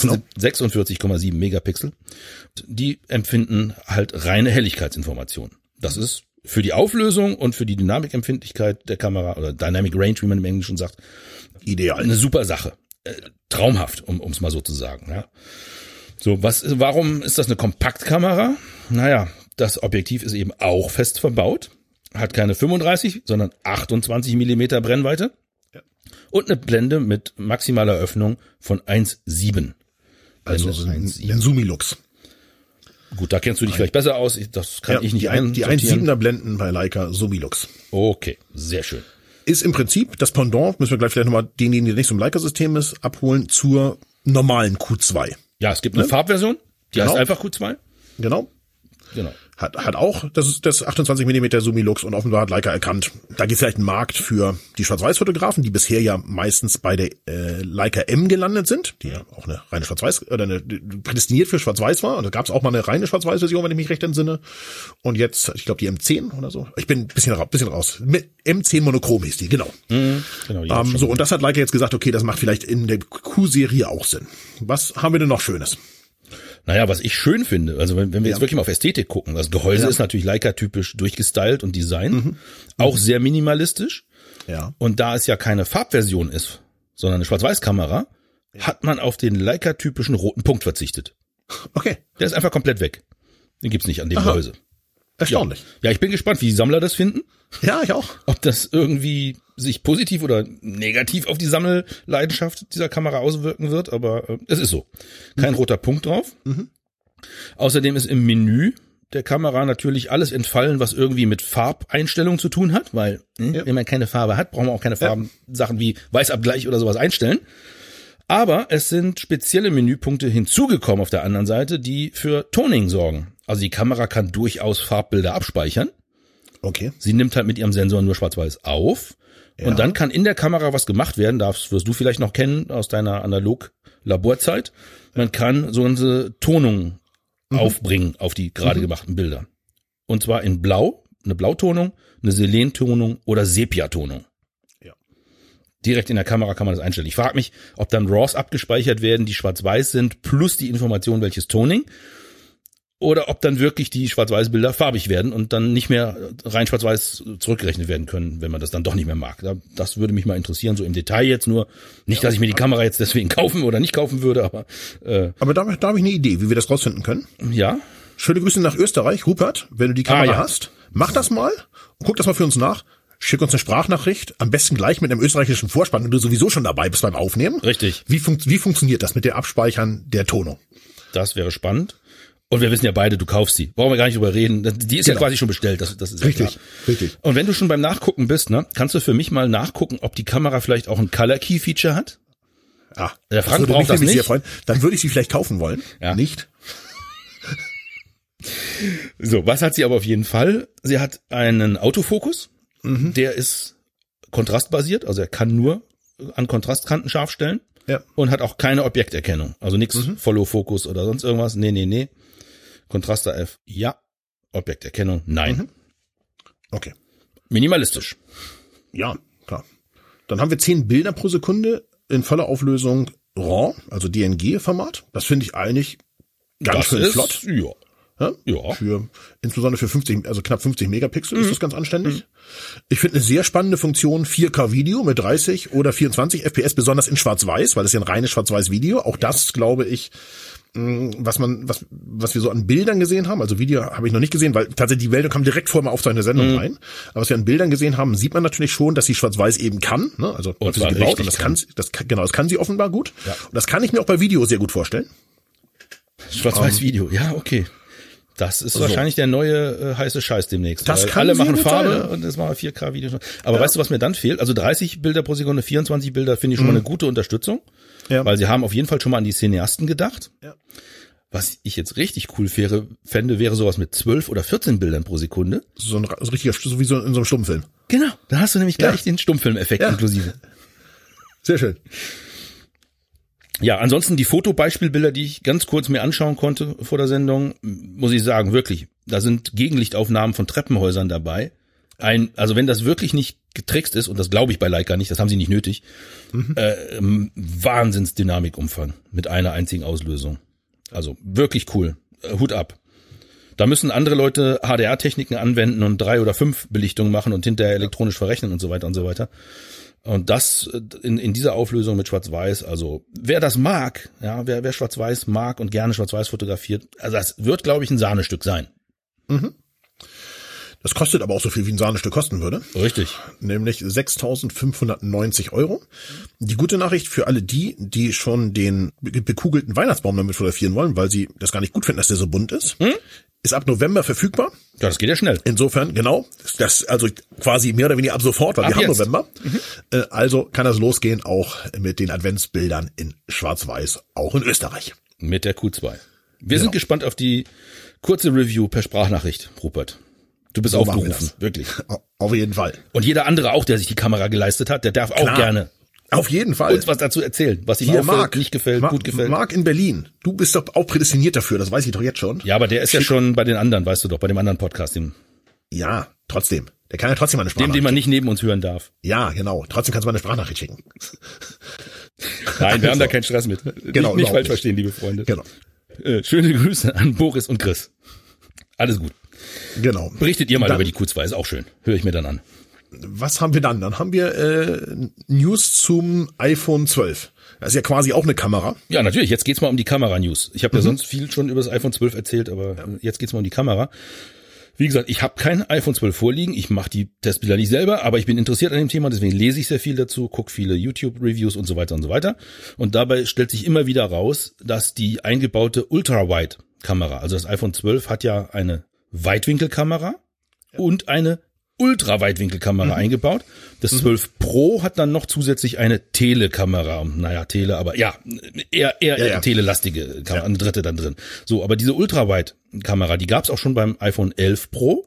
46,7 Megapixel. Die empfinden halt reine Helligkeitsinformationen. Das ist für die Auflösung und für die Dynamikempfindlichkeit der Kamera oder Dynamic Range, wie man im Englischen sagt, ideal. Eine super Sache. Traumhaft, um es mal so zu sagen, ja. So, warum ist das eine Kompaktkamera? Naja, das Objektiv ist eben auch fest verbaut, hat keine 35, sondern 28 Millimeter Brennweite und eine Blende mit maximaler Öffnung von 1,7. Also ein Sumilux. Gut, da kennst du dich vielleicht besser aus, das kann ich nicht einsortieren. Die 1,7er Blenden bei Leica Sumilux. Okay, sehr schön. Ist im Prinzip das Pendant, müssen wir gleich vielleicht nochmal denjenigen, der nicht so im Leica-System ist, abholen zur normalen Q2. Ja, es gibt eine Farbversion, die heißt einfach Q2. Genau. Genau. Hat auch das 28 mm Sumilux und offenbar hat Leica erkannt, da gibt es vielleicht einen Markt für die Schwarz-Weiß-Fotografen, die bisher ja meistens bei der Leica M gelandet sind, die ja auch eine reine Schwarz-Weiß oder eine prädestiniert für Schwarz-Weiß war. Und da gab es auch mal eine reine Schwarz-Weiß-Version, wenn ich mich recht entsinne. Und jetzt, ich glaube, die M10 oder so. Ich bin ein bisschen raus. M10 Monochrom hieß die, genau. Genau. So, und das hat Leica jetzt gesagt, okay, das macht vielleicht in der Q-Serie auch Sinn. Was haben wir denn noch Schönes? Naja, was ich schön finde, also wenn wir jetzt wirklich mal auf Ästhetik gucken, das Gehäuse ist natürlich Leica-typisch durchgestylt und Design, auch sehr minimalistisch. Ja. Und da es ja keine Farbversion ist, sondern eine Schwarz-Weiß-Kamera, hat man auf den Leica-typischen roten Punkt verzichtet. Okay. Der ist einfach komplett weg. Den gibt's nicht an dem Gehäuse. Erstaunlich. Ja, ich bin gespannt, wie die Sammler das finden. Ja, ich auch. Ob das irgendwie sich positiv oder negativ auf die Sammelleidenschaft dieser Kamera auswirken wird, aber es ist so. Kein roter Punkt drauf. Außerdem ist im Menü der Kamera natürlich alles entfallen, was irgendwie mit Farbeinstellungen zu tun hat, weil wenn man keine Farbe hat, braucht man auch keine Farben-Sachen wie Weißabgleich oder sowas einstellen. Aber es sind spezielle Menüpunkte hinzugekommen auf der anderen Seite, die für Toning sorgen. Also die Kamera kann durchaus Farbbilder abspeichern. Okay. Sie nimmt halt mit ihrem Sensor nur Schwarz-Weiß auf. Und dann kann in der Kamera was gemacht werden, das wirst du vielleicht noch kennen aus deiner Analog-Laborzeit. Man kann so eine Tonung aufbringen auf die gerade gemachten Bilder. Und zwar in Blau, eine Blautonung, eine Selentonung oder Sepia-Tonung. Ja. Direkt in der Kamera kann man das einstellen. Ich frage mich, ob dann RAWs abgespeichert werden, die schwarz-weiß sind, plus die Information, welches Toning. Oder ob dann wirklich die Schwarz-Weiß-Bilder farbig werden und dann nicht mehr rein schwarz-weiß zurückgerechnet werden können, wenn man das dann doch nicht mehr mag. Das würde mich mal interessieren, so im Detail jetzt nur. Nicht, dass ich mir die Kamera jetzt deswegen kaufen oder nicht kaufen würde, aber... Aber da habe ich eine Idee, wie wir das rausfinden können. Ja. Schöne Grüße nach Österreich. Rupert, wenn du die Kamera hast, mach das mal und guck das mal für uns nach. Schick uns eine Sprachnachricht, am besten gleich mit einem österreichischen Vorspann, wenn du sowieso schon dabei bist beim Aufnehmen. Richtig. Wie funktioniert das mit dem Abspeichern der Tonung? Das wäre spannend. Und wir wissen ja beide, du kaufst sie. Brauchen wir gar nicht drüber reden. Die ist ja quasi schon bestellt. Das ist richtig, ja klar. Richtig. Und wenn du schon beim Nachgucken bist, ne, kannst du für mich mal nachgucken, ob die Kamera vielleicht auch ein Color Key Feature hat? Ah, der Frank braucht das nicht. Dann würde ich sie vielleicht kaufen wollen. Ja. Nicht? So, was hat sie aber auf jeden Fall? Sie hat einen Autofokus. Der ist kontrastbasiert. Also er kann nur an Kontrastkanten scharf stellen. Ja. Und hat auch keine Objekterkennung. Also nichts Follow Focus oder sonst irgendwas. Nee. Kontraster F, ja. Objekterkennung, nein. Okay. Minimalistisch. Ja, klar. Dann haben wir 10 Bilder pro Sekunde in voller Auflösung RAW, also DNG-Format. Das finde ich eigentlich ganz schön flott. Ja. Insbesondere für 50, also knapp 50 Megapixel ist das ganz anständig. Ich finde eine sehr spannende Funktion 4K-Video mit 30 oder 24 FPS, besonders in Schwarz-Weiß, weil es ja ein reines Schwarz-Weiß-Video. Auch das, glaube ich, was wir so an Bildern gesehen haben, also Video habe ich noch nicht gesehen, weil tatsächlich die Meldung kam direkt vor mal auf seine Sendung rein. Aber was wir an Bildern gesehen haben, sieht man natürlich schon, dass sie Schwarz-Weiß eben kann, ne? Also und sie gebaut und das kann sie offenbar gut. Ja. Und das kann ich mir auch bei Video sehr gut vorstellen. Schwarz-Weiß-Video, ja, okay. Das ist wahrscheinlich der neue heiße Scheiß demnächst. Das kann alle machen Farbe sein, ja. und es machen 4K-Videos. Aber weißt du, was mir dann fehlt? Also 30 Bilder pro Sekunde, 24 Bilder finde ich schon mal eine gute Unterstützung. Ja. Weil sie haben auf jeden Fall schon mal an die Cineasten gedacht. Ja. Was ich jetzt richtig cool fände, wäre sowas mit 12 oder 14 Bildern pro Sekunde. So ein richtiger, so wie so in so einem Stummfilm. Genau, da hast du nämlich gleich den Stummfilmeffekt inklusive. Sehr schön. Ja, ansonsten die Fotobeispielbilder, die ich ganz kurz mir anschauen konnte vor der Sendung, muss ich sagen, wirklich, da sind Gegenlichtaufnahmen von Treppenhäusern dabei. Also wenn das wirklich nicht getrickst ist, und das glaube ich bei Leica nicht, das haben sie nicht nötig, Wahnsinnsdynamikumfang mit einer einzigen Auslösung. Also wirklich cool. Hut ab. Da müssen andere Leute HDR-Techniken anwenden und 3 oder 5 Belichtungen machen und hinterher elektronisch verrechnen und so weiter und so weiter. Und das in dieser Auflösung mit Schwarz-Weiß, also wer das mag, ja, wer Schwarz-Weiß mag und gerne Schwarz-Weiß fotografiert, also das wird, glaube ich, ein Sahnestück sein. Das kostet aber auch so viel, wie ein Sahnestück kosten würde. Richtig. Nämlich 6.590 €. Die gute Nachricht für alle die schon den bekugelten Weihnachtsbaum damit fotografieren wollen, weil sie das gar nicht gut finden, dass der so bunt ist, ist ab November verfügbar. Ja, das geht ja schnell. Insofern, genau, das also quasi mehr oder weniger ab sofort, weil wir haben November. Also kann das losgehen, auch mit den Adventsbildern in Schwarz-Weiß, auch in Österreich. Mit der Q2. Wir sind gespannt auf die kurze Review per Sprachnachricht, Rupert. Du bist aufgerufen, wirklich. Auf jeden Fall. Und jeder andere auch, der sich die Kamera geleistet hat, der darf auch gerne auf jeden Fall uns was dazu erzählen, was ihm auffällt, nicht gefällt, gut gefällt. Marc in Berlin, du bist doch auch prädestiniert dafür, das weiß ich doch jetzt schon. Ja, aber der ist ja schon bei den anderen, weißt du doch, bei dem anderen Podcast. Ja, trotzdem. Der kann ja trotzdem mal eine Sprachnachricht den man nicht neben uns hören darf. Ja, genau. Trotzdem kannst du mal eine Sprachnachricht schicken. Nein, wir haben da keinen Stress mit. Genau, nicht falsch verstehen, liebe Freunde. Genau. Schöne Grüße an Boris und Chris. Alles gut. Genau. Berichtet ihr mal über die Q2, ist auch schön. Höre ich mir dann an. Was haben wir dann? Dann haben wir News zum iPhone 12. Das ist ja quasi auch eine Kamera. Ja, natürlich. Jetzt geht's mal um die Kamera-News. Ich habe ja sonst viel schon über das iPhone 12 erzählt, aber jetzt geht's mal um die Kamera. Wie gesagt, ich habe kein iPhone 12 vorliegen. Ich mache die Testbilder nicht selber, aber ich bin interessiert an dem Thema, deswegen lese ich sehr viel dazu, gucke viele YouTube-Reviews und so weiter und so weiter. Und dabei stellt sich immer wieder raus, dass die eingebaute Ultra-Wide-Kamera, also das iPhone 12 hat ja eine Weitwinkelkamera und eine Ultraweitwinkelkamera eingebaut. Das 12 Pro hat dann noch zusätzlich eine Telekamera. Naja, Tele, aber ja, eher telelastige Kamera, eine dritte dann drin. So, aber diese Ultraweitkamera, die gab's auch schon beim iPhone 11 Pro.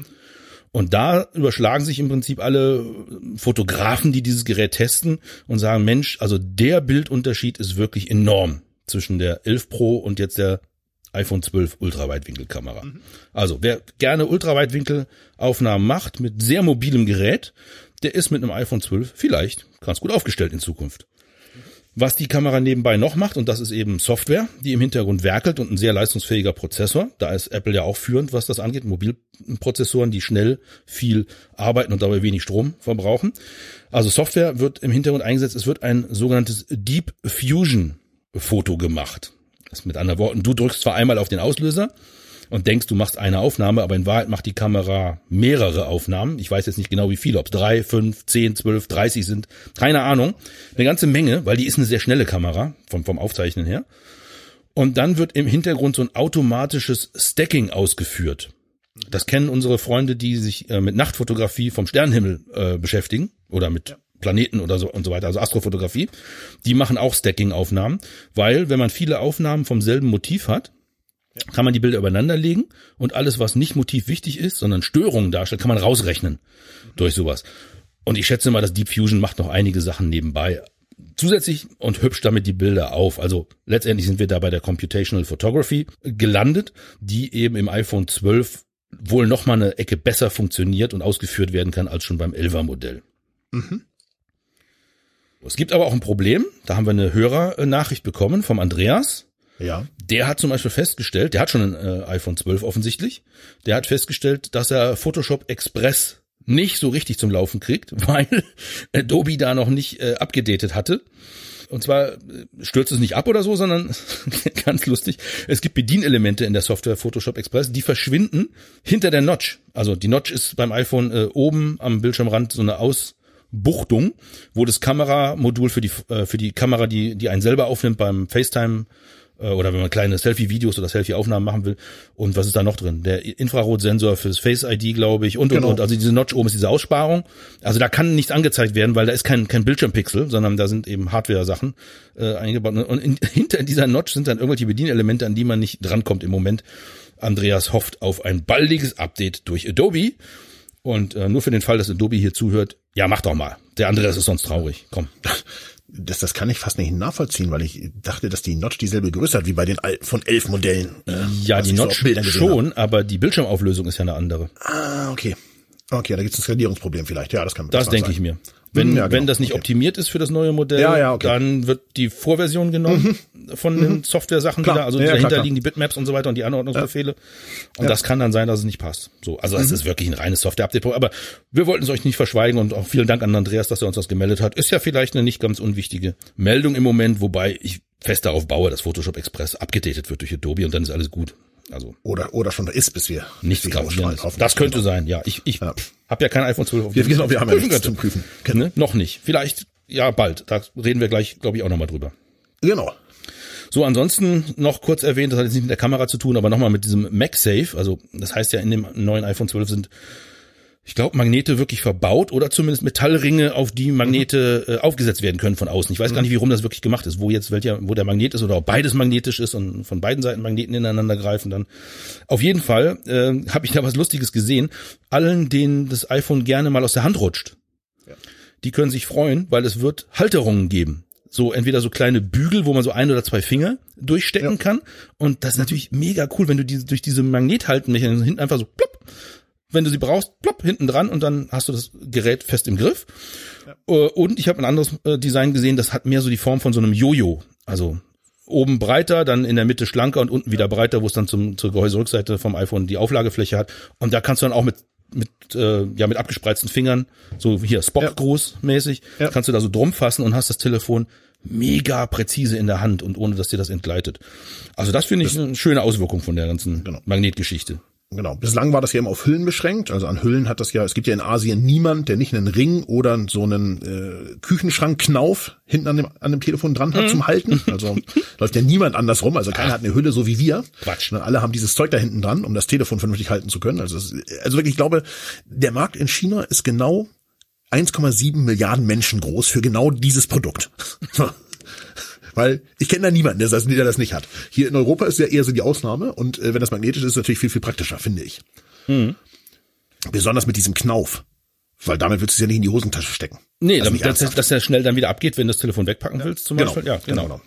Und da überschlagen sich im Prinzip alle Fotografen, die dieses Gerät testen und sagen, Mensch, also der Bildunterschied ist wirklich enorm zwischen der 11 Pro und jetzt der iPhone 12 Ultraweitwinkelkamera. Also wer gerne Ultraweitwinkelaufnahmen macht mit sehr mobilem Gerät, der ist mit einem iPhone 12 vielleicht ganz gut aufgestellt in Zukunft. Was die Kamera nebenbei noch macht, und das ist eben Software, die im Hintergrund werkelt und ein sehr leistungsfähiger Prozessor. Da ist Apple ja auch führend, was das angeht. Mobilprozessoren, die schnell viel arbeiten und dabei wenig Strom verbrauchen. Also Software wird im Hintergrund eingesetzt. Es wird ein sogenanntes Deep Fusion Foto gemacht. Das mit anderen Worten, du drückst zwar einmal auf den Auslöser und denkst, du machst eine Aufnahme, aber in Wahrheit macht die Kamera mehrere Aufnahmen. Ich weiß jetzt nicht genau wie viele, ob es 3, 5, 10, 12, 30 sind. Keine Ahnung. Eine ganze Menge, weil die ist eine sehr schnelle Kamera vom Aufzeichnen her. Und dann wird im Hintergrund so ein automatisches Stacking ausgeführt. Das kennen unsere Freunde, die sich mit Nachtfotografie vom Sternenhimmel beschäftigen oder mit Planeten oder so und so weiter, also Astrofotografie. Die machen auch Stacking-Aufnahmen, weil wenn man viele Aufnahmen vom selben Motiv hat, kann man die Bilder übereinander legen und alles, was nicht motivwichtig ist, sondern Störungen darstellt, kann man rausrechnen durch sowas. Und ich schätze mal, das Deep Fusion macht noch einige Sachen nebenbei zusätzlich und hübscht damit die Bilder auf. Also letztendlich sind wir da bei der Computational Photography gelandet, die eben im iPhone 12 wohl noch mal eine Ecke besser funktioniert und ausgeführt werden kann als schon beim 11er Modell. Es gibt aber auch ein Problem. Da haben wir eine Hörernachricht bekommen vom Andreas. Ja. Der hat zum Beispiel festgestellt, der hat schon ein iPhone 12 offensichtlich, der hat festgestellt, dass er Photoshop Express nicht so richtig zum Laufen kriegt, weil Adobe da noch nicht abgedatet hatte. Und zwar stürzt es nicht ab oder so, sondern ganz lustig, es gibt Bedienelemente in der Software Photoshop Express, die verschwinden hinter der Notch. Also die Notch ist beim iPhone oben am Bildschirmrand so eine Ausbuchtung, wo das Kameramodul für die Kamera, die einen selber aufnimmt beim FaceTime oder wenn man kleine Selfie-Videos oder Selfie-Aufnahmen machen will. Und was ist da noch drin? Der Infrarotsensor fürs Face-ID, glaube ich, und. Also diese Notch oben ist diese Aussparung. Also da kann nichts angezeigt werden, weil da ist kein Bildschirmpixel, sondern da sind eben Hardware-Sachen eingebaut. Und hinter dieser Notch sind dann irgendwelche Bedienelemente, an die man nicht drankommt im Moment. Andreas hofft auf ein baldiges Update durch Adobe. Und nur für den Fall, dass Adobe hier zuhört, ja, mach doch mal. Der Andreas ist sonst traurig. Komm. Das kann ich fast nicht nachvollziehen, weil ich dachte, dass die Notch dieselbe Größe hat wie bei den iPhone 11 Modellen. Ja, die Notch schon, aber die Bildschirmauflösung ist ja eine andere. Ah, okay. Okay, da gibt es ein Skalierungsproblem vielleicht. Ja, das kann das denke ich mir. Wenn das nicht optimiert ist für das neue Modell, dann wird die Vorversion genommen von den Software-Sachen wieder, also dahinter liegen die Bitmaps und so weiter und die Anordnungsbefehle. Und das kann dann sein, dass es nicht passt. So, also es ist wirklich ein reines Software-Update. Aber wir wollten es euch nicht verschweigen und auch vielen Dank an Andreas, dass er uns das gemeldet hat. Ist ja vielleicht eine nicht ganz unwichtige Meldung im Moment, wobei ich fest darauf baue, dass Photoshop Express abgedatet wird durch Adobe und dann ist alles gut. Also oder schon da ist, bis wir nichts ausstrahlen. Das könnte sein, ja. Ich habe ja kein iPhone 12 auf dem wir haben ja nichts zum Prüfen. Ne? Noch nicht. Vielleicht, ja, bald. Da reden wir gleich, glaube ich, auch nochmal drüber. Genau. So, ansonsten noch kurz erwähnt, das hat jetzt nicht mit der Kamera zu tun, aber nochmal mit diesem MagSafe. Also das heißt ja, in dem neuen iPhone 12 sind, ich glaube, Magnete wirklich verbaut oder zumindest Metallringe, auf die Magnete aufgesetzt werden können von außen. Ich weiß gar nicht, wie rum das wirklich gemacht ist, wo der Magnet ist oder ob beides magnetisch ist und von beiden Seiten Magneten ineinander greifen dann. Auf jeden Fall habe ich da was Lustiges gesehen. Allen, denen das iPhone gerne mal aus der Hand rutscht, die können sich freuen, weil es wird Halterungen geben. So entweder so kleine Bügel, wo man so 1 oder 2 Finger durchstecken kann. Und das ist natürlich mega cool, wenn du durch diese Magnethaltenmechanismen hinten einfach so plopp, wenn du sie brauchst, plopp, hinten dran und dann hast du das Gerät fest im Griff. Ja. Und ich habe ein anderes Design gesehen, das hat mehr so die Form von so einem Jojo. Also oben breiter, dann in der Mitte schlanker und unten wieder breiter, wo es dann zur Gehäuserückseite vom iPhone die Auflagefläche hat. Und da kannst du dann auch mit abgespreizten Fingern, so hier Spock-Gruß mäßig, kannst du da so drum fassen und hast das Telefon mega präzise in der Hand und ohne, dass dir das entgleitet. Also das finde ich eine schöne Auswirkung von der ganzen Magnetgeschichte. Genau. Bislang war das ja immer auf Hüllen beschränkt. Also an Hüllen hat das ja, es gibt ja in Asien niemand, der nicht einen Ring oder so einen Küchenschrankknauf hinten an dem Telefon dran hat zum Halten. Also läuft ja niemand andersrum. Also keiner hat eine Hülle so wie wir. Quatsch. Alle haben dieses Zeug da hinten dran, um das Telefon vernünftig halten zu können. Also wirklich, ich glaube, der Markt in China ist genau 1,7 Milliarden Menschen groß für genau dieses Produkt. Weil ich kenne da niemanden, der das nicht hat. Hier in Europa ist ja eher so die Ausnahme und wenn das magnetisch ist, ist es natürlich viel, viel praktischer, finde ich. Besonders mit diesem Knauf. Weil damit willst du es ja nicht in die Hosentasche stecken. Nee, also dass der schnell dann wieder abgeht, wenn du das Telefon wegpacken willst zum Beispiel. Ja, genau.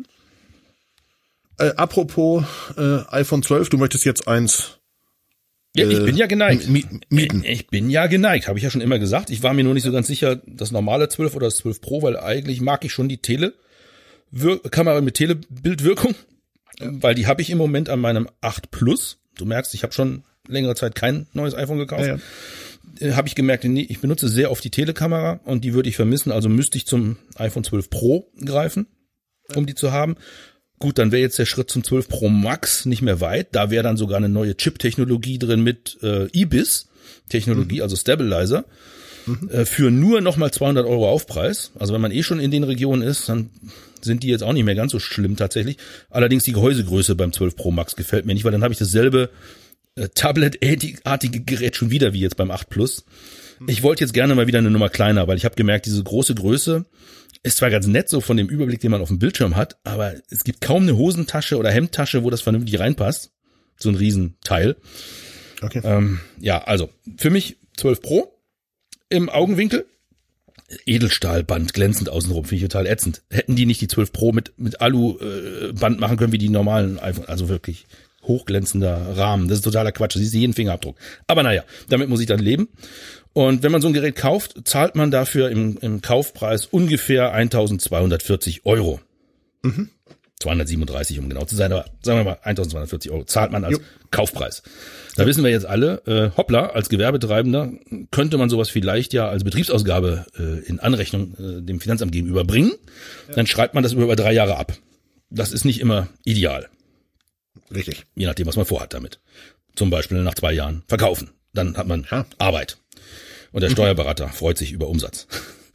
Apropos iPhone 12, du möchtest jetzt eins... Ja, ich bin ja geneigt. Mieten. Ich bin ja geneigt, habe ich ja schon immer gesagt. Ich war mir nur nicht so ganz sicher, das normale 12 oder das 12 Pro, weil eigentlich mag ich schon die Kamera mit Telebildwirkung, weil die habe ich im Moment an meinem 8 Plus. Du merkst, ich habe schon längere Zeit kein neues iPhone gekauft. Habe ich gemerkt, nee, ich benutze sehr oft die Telekamera und die würde ich vermissen, also müsste ich zum iPhone 12 Pro greifen, um die zu haben. Gut, dann wäre jetzt der Schritt zum 12 Pro Max nicht mehr weit. Da wäre dann sogar eine neue Chip-Technologie drin mit IBIS-Technologie, also Stabilizer, für nur nochmal 200 € Aufpreis. Also wenn man schon in den Regionen ist, dann sind die jetzt auch nicht mehr ganz so schlimm tatsächlich. Allerdings die Gehäusegröße beim 12 Pro Max gefällt mir nicht, weil dann habe ich dasselbe Tablet-artige Gerät schon wieder wie jetzt beim 8 Plus. Ich wollte jetzt gerne mal wieder eine Nummer kleiner, weil ich habe gemerkt, diese große Größe ist zwar ganz nett so von dem Überblick, den man auf dem Bildschirm hat, aber es gibt kaum eine Hosentasche oder Hemdtasche, wo das vernünftig reinpasst. So ein Riesenteil. Okay. Also für mich 12 Pro im Augenwinkel. Edelstahlband glänzend außenrum, finde ich total ätzend. Hätten die nicht die 12 Pro mit Alu-Band machen können wie die normalen iPhone, also wirklich hochglänzender Rahmen. Das ist totaler Quatsch, das ist jeden Fingerabdruck. Aber naja, damit muss ich dann leben. Und wenn man so ein Gerät kauft, zahlt man dafür im Kaufpreis ungefähr 1.240 €. 237, um genau zu sein, aber sagen wir mal 1.240 € zahlt man als Kaufpreis. Da wissen wir jetzt alle, hoppla, als Gewerbetreibender könnte man sowas vielleicht ja als Betriebsausgabe in Anrechnung dem Finanzamt gegenüber bringen. Dann schreibt man das über 3 Jahre ab. Das ist nicht immer ideal. Richtig. Je nachdem, was man vorhat damit. Zum Beispiel nach 2 Jahren verkaufen. Dann hat man Arbeit. Und der Steuerberater freut sich über Umsatz.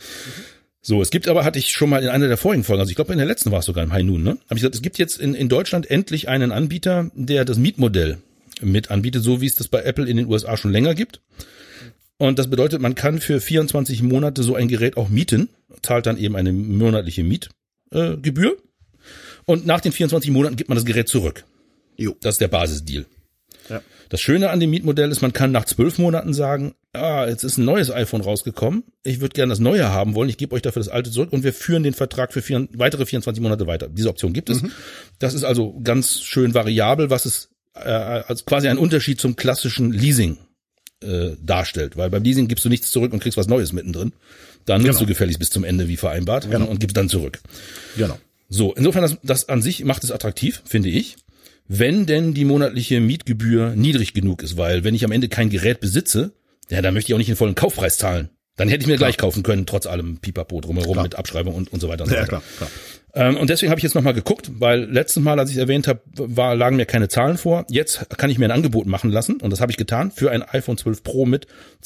So, es gibt aber, hatte ich schon mal in einer der vorigen Folgen, also ich glaube in der letzten war es sogar im High Noon, ne? Habe ich gesagt, es gibt jetzt in Deutschland endlich einen Anbieter, der das Mietmodell mit anbietet, so wie es das bei Apple in den USA schon länger gibt. Und das bedeutet, man kann für 24 Monate so ein Gerät auch mieten, zahlt dann eben eine monatliche Mietgebühr. Und nach den 24 Monaten gibt man das Gerät zurück. Das ist der Basisdeal. Ja. Das Schöne an dem Mietmodell ist, man kann nach 12 Monaten sagen, jetzt ist ein neues iPhone rausgekommen, ich würde gerne das neue haben wollen, ich gebe euch dafür das alte zurück und wir führen den Vertrag für weitere 24 Monate weiter. Diese Option gibt es. Das ist also ganz schön variabel, was es als quasi ein Unterschied zum klassischen Leasing darstellt, weil beim Leasing gibst du nichts zurück und kriegst was Neues mittendrin. Da nutzt du gefälligst bis zum Ende wie vereinbart und gibst dann zurück. Genau. So, insofern das an sich macht es attraktiv, finde ich. Wenn denn die monatliche Mietgebühr niedrig genug ist, weil wenn ich am Ende kein Gerät besitze, ja, dann möchte ich auch nicht den vollen Kaufpreis zahlen. Dann hätte ich mir gleich kaufen können, trotz allem Pipapo drumherum mit Abschreibung und so weiter und so weiter. Klar. Und deswegen habe ich jetzt nochmal geguckt, weil letztes Mal, als ich es erwähnt habe, lagen mir keine Zahlen vor. Jetzt kann ich mir ein Angebot machen lassen und das habe ich getan für ein iPhone 12 Pro mit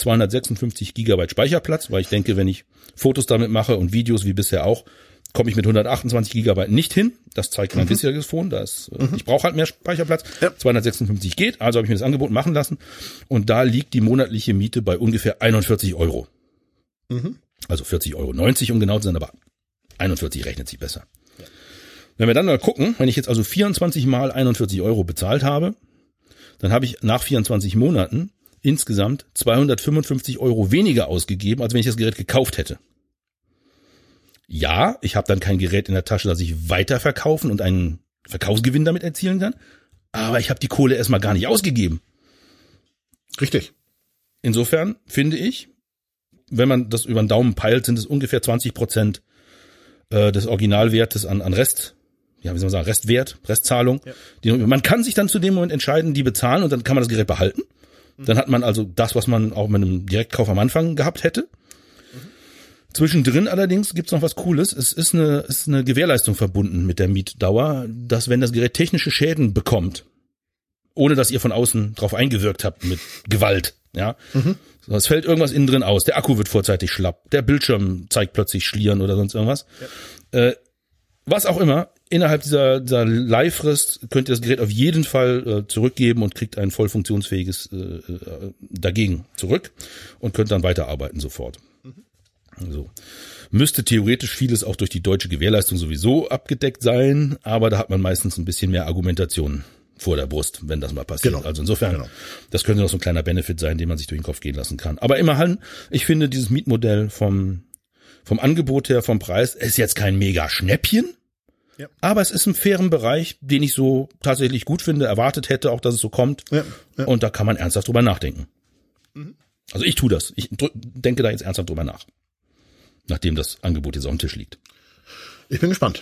256 GB Speicherplatz, weil ich denke, wenn ich Fotos damit mache und Videos wie bisher auch, komme ich mit 128 GB nicht hin. Das zeigt mein bisheriges Phone. Ich brauche halt mehr Speicherplatz. 256 geht, also habe ich mir das Angebot machen lassen. Und da liegt die monatliche Miete bei ungefähr 41 €. Also 40,90 € um genau zu sein, aber 41 rechnet sich besser. Ja. Wenn wir dann mal gucken, wenn ich jetzt also 24 mal 41 € bezahlt habe, dann habe ich nach 24 Monaten insgesamt 255 € weniger ausgegeben, als wenn ich das Gerät gekauft hätte. Ja, ich habe dann kein Gerät in der Tasche, das ich weiterverkaufen und einen Verkaufsgewinn damit erzielen kann, aber ich habe die Kohle erstmal gar nicht ausgegeben. Richtig. Insofern finde ich, wenn man das über den Daumen peilt, sind es ungefähr 20% des Originalwertes an Restwert, Restzahlung. Ja. Man kann sich dann zu dem Moment entscheiden, die bezahlen und dann kann man das Gerät behalten. Dann hat man also das, was man auch mit einem Direktkauf am Anfang gehabt hätte. Zwischendrin allerdings gibt's noch was Cooles. Es ist eine Gewährleistung verbunden mit der Mietdauer, dass wenn das Gerät technische Schäden bekommt, ohne dass ihr von außen drauf eingewirkt habt mit Gewalt, ja, es fällt irgendwas innen drin aus, der Akku wird vorzeitig schlapp, der Bildschirm zeigt plötzlich Schlieren oder sonst irgendwas. Ja. Was auch immer, innerhalb dieser Leihfrist könnt ihr das Gerät auf jeden Fall zurückgeben und kriegt ein voll funktionsfähiges dagegen zurück und könnt dann weiterarbeiten sofort. So. Müsste theoretisch vieles auch durch die deutsche Gewährleistung sowieso abgedeckt sein, aber da hat man meistens ein bisschen mehr Argumentation vor der Brust, wenn das mal passiert. Genau. Also insofern, das könnte noch so ein kleiner Benefit sein, den man sich durch den Kopf gehen lassen kann. Aber immerhin, ich finde dieses Mietmodell vom Angebot her, vom Preis, ist jetzt kein mega Schnäppchen, aber es ist im fairen Bereich, den ich so tatsächlich gut finde, erwartet hätte auch, dass es so kommt. Und da kann man ernsthaft drüber nachdenken. Also ich tue das. Ich denke da jetzt ernsthaft drüber nach. Nachdem das Angebot jetzt auf dem Tisch liegt. Ich bin gespannt.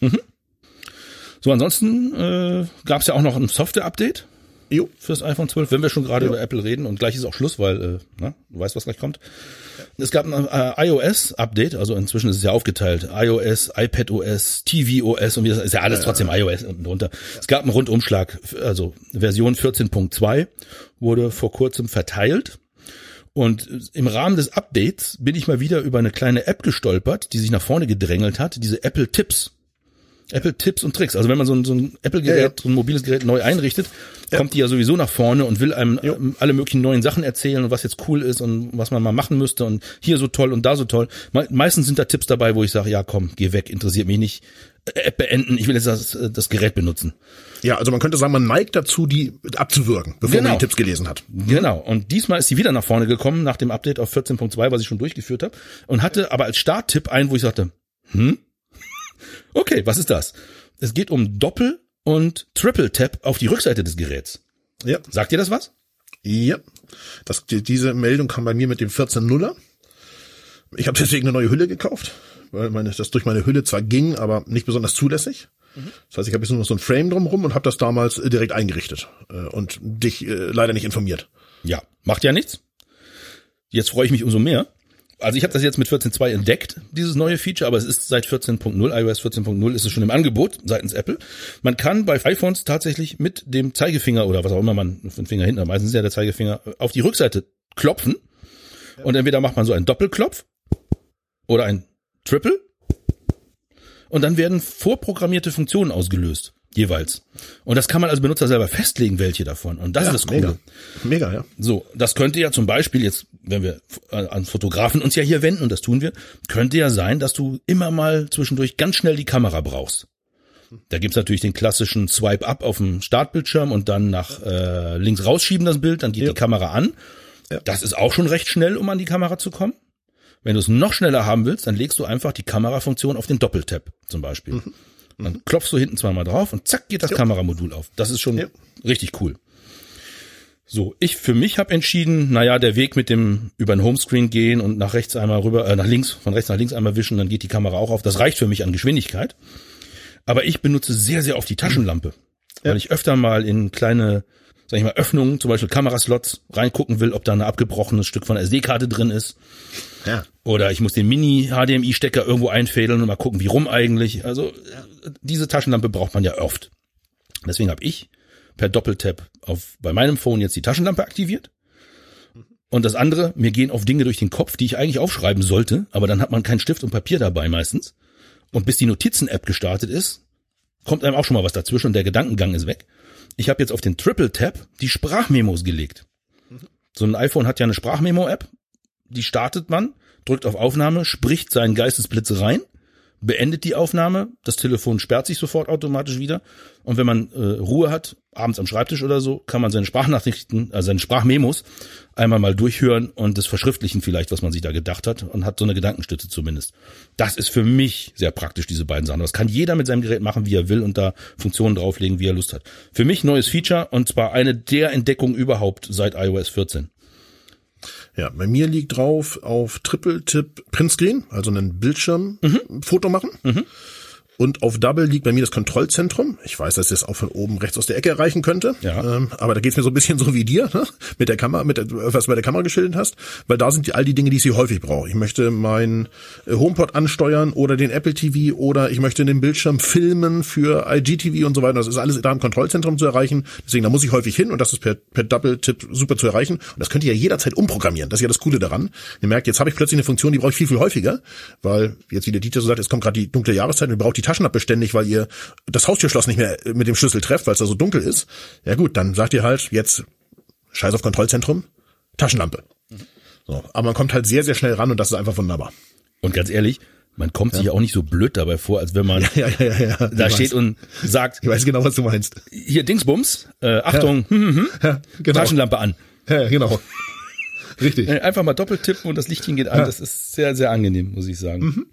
So, ansonsten gab es ja auch noch ein Software-Update fürs iPhone 12, wenn wir schon gerade über Apple reden. Und gleich ist auch Schluss, weil du weißt, was gleich kommt. Es gab ein iOS-Update, also inzwischen ist es ja aufgeteilt. iOS, iPadOS, tvOS und ist ja alles trotzdem iOS unten drunter. Es gab einen Rundumschlag, also Version 14.2 wurde vor kurzem verteilt. Und im Rahmen des Updates bin ich mal wieder über eine kleine App gestolpert, die sich nach vorne gedrängelt hat, diese Apple Tipps. Apple Tipps und Tricks. Also wenn man so ein Apple-Gerät, so ein mobiles Gerät neu einrichtet, kommt die ja sowieso nach vorne und will einem alle möglichen neuen Sachen erzählen und was jetzt cool ist und was man mal machen müsste und hier so toll und da so toll. Meistens sind da Tipps dabei, wo ich sage, ja komm, geh weg, interessiert mich nicht. App beenden, ich will jetzt das Gerät benutzen. Ja, also man könnte sagen, man neigt dazu, die abzuwürgen, bevor man die Tipps gelesen hat. Genau, und diesmal ist sie wieder nach vorne gekommen, nach dem Update auf 14.2, was ich schon durchgeführt habe, und hatte aber als Starttipp einen, wo ich sagte, okay, was ist das? Es geht um Doppel- und Triple-Tap auf die Rückseite des Geräts. Ja. Sagt dir das was? Ja, diese Meldung kam bei mir mit dem 14.0er. Ich habe deswegen eine neue Hülle gekauft, weil das durch meine Hülle zwar ging, aber nicht besonders zulässig. Das heißt, ich habe jetzt nur noch so ein Frame drumherum und habe das damals direkt eingerichtet und dich leider nicht informiert. Ja, macht ja nichts. Jetzt freue ich mich umso mehr. Also ich habe das jetzt mit 14.2 entdeckt, dieses neue Feature, aber es ist seit 14.0, iOS 14.0 ist es schon im Angebot seitens Apple. Man kann bei iPhones tatsächlich mit dem Zeigefinger oder was auch immer man für den Finger hinten, meistens ist ja der Zeigefinger, auf die Rückseite klopfen. Und entweder macht man so einen Doppelklopf oder ein Triple und dann werden vorprogrammierte Funktionen ausgelöst, jeweils. Und das kann man als Benutzer selber festlegen, welche davon. Und das ist das Coole. Mega, ja. So, das könnte ja zum Beispiel jetzt, wenn wir an Fotografen uns ja hier wenden, und das tun wir, könnte ja sein, dass du immer mal zwischendurch ganz schnell die Kamera brauchst. Da gibt's natürlich den klassischen Swipe-Up auf dem Startbildschirm und dann nach links rausschieben das Bild, dann geht die Kamera an. Ja. Das ist auch schon recht schnell, um an die Kamera zu kommen. Wenn du es noch schneller haben willst, dann legst du einfach die Kamerafunktion auf den Doppeltap zum Beispiel. Dann klopfst du hinten zweimal drauf und zack geht das Kameramodul auf. Das ist schon richtig cool. So, ich für mich habe entschieden, der Weg mit dem über den Homescreen gehen und nach rechts einmal rüber, nach links, von rechts nach links einmal wischen, dann geht die Kamera auch auf. Das reicht für mich an Geschwindigkeit. Aber ich benutze sehr, sehr oft die Taschenlampe, weil ich öfter mal in kleine, sag ich mal, Öffnungen, zum Beispiel Kameraslots, reingucken will, ob da ein abgebrochenes Stück von der SD-Karte drin ist. Ja. Oder ich muss den Mini-HDMI-Stecker irgendwo einfädeln und mal gucken, wie rum eigentlich. Also diese Taschenlampe braucht man ja oft. Deswegen habe ich per Doppeltap bei meinem Phone jetzt die Taschenlampe aktiviert. Und das andere, mir gehen auf Dinge durch den Kopf, die ich eigentlich aufschreiben sollte, aber dann hat man keinen Stift und Papier dabei meistens. Und bis die Notizen-App gestartet ist, kommt einem auch schon mal was dazwischen und der Gedankengang ist weg. Ich habe jetzt auf den Triple-Tap die Sprachmemos gelegt. So ein iPhone hat ja eine Sprachmemo-App, die startet man, drückt auf Aufnahme, spricht seinen Geistesblitz rein, beendet die Aufnahme, das Telefon sperrt sich sofort automatisch wieder und wenn man Ruhe hat, abends am Schreibtisch oder so, kann man seine Sprachnachrichten, also seine Sprachmemos einmal mal durchhören und das verschriftlichen vielleicht, was man sich da gedacht hat und hat so eine Gedankenstütze zumindest. Das ist für mich sehr praktisch, diese beiden Sachen. Das kann jeder mit seinem Gerät machen, wie er will und da Funktionen drauflegen, wie er Lust hat. Für mich neues Feature und zwar eine der Entdeckungen überhaupt seit iOS 14. Ja, bei mir liegt drauf auf Triple-Tip Printscreen, also einen Bildschirmfoto machen. Und auf Double liegt bei mir das Kontrollzentrum. Ich weiß, dass ich das auch von oben rechts aus der Ecke erreichen könnte. Ja. Aber da geht's mir so ein bisschen so wie dir, ne? Mit der Kamera, was du bei der Kamera geschildert hast. Weil da sind all die Dinge, die ich hier häufig brauche. Ich möchte meinen HomePod ansteuern oder den Apple TV oder ich möchte den Bildschirm filmen für IGTV und so weiter. Das ist alles da im Kontrollzentrum zu erreichen. Deswegen, da muss ich häufig hin und das ist per Double-Tip super zu erreichen. Und das könnt ihr ja jederzeit umprogrammieren. Das ist ja das Coole daran. Ihr merkt, jetzt habe ich plötzlich eine Funktion, die brauche ich viel, viel häufiger. Weil jetzt, wie der Dieter so sagt, es kommt gerade die dunkle Jahreszeit und ihr braucht die Taschenlampe ständig, weil ihr das Haustürschloss nicht mehr mit dem Schlüssel trefft, weil es da so dunkel ist. Ja gut, dann sagt ihr halt jetzt scheiß auf Kontrollzentrum, Taschenlampe. So, aber man kommt halt sehr, sehr schnell ran und das ist einfach wunderbar. Und ganz ehrlich, man kommt sich ja auch nicht so blöd dabei vor, als wenn man da steht und sagt, ich weiß genau, was du meinst. Hier Dingsbums, Achtung, genau. Taschenlampe an. Ja, genau. Richtig. Einfach mal doppelt tippen und das Lichtchen geht an. Das ist sehr, sehr angenehm, muss ich sagen.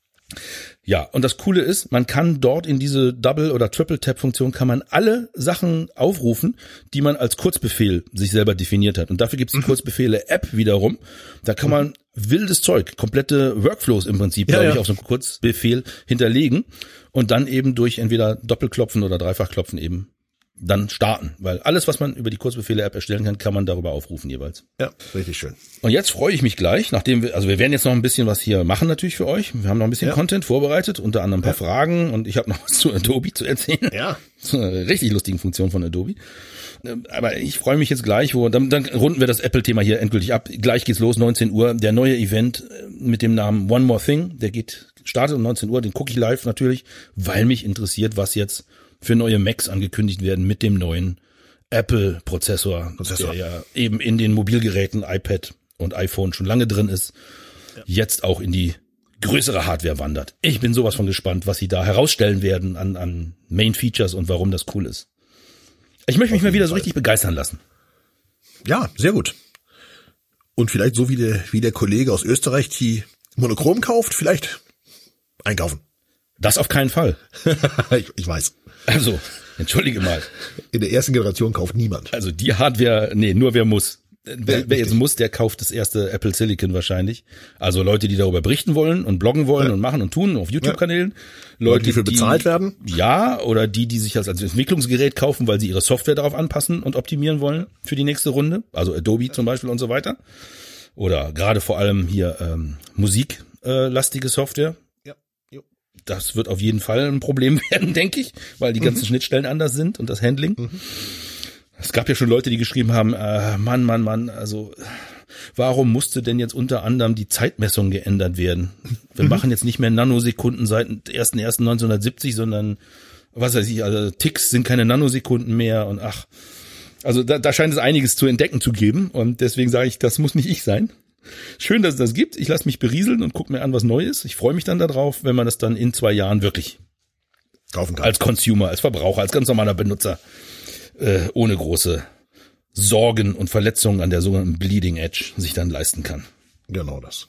Ja, und das Coole ist, man kann dort in diese Double- oder Triple-Tap-Funktion kann man alle Sachen aufrufen, die man als Kurzbefehl sich selber definiert hat. Und dafür gibt es die Kurzbefehle-App wiederum. Da kann man wildes Zeug, komplette Workflows im Prinzip, glaube ich, auf so einem Kurzbefehl hinterlegen und dann eben durch entweder Doppelklopfen oder Dreifachklopfen eben dann starten, weil alles, was man über die Kurzbefehle-App erstellen kann, kann man darüber aufrufen jeweils. Ja, richtig schön. Und jetzt freue ich mich gleich, nachdem wir werden jetzt noch ein bisschen was hier machen natürlich für euch. Wir haben noch ein bisschen Content vorbereitet, unter anderem ein paar Fragen und ich habe noch was zu Adobe zu erzählen. Ja. Zu einer richtig lustigen Funktion von Adobe. Aber ich freue mich jetzt gleich, dann runden wir das Apple-Thema hier endgültig ab. Gleich geht's los, 19 Uhr, der neue Event mit dem Namen One More Thing, startet um 19 Uhr, den gucke ich live natürlich, weil mich interessiert, was jetzt für neue Macs angekündigt werden mit dem neuen Apple-Prozessor, der ja eben in den Mobilgeräten iPad und iPhone schon lange drin ist, jetzt auch in die größere Hardware wandert. Ich bin sowas von gespannt, was sie da herausstellen werden an Main-Features und warum das cool ist. Ich möchte mich mal wieder so richtig begeistern lassen. Ja, sehr gut. Und vielleicht so wie der Kollege aus Österreich, die Monochrom kauft, vielleicht einkaufen. Das auf keinen Fall. Ich weiß. Also, entschuldige mal. In der ersten Generation kauft niemand. Also die Hardware, nur wer muss. Wer jetzt muss, der kauft das erste Apple Silicon wahrscheinlich. Also Leute, die darüber berichten wollen und bloggen wollen und machen und tun auf YouTube-Kanälen. Leute, die für bezahlt werden. Ja, oder die sich als Entwicklungsgerät kaufen, weil sie ihre Software darauf anpassen und optimieren wollen für die nächste Runde. Also Adobe zum Beispiel und so weiter. Oder gerade vor allem hier musiklastige Software. Ja. Jo. Das wird auf jeden Fall ein Problem werden, denke ich, weil die ganzen Schnittstellen anders sind und das Handling. Es gab ja schon Leute, die geschrieben haben, Mann, also warum musste denn jetzt unter anderem die Zeitmessung geändert werden? Wir machen jetzt nicht mehr Nanosekunden seit 1.1.1970, sondern, was weiß ich, also Ticks sind keine Nanosekunden mehr und also da scheint es einiges zu entdecken zu geben und deswegen sage ich, das muss nicht ich sein. Schön, dass es das gibt. Ich lasse mich berieseln und gucke mir an, was neu ist. Ich freue mich dann darauf, wenn man das dann in 2 Jahren wirklich kaufen kann. Als Consumer, als Verbraucher, als ganz normaler Benutzer ohne große Sorgen und Verletzungen an der sogenannten Bleeding Edge sich dann leisten kann. Genau das.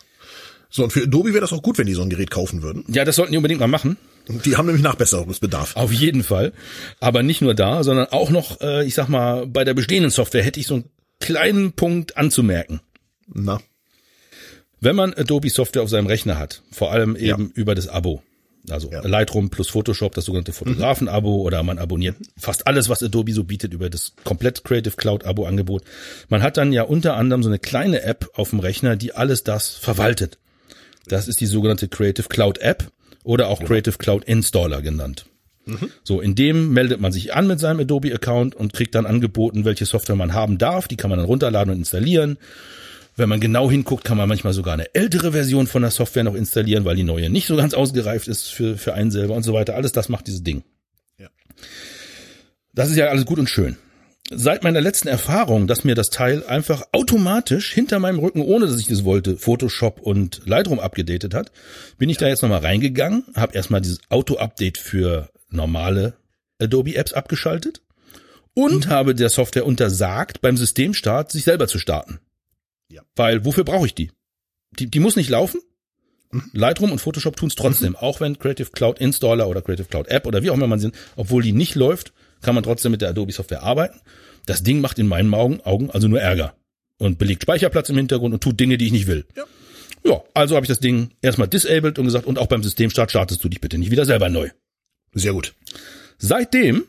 So, und für Adobe wäre das auch gut, wenn die so ein Gerät kaufen würden. Ja, das sollten die unbedingt mal machen. Die haben nämlich Nachbesserungsbedarf. Auf jeden Fall. Aber nicht nur da, sondern auch noch, ich sag mal, bei der bestehenden Software hätte ich so einen kleinen Punkt anzumerken. Na? Wenn man Adobe Software auf seinem Rechner hat, vor allem eben über das Abo, also Lightroom plus Photoshop, das sogenannte Fotografen-Abo, oder man abonniert fast alles, was Adobe so bietet, über das komplett Creative Cloud Abo-Angebot. Man hat dann ja unter anderem so eine kleine App auf dem Rechner, die alles das verwaltet. Das ist die sogenannte Creative Cloud App oder auch Creative Cloud Installer genannt. So, in dem meldet man sich an mit seinem Adobe-Account und kriegt dann angeboten, welche Software man haben darf. Die kann man dann runterladen und installieren. Wenn man genau hinguckt, kann man manchmal sogar eine ältere Version von der Software noch installieren, weil die neue nicht so ganz ausgereift ist für einen selber und so weiter. Alles das macht dieses Ding. Ja. Das ist ja alles gut und schön. Seit meiner letzten Erfahrung, dass mir das Teil einfach automatisch hinter meinem Rücken, ohne dass ich das wollte, Photoshop und Lightroom abgedatet hat, bin ich da jetzt nochmal reingegangen, habe erstmal dieses Auto-Update für normale Adobe-Apps abgeschaltet und habe der Software untersagt, beim Systemstart sich selber zu starten. Ja. Weil, wofür brauche ich die? Die muss nicht laufen. Lightroom und Photoshop tun's trotzdem. Auch wenn Creative Cloud Installer oder Creative Cloud App oder wie auch immer man sind, obwohl die nicht läuft, kann man trotzdem mit der Adobe Software arbeiten. Das Ding macht in meinen Augen also nur Ärger. Und belegt Speicherplatz im Hintergrund und tut Dinge, die ich nicht will. Ja, also habe ich das Ding erstmal disabled und gesagt, und auch beim Systemstart startest du dich bitte nicht wieder selber neu. Sehr gut. Seitdem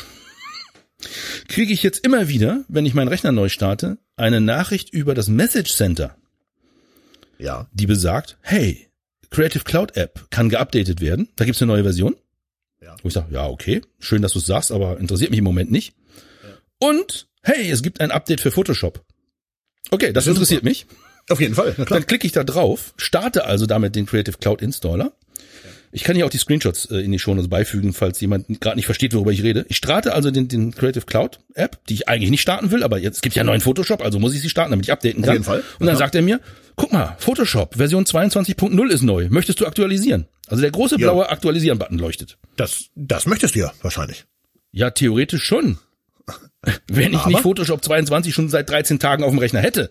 kriege ich jetzt immer wieder, wenn ich meinen Rechner neu starte, eine Nachricht über das Message Center, die besagt, hey, Creative Cloud App kann geupdatet werden, da gibt's eine neue Version. Ja. Wo ich sage, ja, okay, schön, dass du es sagst, aber interessiert mich im Moment nicht. Ja. Und, hey, es gibt ein Update für Photoshop. Okay, das interessiert mich. Auf jeden Fall, na klar. Dann klicke ich da drauf, starte also damit den Creative Cloud Installer. Ich kann hier auch die Screenshots in die Shownotes beifügen, falls jemand gerade nicht versteht, worüber ich rede. Ich starte also den Creative Cloud App, die ich eigentlich nicht starten will, aber jetzt, es gibt ja neuen Photoshop, also muss ich sie starten, damit ich updaten kann. Auf jeden Fall. Und dann sagt er mir, guck mal, Photoshop Version 22.0 ist neu. Möchtest du aktualisieren? Also der große blaue Aktualisieren-Button leuchtet. Das möchtest du ja wahrscheinlich. Ja, theoretisch schon. Wenn ich nicht Photoshop 22 schon seit 13 Tagen auf dem Rechner hätte.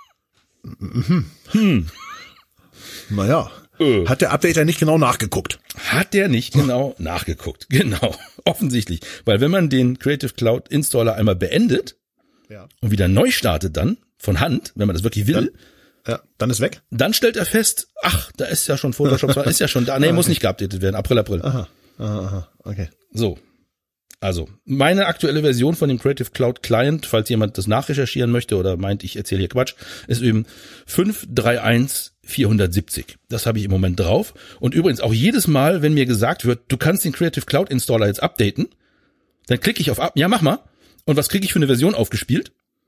Naja. Hat der Updater nicht genau nachgeguckt? Hat der nicht genau nachgeguckt. Genau. Offensichtlich. Weil wenn man den Creative Cloud Installer einmal beendet und wieder neu startet dann, von Hand, wenn man das wirklich will, dann ist weg. Dann stellt er fest, ach, da ist ja schon Photoshop, ist ja schon da. Nee, muss nicht geupdatet werden. April. Aha, okay. So. Also, meine aktuelle Version von dem Creative Cloud Client, falls jemand das nachrecherchieren möchte oder meint, ich erzähle hier Quatsch, ist eben 5.3.1.470. Das habe ich im Moment drauf. Und übrigens auch jedes Mal, wenn mir gesagt wird, du kannst den Creative Cloud Installer jetzt updaten, dann klicke ich auf ja, mach mal. Und was kriege ich für eine Version aufgespielt?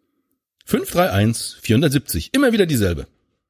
5.3.1.470. Immer wieder dieselbe.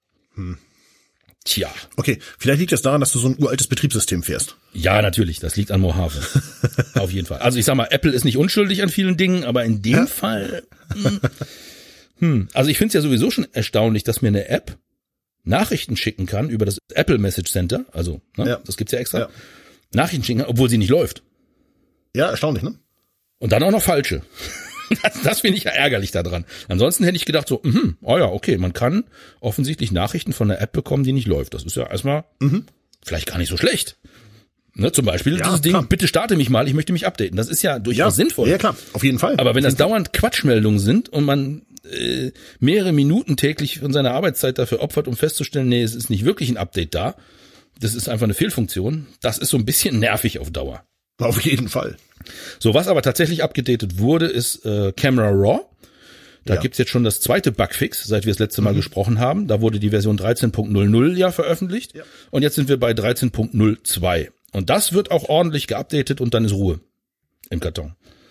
Tja. Okay, vielleicht liegt es daran, dass du so ein uraltes Betriebssystem fährst. Ja, natürlich, das liegt an Mojave. Auf jeden Fall. Also ich sag mal, Apple ist nicht unschuldig an vielen Dingen, aber in dem Fall... Also ich finde es ja sowieso schon erstaunlich, dass mir eine App Nachrichten schicken kann über das Apple Message Center, also das gibt's ja extra, Nachrichten schicken kann, obwohl sie nicht läuft. Ja, erstaunlich, ne? Und dann auch noch falsche. Das finde ich ja ärgerlich daran. Ansonsten hätte ich gedacht so, okay, man kann offensichtlich Nachrichten von einer App bekommen, die nicht läuft. Das ist ja erstmal vielleicht gar nicht so schlecht. Ne, zum Beispiel dieses Ding, bitte starte mich mal, ich möchte mich updaten. Das ist ja durchaus sinnvoll. Ja, klar, auf jeden Fall. Aber wenn das dauernd Quatschmeldungen sind und man mehrere Minuten täglich von seiner Arbeitszeit dafür opfert, um festzustellen, nee, es ist nicht wirklich ein Update da. Das ist einfach eine Fehlfunktion. Das ist so ein bisschen nervig auf Dauer. Auf jeden Fall. So, was aber tatsächlich abgedatet wurde, ist Camera Raw. Da gibt's jetzt schon das zweite Bugfix, seit wir das letzte Mal gesprochen haben. Da wurde die Version 13.00 ja veröffentlicht. Ja. Und jetzt sind wir bei 13.02. Und das wird auch ordentlich geupdatet und dann ist Ruhe im Karton.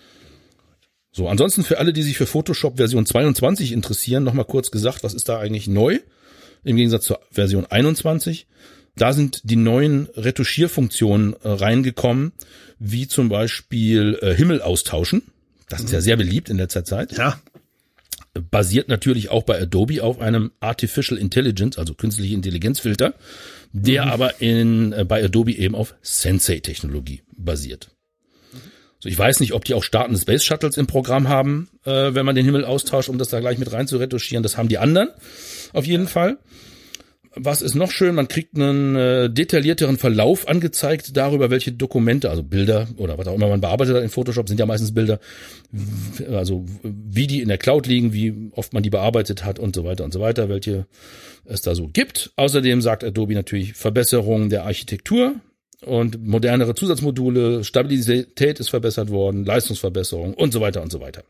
So, ansonsten für alle, die sich für Photoshop Version 22 interessieren, nochmal kurz gesagt, was ist da eigentlich neu? Im Gegensatz zur Version 21. Da sind die neuen Retuschierfunktionen reingekommen, wie zum Beispiel Himmel austauschen. Das ist ja sehr beliebt in letzter Zeit. Ja. Basiert natürlich auch bei Adobe auf einem Artificial Intelligence, also künstliche Intelligenzfilter, der aber bei Adobe eben auf Sensei-Technologie basiert. So, ich weiß nicht, ob die auch startende Space Shuttles im Programm haben, wenn man den Himmel austauscht, um das da gleich mit rein zu retuschieren. Das haben die anderen auf jeden Fall. Was ist noch schön? Man kriegt einen detaillierteren Verlauf angezeigt darüber, welche Dokumente, also Bilder oder was auch immer man bearbeitet hat in Photoshop, sind ja meistens Bilder, also wie die in der Cloud liegen, wie oft man die bearbeitet hat und so weiter, welche es da so gibt. Außerdem sagt Adobe natürlich Verbesserung der Architektur und modernere Zusatzmodule, Stabilität ist verbessert worden, Leistungsverbesserung und so weiter und so weiter.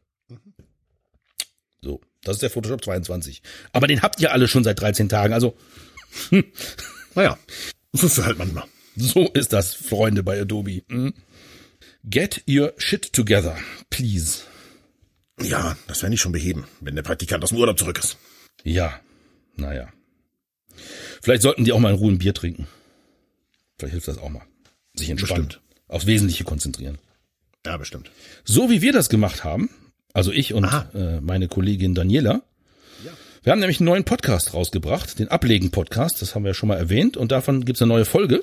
So, das ist der Photoshop 22. Aber den habt ihr alle schon seit 13 Tagen, also naja, so ist es halt manchmal. So ist das, Freunde bei Adobe. Get your shit together, please. Ja, das werden die schon beheben, wenn der Praktikant aus dem Urlaub zurück ist. Ja, naja. Vielleicht sollten die auch mal in Ruhe ein Bier trinken. Vielleicht hilft das auch mal. Sich entspannen. Bestimmt. Aufs Wesentliche konzentrieren. Ja, bestimmt. So wie wir das gemacht haben, also ich und meine Kollegin Daniela, wir haben nämlich einen neuen Podcast rausgebracht, den Ablegen-Podcast, das haben wir ja schon mal erwähnt, und davon gibt's eine neue Folge.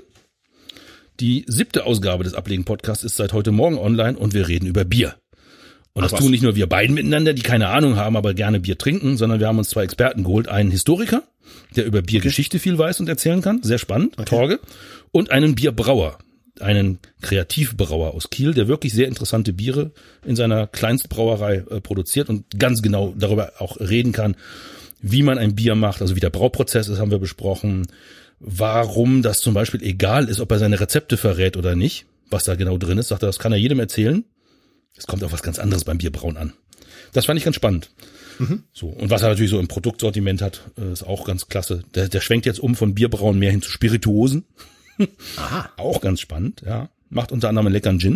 Die 7. Ausgabe des Ablegen-Podcasts ist seit heute Morgen online und wir reden über Bier. Und das tun nicht nur wir beiden miteinander, die keine Ahnung haben, aber gerne Bier trinken, sondern wir haben uns 2 Experten geholt. Einen Historiker, der über Biergeschichte viel weiß und erzählen kann, sehr spannend, Torge, und einen Bierbrauer, einen Kreativbrauer aus Kiel, der wirklich sehr interessante Biere in seiner Kleinstbrauerei produziert und ganz genau darüber auch reden kann, wie man ein Bier macht, also wie der Brauprozess ist, haben wir besprochen, warum das zum Beispiel egal ist, ob er seine Rezepte verrät oder nicht, was da genau drin ist, sagt er, das kann er jedem erzählen. Es kommt auf was ganz anderes beim Bierbrauen an. Das fand ich ganz spannend. So, und was er natürlich so im Produktsortiment hat, ist auch ganz klasse. Der schwenkt jetzt um von Bierbrauen mehr hin zu Spirituosen. Aha. Auch ganz spannend, ja. Macht unter anderem einen leckeren Gin.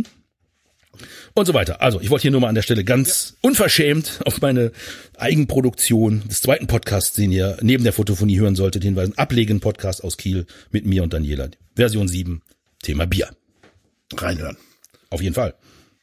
Und so weiter. Also, ich wollte hier nur mal an der Stelle ganz unverschämt auf meine Eigenproduktion des zweiten Podcasts, den ihr neben der Fotophonie hören solltet, hinweisen. Ablegen-Podcast aus Kiel mit mir und Daniela. Version 7, Thema Bier. Reinhören. Auf jeden Fall.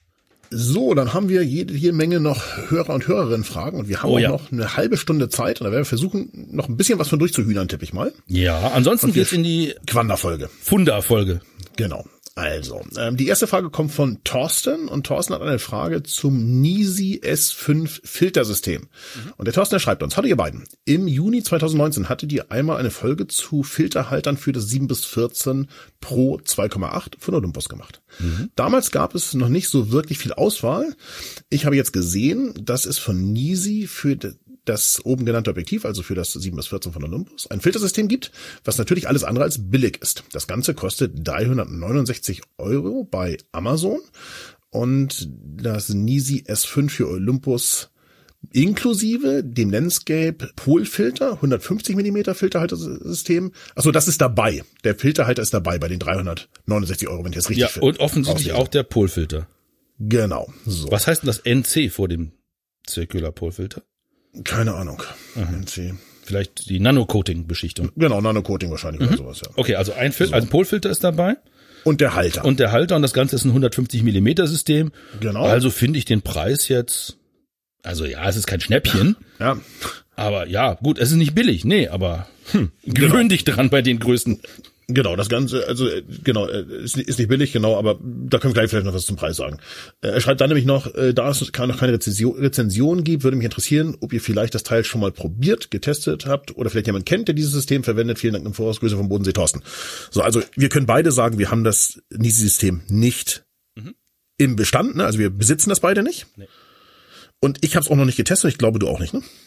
So, dann haben wir jede Menge noch Hörer und Hörerinnen-Fragen und wir haben auch noch eine halbe Stunde Zeit und da werden wir versuchen, noch ein bisschen was von durchzuhühnern, tippe ich mal. Ja, ansonsten geht's in die Quanda-Folge. Funda-Folge. Genau. Also, die erste Frage kommt von Thorsten und Thorsten hat eine Frage zum Nisi S5 Filtersystem. Und der Thorsten, der schreibt uns: Hallo ihr beiden. Im Juni 2019 hattet ihr einmal eine Folge zu Filterhaltern für das 7-14 Pro 2,8 von Olympus gemacht. Damals gab es noch nicht so wirklich viel Auswahl. Ich habe jetzt gesehen, dass es von Nisi für das oben genannte Objektiv, also für das 7-14 von Olympus, ein Filtersystem gibt, was natürlich alles andere als billig ist. Das Ganze kostet 369 € bei Amazon und das Nisi S5 für Olympus inklusive dem Landscape Polfilter, 150 mm Filterhaltersystem. Achso, das ist dabei. Der Filterhalter ist dabei bei den 369 €, wenn ich das richtig finde. Ja, und offensichtlich auch der Polfilter. Genau. So. Was heißt denn das NC vor dem Circular Polfilter? Keine Ahnung. NC. Vielleicht die Nanocoating-Beschichtung. Genau, Nanocoating wahrscheinlich oder sowas, ja. Okay, also ein Polfilter ist dabei. Und der Halter. Und das Ganze ist ein 150 mm System. Genau. Also finde ich den Preis jetzt, also ja, es ist kein Schnäppchen. Ja. Aber ja, gut, es ist nicht billig. Nee, aber gewöhn dich dran bei den Größen. Genau, das Ganze, also genau, ist nicht billig, genau, aber da können wir gleich vielleicht noch was zum Preis sagen. Er schreibt dann nämlich noch, da es noch keine Rezension gibt, würde mich interessieren, ob ihr vielleicht das Teil schon mal probiert, getestet habt oder vielleicht jemand kennt, der dieses System verwendet. Vielen Dank im Voraus, Grüße vom Bodensee, Thorsten. So, also wir können beide sagen, wir haben das Nisi-System nicht im Bestand, ne? Also wir besitzen das beide nicht. Nee. Und ich habe es auch noch nicht getestet, ich glaube, du auch nicht, ne?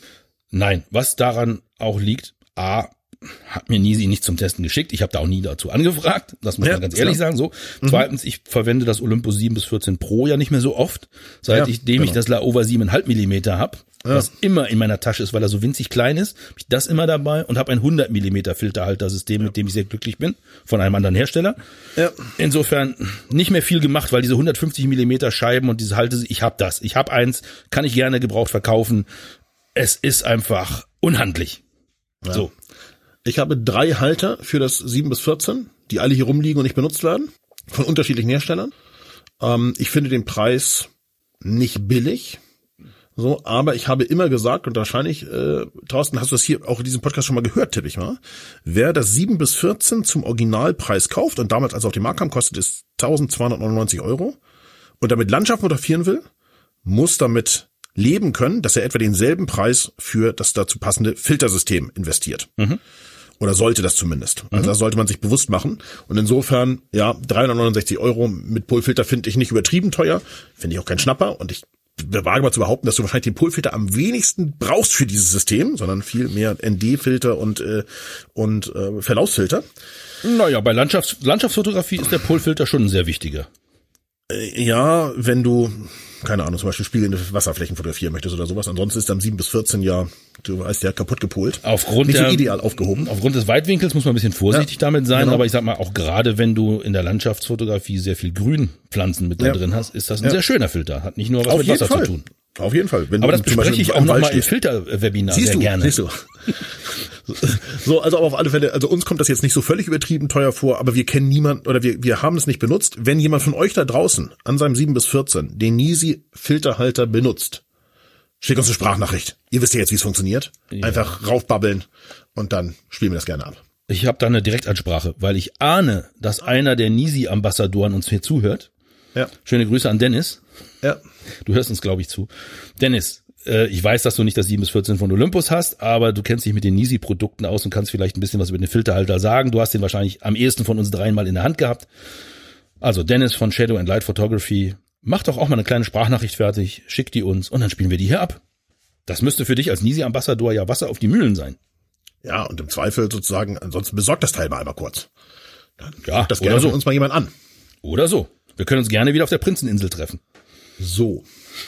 Nein, was daran auch liegt, hat mir Nisi nicht zum Testen geschickt. Ich habe da auch nie dazu angefragt. Das muss man ganz ehrlich sagen. So. Zweitens, ich verwende das Olympus 7 bis 14 Pro ja nicht mehr so oft, seitdem ich das Laowa 7,5 Millimeter habe, was immer in meiner Tasche ist, weil er so winzig klein ist, habe ich das immer dabei und habe ein 100 Millimeter Filterhaltersystem, mit dem ich sehr glücklich bin, von einem anderen Hersteller. Ja. Insofern nicht mehr viel gemacht, weil diese 150 Millimeter Scheiben und diese ich habe das. Ich habe eins, kann ich gerne gebraucht verkaufen. Es ist einfach unhandlich. Ja. So. Ich habe 3 Halter für das 7 bis 14, die alle hier rumliegen und nicht benutzt werden, von unterschiedlichen Herstellern. Ich finde den Preis nicht billig, so, aber ich habe immer gesagt, und wahrscheinlich, Thorsten, hast du das hier auch in diesem Podcast schon mal gehört, tippe ich mal, wer das 7 bis 14 zum Originalpreis kauft und damals, als es auf den Markt kam, kostet es 1.299 € und damit Landschaft fotografieren will, muss damit leben können, dass er etwa denselben Preis für das dazu passende Filtersystem investiert. Oder sollte das zumindest. Also das sollte man sich bewusst machen. Und insofern, 369 € mit Polfilter finde ich nicht übertrieben teuer. Finde ich auch kein Schnapper. Und ich wage mal zu behaupten, dass du wahrscheinlich den Polfilter am wenigsten brauchst für dieses System, sondern viel mehr ND-Filter und Verlaufsfilter. Naja, bei Landschaftsfotografie ist der Polfilter schon ein sehr wichtiger. Ja, wenn du, keine Ahnung, zum Beispiel spiegelnde Wasserflächen fotografieren möchtest oder sowas. Ansonsten ist am 7 bis 14 du weißt ja, kaputt gepolt. Nicht so ideal aufgehoben. Aufgrund des Weitwinkels muss man ein bisschen vorsichtig damit sein, aber ich sag mal, auch gerade wenn du in der Landschaftsfotografie sehr viel Grünpflanzen mit drin hast, ist das ein sehr schöner Filter. Hat nicht nur was mit Wasser zu tun. Auf jeden Fall. Aber das bespreche ich auch nochmal im Filterwebinar sehr gerne. Siehst du. So, also auf alle Fälle, also uns kommt das jetzt nicht so völlig übertrieben teuer vor, aber wir kennen niemanden oder wir haben es nicht benutzt. Wenn jemand von euch da draußen an seinem 7 bis 14 den Nisi Filterhalter benutzt, schickt uns eine Sprachnachricht. Ihr wisst ja jetzt, wie es funktioniert. Einfach raufbabbeln und dann spielen wir das gerne ab. Ich habe da eine Direktansprache, weil ich ahne, dass einer der Nisi-Ambassadoren uns hier zuhört. Ja. Schöne Grüße an Dennis. Ja. Du hörst uns, glaube ich, zu. Dennis, ich weiß, dass du nicht das 7 bis 14 von Olympus hast, aber du kennst dich mit den Nisi-Produkten aus und kannst vielleicht ein bisschen was über den Filterhalter sagen. Du hast den wahrscheinlich am ehesten von uns dreien mal in der Hand gehabt. Also Dennis von Shadow and Light Photography, mach doch auch mal eine kleine Sprachnachricht fertig, schick die uns und dann spielen wir die hier ab. Das müsste für dich als Nisi-Ambassador ja Wasser auf die Mühlen sein. Ja, und im Zweifel sozusagen, ansonsten besorgt das Teil mal einmal kurz. Dann ja, das gerne so uns mal jemand an. Oder so. Wir können uns gerne wieder auf der Prinzeninsel treffen. So.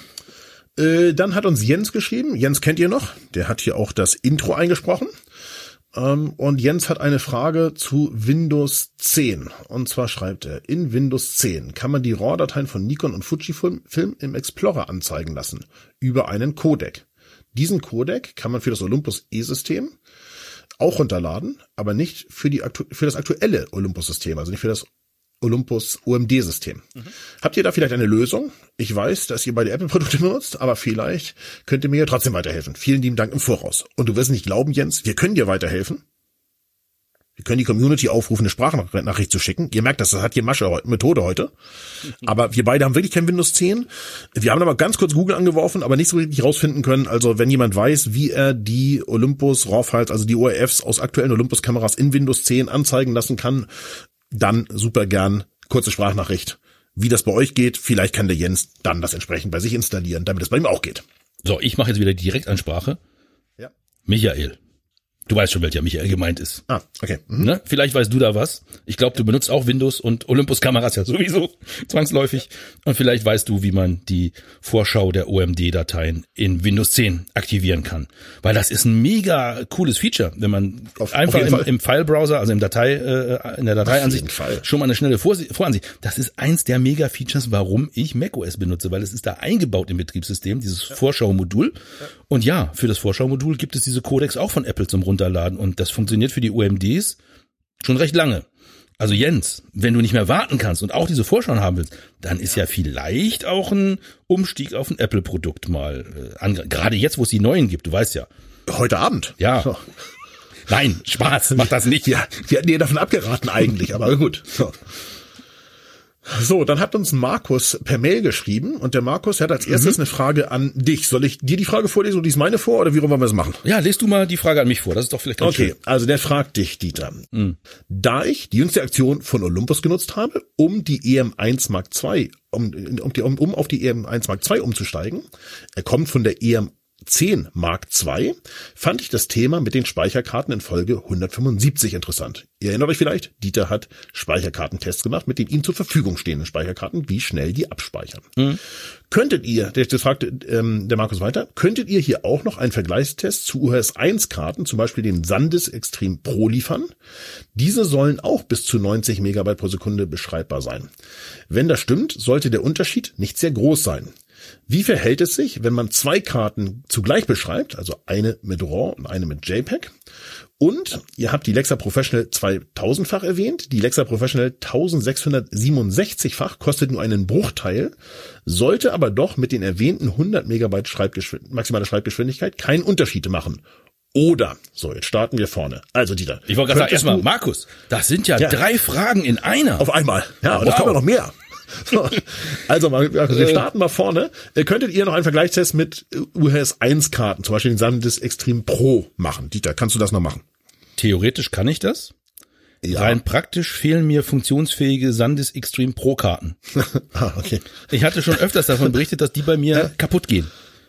Dann hat uns Jens geschrieben. Jens kennt ihr noch. Der hat hier auch das Intro eingesprochen. Und Jens hat eine Frage zu Windows 10. Und zwar schreibt er, in Windows 10 kann man die RAW-Dateien von Nikon und Fujifilm im Explorer anzeigen lassen. Über einen Codec. Diesen Codec kann man für das Olympus E-System auch runterladen, aber nicht für das aktuelle Olympus-System, also nicht für das Olympus OMD-System. Habt ihr da vielleicht eine Lösung? Ich weiß, dass ihr beide Apple-Produkte benutzt, aber vielleicht könnt ihr mir ja trotzdem weiterhelfen. Vielen lieben Dank im Voraus. Und du wirst nicht glauben, Jens, wir können dir weiterhelfen. Wir können die Community aufrufen, eine Sprachnachricht zu schicken. Ihr merkt, das hat hier Methode heute. Aber wir beide haben wirklich kein Windows 10. Wir haben aber ganz kurz Google angeworfen, aber nicht so richtig rausfinden können. Also wenn jemand weiß, wie er die Olympus RAW-Files, also die ORFs aus aktuellen Olympus-Kameras in Windows 10 anzeigen lassen kann, dann super gern kurze Sprachnachricht. Wie das bei euch geht, vielleicht kann der Jens dann das entsprechend bei sich installieren, damit es bei ihm auch geht. So, ich mache jetzt wieder die Direktansprache. Ja. Michael. Du weißt schon, welcher Michael gemeint ist. Ah, okay. Ne? Vielleicht weißt du da was. Ich glaube, du benutzt auch Windows und Olympus-Kameras ja sowieso zwangsläufig. Und vielleicht weißt du, wie man die Vorschau der OMD-Dateien in Windows 10 aktivieren kann. Weil das ist ein mega cooles Feature, wenn man einfach im File-Browser, also in der Dateiansicht schon mal eine schnelle Voransicht. Das ist eins der Mega-Features, warum ich macOS benutze, weil es ist da eingebaut im Betriebssystem, dieses Vorschau-Modul. Und ja, für das Vorschau-Modul gibt es diese Codecs auch von Apple zum Runterladen und das funktioniert für die OMDs schon recht lange. Also Jens, wenn du nicht mehr warten kannst und auch diese Vorschauen haben willst, dann ist ja vielleicht auch ein Umstieg auf ein Apple-Produkt mal gerade jetzt, wo es die neuen gibt, du weißt ja. Heute Abend? Ja. So. Nein, Spaß, mach das nicht. Ja, wir hatten dir davon abgeraten eigentlich, aber gut. So, dann hat uns Markus per Mail geschrieben und der Markus hat als erstes eine Frage an dich. Soll ich dir die Frage vorlesen und dies meine vor oder wie wollen wir es machen? Ja, lest du mal die Frage an mich vor, das ist doch vielleicht ganz schön. Okay, also der fragt dich, Dieter. Da ich die jüngste Aktion von Olympus genutzt habe, um die EM1 Mark II, um auf die EM1 Mark II umzusteigen, er kommt von der EM2 10 Mark II fand ich das Thema mit den Speicherkarten in Folge 175 interessant. Ihr erinnert euch vielleicht, Dieter hat Speicherkartentests gemacht mit den ihm zur Verfügung stehenden Speicherkarten, wie schnell die abspeichern. Könntet ihr, das fragte der Markus weiter, könntet ihr hier auch noch einen Vergleichstest zu UHS 1 Karten, zum Beispiel den SanDisk Extreme Pro liefern? Diese sollen auch bis zu 90 Megabyte pro Sekunde beschreibbar sein. Wenn das stimmt, sollte der Unterschied nicht sehr groß sein. Wie verhält es sich, wenn man 2 Karten zugleich beschreibt, also eine mit RAW und eine mit JPEG? Und ihr habt die Lexa Professional 2000-fach erwähnt. Die Lexa Professional 1667-fach kostet nur einen Bruchteil, sollte aber doch mit den erwähnten 100 Megabyte maximale Schreibgeschwindigkeit keinen Unterschied machen. Oder, so, jetzt starten wir vorne. Also Dieter. Ich wollte gerade sagen, erstmal, Markus, das sind ja 3 Fragen in einer. Auf einmal. Ja, und das kommen noch mehr. So. Also, wir starten mal vorne. Könntet ihr noch einen Vergleichstest mit UHS 1 Karten, zum Beispiel den SanDisk Extreme Pro machen? Dieter, kannst du das noch machen? Theoretisch kann ich das. Ja. Rein praktisch fehlen mir funktionsfähige SanDisk Extreme Pro Karten. Okay. Ich hatte schon öfters davon berichtet, dass die bei mir kaputt gehen.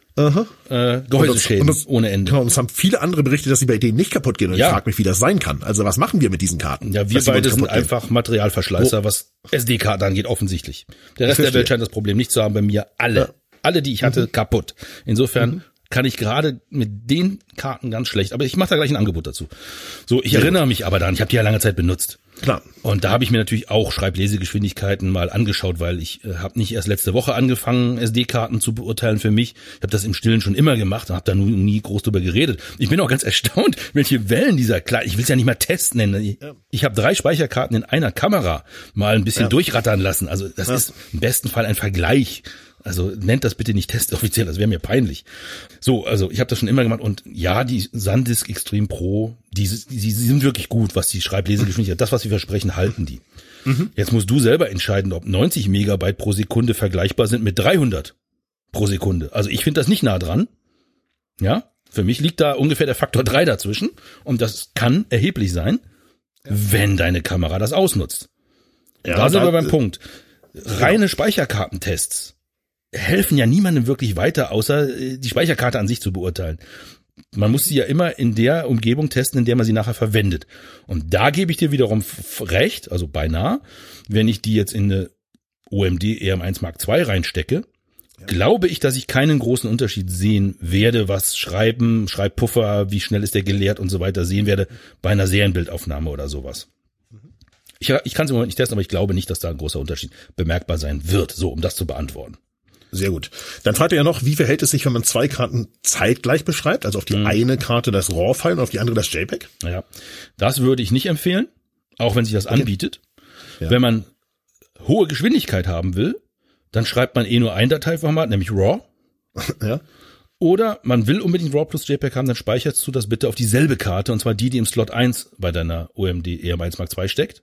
Gehäuseschäden ohne Ende. Genau, und es haben viele andere berichtet, dass sie bei denen nicht kaputt gehen. Und ich frage mich, wie das sein kann. Also was machen wir mit diesen Karten? Ja, wir beide sind einfach Materialverschleißer, was SD-Karten angeht, offensichtlich. Der Rest der Welt scheint das Problem nicht zu haben. Bei mir alle, die ich hatte, kaputt. Insofern kann ich gerade mit den Karten ganz schlecht. Aber ich mache da gleich ein Angebot dazu. So, ich erinnere mich aber daran, ich habe die ja lange Zeit benutzt. Klar. Und da habe ich mir natürlich auch Schreiblesegeschwindigkeiten mal angeschaut, weil ich habe nicht erst letzte Woche angefangen, SD-Karten zu beurteilen für mich. Ich habe das im Stillen schon immer gemacht und habe da nie groß drüber geredet. Ich bin auch ganz erstaunt, welche Wellen dieser kleinen, ich will es ja nicht mal Test nennen. Ich habe 3 Speicherkarten in einer Kamera mal ein bisschen durchrattern lassen. Also das ist im besten Fall ein Vergleich. Also nennt das bitte nicht Test offiziell, das wäre mir peinlich. So, also ich habe das schon immer gemacht und ja, die SanDisk Extreme Pro, die sind wirklich gut, was die Schreiblesegeschwindigkeit, das, was sie versprechen, halten die. Jetzt musst du selber entscheiden, ob 90 Megabyte pro Sekunde vergleichbar sind mit 300 pro Sekunde. Also ich finde das nicht nah dran. Ja, für mich liegt da ungefähr der Faktor 3 dazwischen und das kann erheblich sein, wenn deine Kamera das ausnutzt. Ja, da sind wir beim Punkt. Reine Speicherkartentests helfen ja niemandem wirklich weiter, außer die Speicherkarte an sich zu beurteilen. Man muss sie ja immer in der Umgebung testen, in der man sie nachher verwendet. Und da gebe ich dir wiederum recht, also beinahe, wenn ich die jetzt in eine OMD EM1 Mark II reinstecke, glaube ich, dass ich keinen großen Unterschied sehen werde, was Schreibpuffer, wie schnell ist der geleert und so weiter sehen werde bei einer Serienbildaufnahme oder sowas. Ich kann es im Moment nicht testen, aber ich glaube nicht, dass da ein großer Unterschied bemerkbar sein wird, so um das zu beantworten. Sehr gut. Dann fragt er ja noch, wie verhält es sich, wenn man 2 Karten zeitgleich beschreibt? Also auf die eine Karte das RAW-File und auf die andere das JPEG? Ja, das würde ich nicht empfehlen, auch wenn sich das anbietet. Ja. Wenn man hohe Geschwindigkeit haben will, dann schreibt man nur ein Dateiformat, nämlich RAW. Ja. Oder man will unbedingt RAW plus JPEG haben, dann speicherst du das bitte auf dieselbe Karte, und zwar die im Slot 1 bei deiner OMD EM1 Mark II steckt.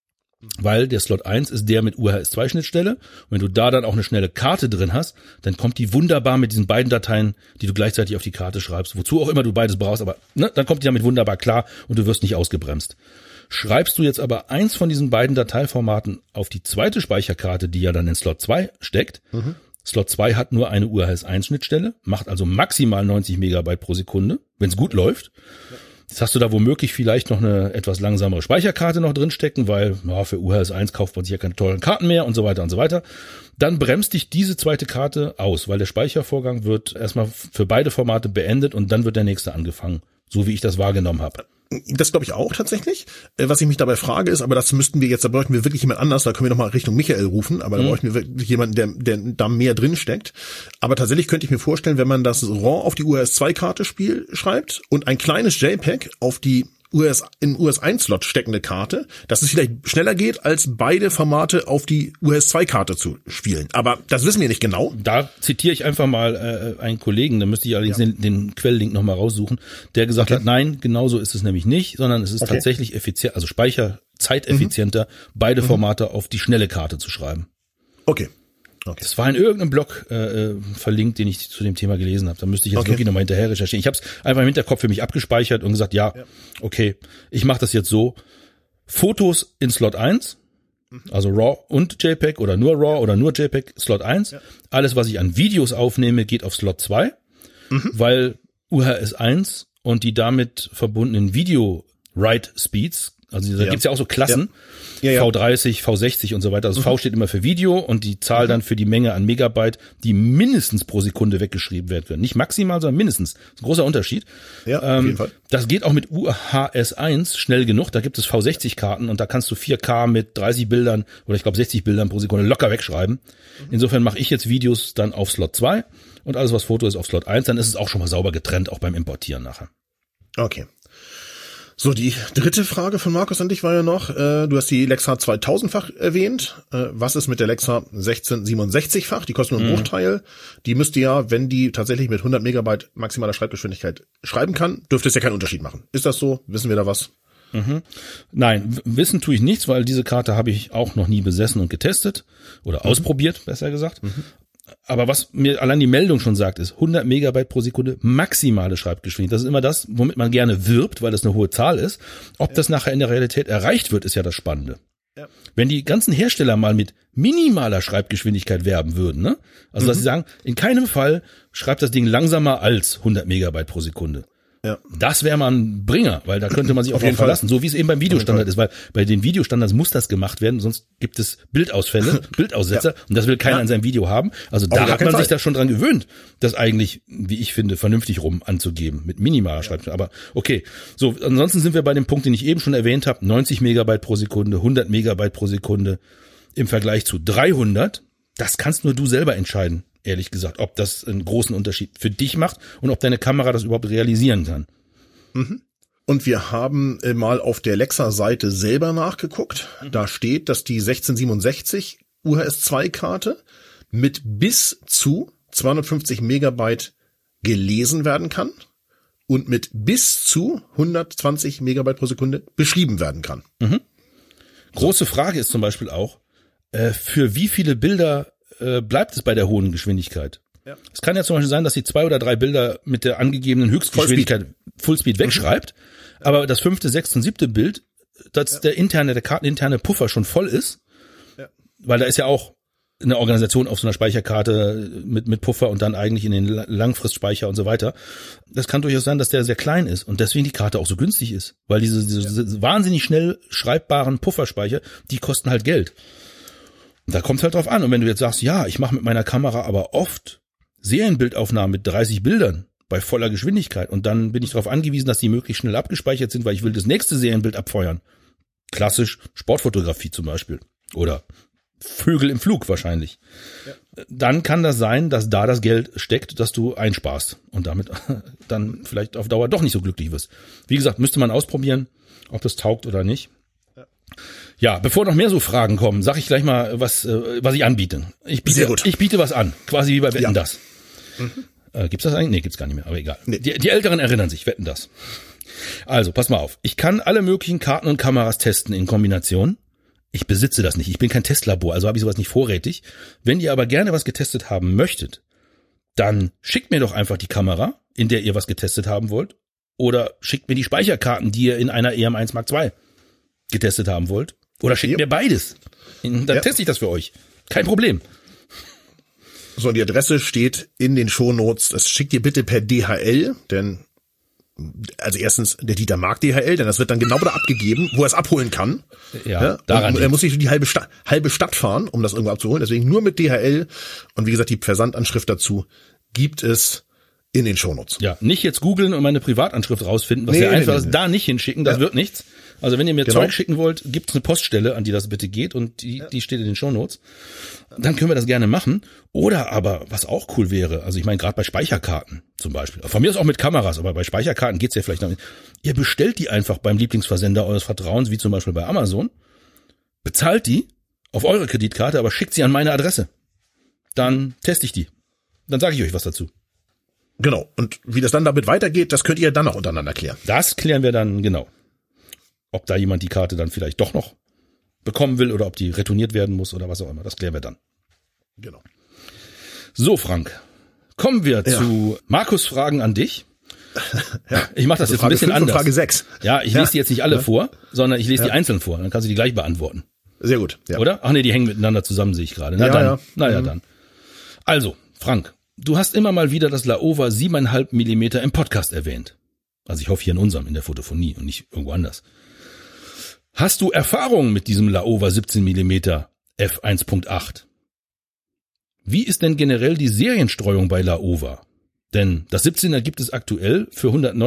Weil der Slot 1 ist der mit UHS-2-Schnittstelle. Und wenn du da dann auch eine schnelle Karte drin hast, dann kommt die wunderbar mit diesen beiden Dateien, die du gleichzeitig auf die Karte schreibst, wozu auch immer du beides brauchst, aber dann kommt die damit wunderbar klar und du wirst nicht ausgebremst. Schreibst du jetzt aber eins von diesen beiden Dateiformaten auf die zweite Speicherkarte, die ja dann in Slot 2 steckt, Slot 2 hat nur eine UHS-1-Schnittstelle, macht also maximal 90 Megabyte pro Sekunde, wenn es gut läuft. Jetzt hast du da womöglich vielleicht noch eine etwas langsamere Speicherkarte noch drinstecken, weil für UHS 1 kauft man sich ja keine tollen Karten mehr und so weiter und so weiter. Dann bremst dich diese zweite Karte aus, weil der Speichervorgang wird erstmal für beide Formate beendet und dann wird der nächste angefangen, so wie ich das wahrgenommen habe. Das glaube ich auch tatsächlich. Was ich mich dabei frage ist, aber da bräuchten wir wirklich jemand anders, da können wir nochmal Richtung Michael rufen, aber da bräuchten wir wirklich jemanden, der da mehr drin steckt. Aber tatsächlich könnte ich mir vorstellen, wenn man das RAW auf die UHS-2-Karte schreibt und ein kleines JPEG auf die in UHS-1-Slot steckende Karte, dass es vielleicht schneller geht, als beide Formate auf die UHS-2-Karte zu spielen. Aber das wissen wir nicht genau. Da zitiere ich einfach mal einen Kollegen, da müsste ich allerdings den Quelllink nochmal raussuchen, der gesagt hat, nein, genauso ist es nämlich nicht, sondern es ist tatsächlich effizient, also speicherzeiteffizienter, beide Formate auf die schnelle Karte zu schreiben. Okay. Das war in irgendeinem Blog verlinkt, den ich zu dem Thema gelesen habe. Da müsste ich jetzt wirklich nochmal hinterher recherchieren. Ich habe es einfach im Hinterkopf für mich abgespeichert und gesagt, okay, ich mache das jetzt so. Fotos in Slot 1, also RAW und JPEG oder nur RAW oder nur JPEG, Slot 1. Ja. Alles, was ich an Videos aufnehme, geht auf Slot 2. weil UHS 1 und die damit verbundenen Video-Write-Speeds, also da gibt's ja auch so Klassen, V30, V60 und so weiter. Also V steht immer für Video und die Zahl dann für die Menge an Megabyte, die mindestens pro Sekunde weggeschrieben werden können. Nicht maximal, sondern mindestens. Das ist ein großer Unterschied. Ja, auf jeden Fall. Das geht auch mit UHS 1 schnell genug. Da gibt es V60-Karten und da kannst du 4K mit 30 Bildern oder ich glaube 60 Bildern pro Sekunde locker wegschreiben. Insofern mache ich jetzt Videos dann auf Slot 2 und alles, was Foto ist, auf Slot 1. Dann ist es auch schon mal sauber getrennt, auch beim Importieren nachher. Okay. So, die dritte Frage von Markus an dich war ja noch, du hast die Lexa 2000-fach erwähnt. Was ist mit der Lexa 1667-fach? Die kostet nur einen Bruchteil. Die müsste ja, wenn die tatsächlich mit 100 Megabyte maximaler Schreibgeschwindigkeit schreiben kann, dürfte es ja keinen Unterschied machen. Ist das so? Wissen wir da was? Nein, wissen tue ich nichts, weil diese Karte habe ich auch noch nie besessen und getestet oder ausprobiert, besser gesagt. Aber was mir allein die Meldung schon sagt, ist 100 Megabyte pro Sekunde maximale Schreibgeschwindigkeit. Das ist immer das, womit man gerne wirbt, weil das eine hohe Zahl ist. Ob das nachher in der Realität erreicht wird, ist ja das Spannende. Ja. Wenn die ganzen Hersteller mal mit minimaler Schreibgeschwindigkeit werben würden, ne? Also dass sie sagen, in keinem Fall schreibt das Ding langsamer als 100 Megabyte pro Sekunde. Ja. Das wäre mal ein Bringer, weil da könnte man sich auf jeden Fall verlassen, so wie es eben beim Videostandard ist, weil bei den Videostandards muss das gemacht werden, sonst gibt es Bildausfälle, Bildaussetzer und das will keiner in seinem Video haben. Also da hat man sich da schon dran gewöhnt, das eigentlich, wie ich finde, vernünftig rum anzugeben, mit minimaler Schreibgeschwindigkeit. Aber okay, so, ansonsten sind wir bei dem Punkt, den ich eben schon erwähnt habe, 90 Megabyte pro Sekunde, 100 Megabyte pro Sekunde im Vergleich zu 300, das kannst nur du selber entscheiden. Ehrlich gesagt, ob das einen großen Unterschied für dich macht und ob deine Kamera das überhaupt realisieren kann. Und wir haben mal auf der Lexa-Seite selber nachgeguckt. Da steht, dass die 1667 UHS-2-Karte mit bis zu 250 Megabyte gelesen werden kann und mit bis zu 120 Megabyte pro Sekunde beschrieben werden kann. Große Frage ist zum Beispiel auch, für wie viele Bilder bleibt es bei der hohen Geschwindigkeit? Ja. Es kann ja zum Beispiel sein, dass sie 2 oder 3 Bilder mit der angegebenen Höchstgeschwindigkeit Fullspeed wegschreibt, aber das 5., 6. und 7. Bild, dass der karteninterne Puffer schon voll ist, weil da ist ja auch eine Organisation auf so einer Speicherkarte mit Puffer und dann eigentlich in den Langfristspeicher und so weiter. Das kann durchaus sein, dass der sehr klein ist und deswegen die Karte auch so günstig ist, weil diese wahnsinnig schnell schreibbaren Pufferspeicher, die kosten halt Geld. Da kommt es halt drauf an. Und wenn du jetzt sagst, ja, ich mache mit meiner Kamera aber oft Serienbildaufnahmen mit 30 Bildern bei voller Geschwindigkeit und dann bin ich darauf angewiesen, dass die möglichst schnell abgespeichert sind, weil ich will das nächste Serienbild abfeuern. Klassisch Sportfotografie zum Beispiel. Oder Vögel im Flug wahrscheinlich. Ja. Dann kann das sein, dass da das Geld steckt, das du einsparst und damit dann vielleicht auf Dauer doch nicht so glücklich wirst. Wie gesagt, müsste man ausprobieren, ob das taugt oder nicht. Ja, bevor noch mehr so Fragen kommen, sage ich gleich mal, was ich anbiete. Ich biete was an, quasi wie bei Wetten, das. Gibt's das eigentlich? Nee, gibt's gar nicht mehr, aber egal. Nee. Die Älteren erinnern sich, Wetten, das. Also, pass mal auf. Ich kann alle möglichen Karten und Kameras testen in Kombination. Ich besitze das nicht. Ich bin kein Testlabor, also habe ich sowas nicht vorrätig. Wenn ihr aber gerne was getestet haben möchtet, dann schickt mir doch einfach die Kamera, in der ihr was getestet haben wollt, oder schickt mir die Speicherkarten, die ihr in einer EM1 Mark II getestet haben wollt. Oder schickt mir beides. Dann teste ich das für euch. Kein Problem. So, und die Adresse steht in den Shownotes. Das schickt ihr bitte per DHL, denn, also erstens, der Dieter mag DHL, denn das wird dann genau da abgegeben, wo er es abholen kann. Ja, daran. Er muss nicht die halbe Stadt fahren, um das irgendwo abzuholen. Deswegen nur mit DHL. Und wie gesagt, die Versandanschrift dazu gibt es in den Shownotes. Ja, nicht jetzt googeln und meine Privatanschrift rausfinden, was sehr einfach ist, da nicht hinschicken, das wird nichts. Also wenn ihr mir Zeug schicken wollt, gibt's eine Poststelle, an die das bitte geht und die steht in den Shownotes. Dann können wir das gerne machen. Oder aber, was auch cool wäre, also ich meine gerade bei Speicherkarten zum Beispiel, von mir ist auch mit Kameras, aber bei Speicherkarten geht's ja vielleicht noch nicht. Ihr bestellt die einfach beim Lieblingsversender eures Vertrauens, wie zum Beispiel bei Amazon, bezahlt die auf eure Kreditkarte, aber schickt sie an meine Adresse. Dann teste ich die. Dann sage ich euch was dazu. Genau. Und wie das dann damit weitergeht, das könnt ihr dann auch untereinander klären. Das klären wir dann, genau. Ob da jemand die Karte dann vielleicht doch noch bekommen will oder ob die retourniert werden muss oder was auch immer. Das klären wir dann. Genau. So, Frank. Kommen wir zu Markus' Fragen an dich. Ja. Ich mache das also jetzt ein bisschen anders. Frage 6. Ja, ich lese die jetzt nicht alle vor, sondern ich lese die einzeln vor. Dann kannst du die gleich beantworten. Sehr gut. Ja. Oder? Ach nee, die hängen miteinander zusammen, sehe ich gerade. Na dann. Also, Frank, Du hast immer mal wieder das Laowa 7,5 mm im Podcast erwähnt. Also ich hoffe hier in der Fotophonie und nicht irgendwo anders. Hast du Erfahrung mit diesem Laowa 17 mm f1.8? Wie ist denn generell die Serienstreuung bei Laowa? Denn das 17er gibt es aktuell für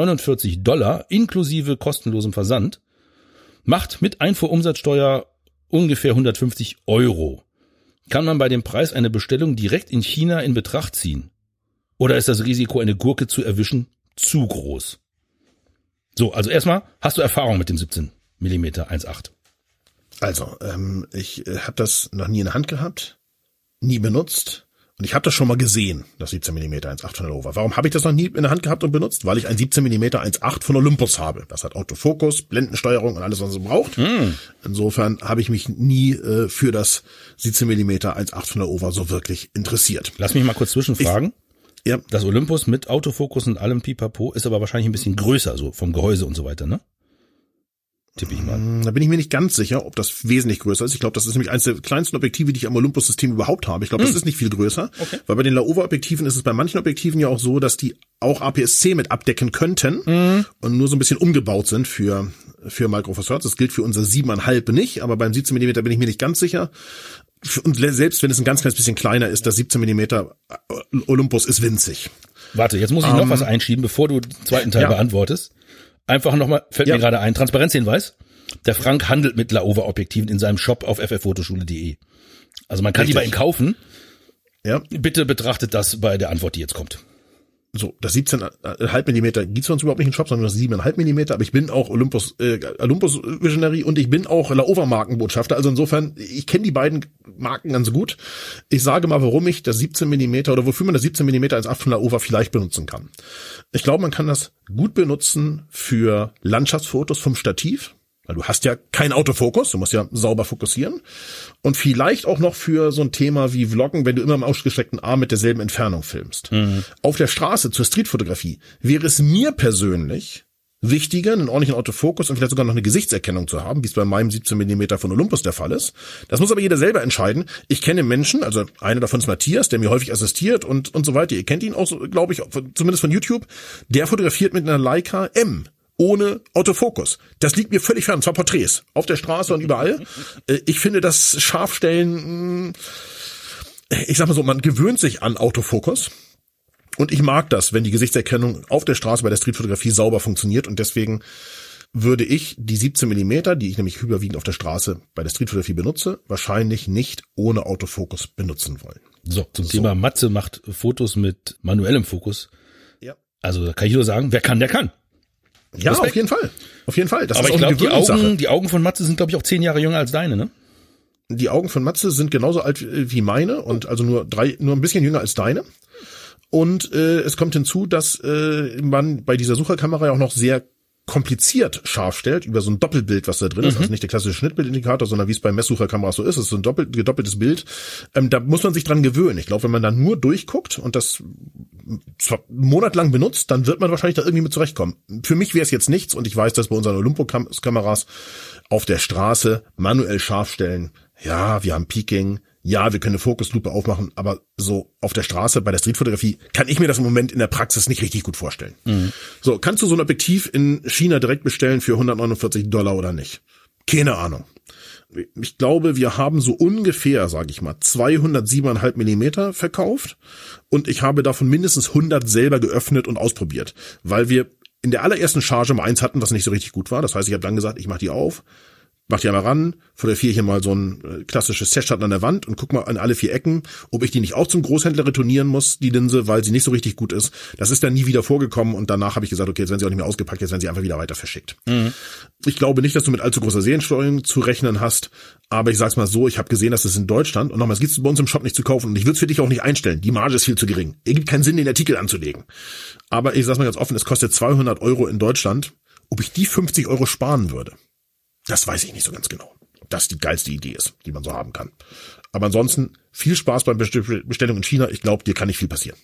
$149 inklusive kostenlosem Versand, macht mit Einfuhrumsatzsteuer ungefähr 150 €. Kann man bei dem Preis eine Bestellung direkt in China in Betracht ziehen? Oder ist das Risiko, eine Gurke zu erwischen, zu groß? So, also erstmal, hast du Erfahrung mit dem 17 mm 1.8? Also, ich habe das noch nie in der Hand gehabt, nie benutzt. Und ich habe das schon mal gesehen, das 17 mm 1.8 von Laowa. Warum habe ich das noch nie in der Hand gehabt und benutzt? Weil ich ein 17 mm 1.8 von Olympus habe. Das hat Autofokus, Blendensteuerung und alles, was es braucht. Insofern habe ich mich nie für das 17 mm 1.8 von Laowa so wirklich interessiert. Lass mich mal kurz zwischenfragen. Ja. Das Olympus mit Autofokus und allem Pipapo ist aber wahrscheinlich ein bisschen größer, so vom Gehäuse und so weiter, ne? Tippe ich mal. Da bin ich mir nicht ganz sicher, ob das wesentlich größer ist. Ich glaube, das ist nämlich eines der kleinsten Objektive, die ich am Olympus-System überhaupt habe. Ich glaube, das ist nicht viel größer. Okay. Weil bei den Laowa-Objektiven ist es bei manchen Objektiven ja auch so, dass die auch APS-C mit abdecken könnten und nur so ein bisschen umgebaut sind für Micro Four Thirds. Das gilt für unser 7,5 nicht, aber beim 17 mm bin ich mir nicht ganz sicher. Und selbst wenn es ein ganz kleines bisschen kleiner ist, das 17 mm Olympus ist winzig. Warte, jetzt muss ich noch was einschieben, bevor du den zweiten Teil beantwortest. Einfach nochmal, fällt mir gerade ein, Transparenzhinweis. Der Frank handelt mit Laowa-Objektiven in seinem Shop auf fffotoschule.de. Also man kann die bei ihm kaufen. Ja. Bitte betrachtet das bei der Antwort, die jetzt kommt. So, das 17,5 mm gibt's bei uns überhaupt nicht im Shop, sondern das 7,5 mm. Aber ich bin auch Olympus Visionary und ich bin auch Laowa-Markenbotschafter. Also insofern, ich kenne die beiden Marken ganz gut. Ich sage mal, warum ich das 17 mm oder wofür man das 17 mm 1.8 von Laowa vielleicht benutzen kann. Ich glaube, man kann das gut benutzen für Landschaftsfotos vom Stativ. Weil du hast ja keinen Autofokus, du musst ja sauber fokussieren. Und vielleicht auch noch für so ein Thema wie Vloggen, wenn du immer im ausgestreckten Arm mit derselben Entfernung filmst. Auf der Straße zur Streetfotografie wäre es mir persönlich wichtiger, einen ordentlichen Autofokus und vielleicht sogar noch eine Gesichtserkennung zu haben, wie es bei meinem 17 mm von Olympus der Fall ist. Das muss aber jeder selber entscheiden. Ich kenne Menschen, also einer davon ist Matthias, der mir häufig assistiert und so weiter. Ihr kennt ihn auch, glaube ich, zumindest von YouTube. Der fotografiert mit einer Leica M. Ohne Autofokus. Das liegt mir völlig fern, und zwar Porträts. Auf der Straße und überall. Ich finde das Scharfstellen, ich sag mal so, man gewöhnt sich an Autofokus. Und ich mag das, wenn die Gesichtserkennung auf der Straße bei der Streetfotografie sauber funktioniert. Und deswegen würde ich die 17 mm, die ich nämlich überwiegend auf der Straße bei der Streetfotografie benutze, wahrscheinlich nicht ohne Autofokus benutzen wollen. So, zum Thema Matze macht Fotos mit manuellem Fokus. Ja. Also da kann ich nur sagen, wer kann, der kann. Ja, Respekt. Auf jeden Fall. Auf jeden Fall. Das aber ist ich auch glaube, die Augen von Matze sind, glaube ich, auch 10 Jahre jünger als deine, ne? Die Augen von Matze sind genauso alt wie meine und also nur ein bisschen jünger als deine. Und es kommt hinzu, dass man bei dieser Sucherkamera ja auch noch sehr kompliziert scharf stellt über so ein Doppelbild, was da drin ist. Also nicht der klassische Schnittbildindikator, sondern wie es bei Messsucherkameras so ist. Es ist so ein gedoppeltes Bild. Da muss man sich dran gewöhnen. Ich glaube, wenn man da nur durchguckt und das zwar monatelang benutzt, dann wird man wahrscheinlich da irgendwie mit zurechtkommen. Für mich wäre es jetzt nichts und ich weiß, dass bei unseren Olympus-Kameras auf der Straße manuell scharf stellen. Ja, wir haben Peaking. Ja, wir können eine Fokuslupe aufmachen, aber so auf der Straße bei der Streetfotografie kann ich mir das im Moment in der Praxis nicht richtig gut vorstellen. So, kannst du so ein Objektiv in China direkt bestellen für $149 oder nicht? Keine Ahnung. Ich glaube, wir haben so ungefähr, sage ich mal, 207,5 mm verkauft und ich habe davon mindestens 100 selber geöffnet und ausprobiert, weil wir in der allerersten Charge mal eins hatten, was nicht so richtig gut war. Das heißt, ich habe dann gesagt, ich mache die auf, mach die einmal ran, fotografiere hier mal so ein klassisches Session an der Wand und guck mal an alle 4 Ecken, ob ich die nicht auch zum Großhändler retournieren muss, die Linse, weil sie nicht so richtig gut ist. Das ist dann nie wieder vorgekommen und danach habe ich gesagt, okay, jetzt werden sie auch nicht mehr ausgepackt, jetzt werden sie einfach wieder weiter verschickt. Ich glaube nicht, dass du mit allzu großer Seriensteuerung zu rechnen hast, aber ich sag's mal so, ich habe gesehen, dass es in Deutschland, und nochmal, es gibt's bei uns im Shop nicht zu kaufen und ich würde es für dich auch nicht einstellen. Die Marge ist viel zu gering. Es gibt keinen Sinn, den Artikel anzulegen. Aber ich sag's mal ganz offen, es kostet 200 € in Deutschland. Ob ich die 50 € sparen würde, das weiß ich nicht so ganz genau. Ob das die geilste Idee ist, die man so haben kann. Aber ansonsten viel Spaß beim Bestellung in China. Ich glaube, dir kann nicht viel passieren.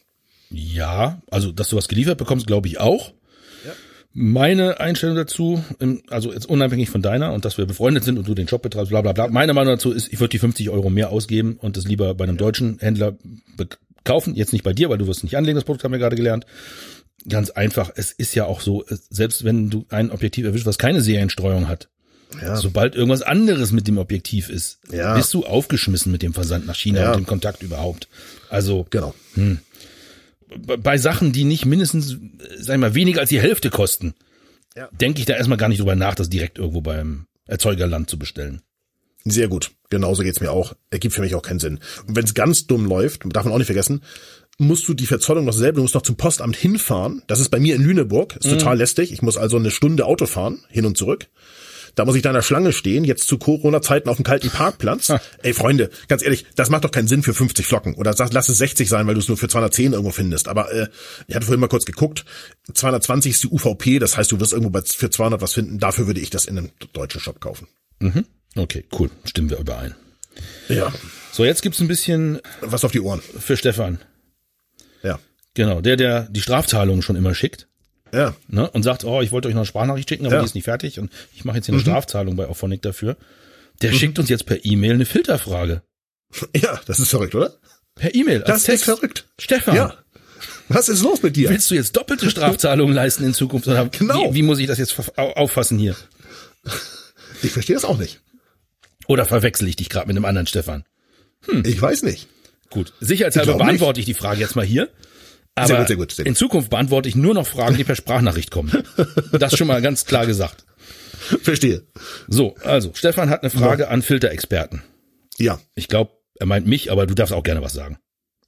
Ja, also dass du was geliefert bekommst, glaube ich auch. Ja. Meine Einstellung dazu, also jetzt unabhängig von deiner und dass wir befreundet sind und du den Shop betreibst, bla bla bla. Meine Meinung dazu ist, ich würde die 50 € mehr ausgeben und das lieber bei einem deutschen Händler kaufen. Jetzt nicht bei dir, weil du wirst nicht anlegen, das Produkt haben wir gerade gelernt. Ganz einfach, es ist ja auch so, selbst wenn du ein Objektiv erwischst, was keine Serienstreuung hat, sobald irgendwas anderes mit dem Objektiv ist, bist du aufgeschmissen mit dem Versand nach China und dem Kontakt überhaupt. Also genau. Bei Sachen, die nicht mindestens, sag ich mal, weniger als die Hälfte kosten, denke ich da erstmal gar nicht drüber nach, das direkt irgendwo beim Erzeugerland zu bestellen. Sehr gut. Genauso geht's mir auch. Ergibt für mich auch keinen Sinn. Und wenn es ganz dumm läuft, darf man auch nicht vergessen, musst du die Verzollung noch selber, du musst noch zum Postamt hinfahren. Das ist bei mir in Lüneburg, ist total lästig. Ich muss also eine Stunde Auto fahren, hin und zurück. Da muss ich da in der Schlange stehen, jetzt zu Corona-Zeiten auf dem kalten Parkplatz. Ey, Freunde, ganz ehrlich, das macht doch keinen Sinn für 50 Flocken. Oder lass es 60 sein, weil du es nur für 210 irgendwo findest. Aber ich hatte vorhin mal kurz geguckt, 220 ist die UVP, das heißt, du wirst irgendwo für 200 was finden. Dafür würde ich das in einem deutschen Shop kaufen. Mhm. Okay, cool. Stimmen wir überein. Ja. So, jetzt gibt's ein bisschen was auf die Ohren. Für Stefan. Ja. Genau, der die Strafzahlungen schon immer schickt. Ja. Ne, und sagt, ich wollte euch noch eine Sprachnachricht schicken, aber die ist nicht fertig und ich mache jetzt hier eine Strafzahlung bei Auphonic dafür. Der schickt uns jetzt per E-Mail eine Filterfrage. Ja, das ist verrückt, oder? Per E-Mail. Das ist verrückt. Stefan. Ja. Was ist los mit dir? Willst du jetzt doppelte Strafzahlungen leisten in Zukunft? Oder genau. Wie muss ich das jetzt auffassen hier? Ich verstehe das auch nicht. Oder verwechsel ich dich gerade mit einem anderen Stefan? Ich weiß nicht. Gut. Sicherheitshalber beantworte ich die Frage jetzt mal hier. Aber sehr gut. In Zukunft beantworte ich nur noch Fragen, die per Sprachnachricht kommen. Das schon mal ganz klar gesagt. Verstehe. So, also Stefan hat eine Frage an Filterexperten. Ja. Ich glaube, er meint mich, aber du darfst auch gerne was sagen.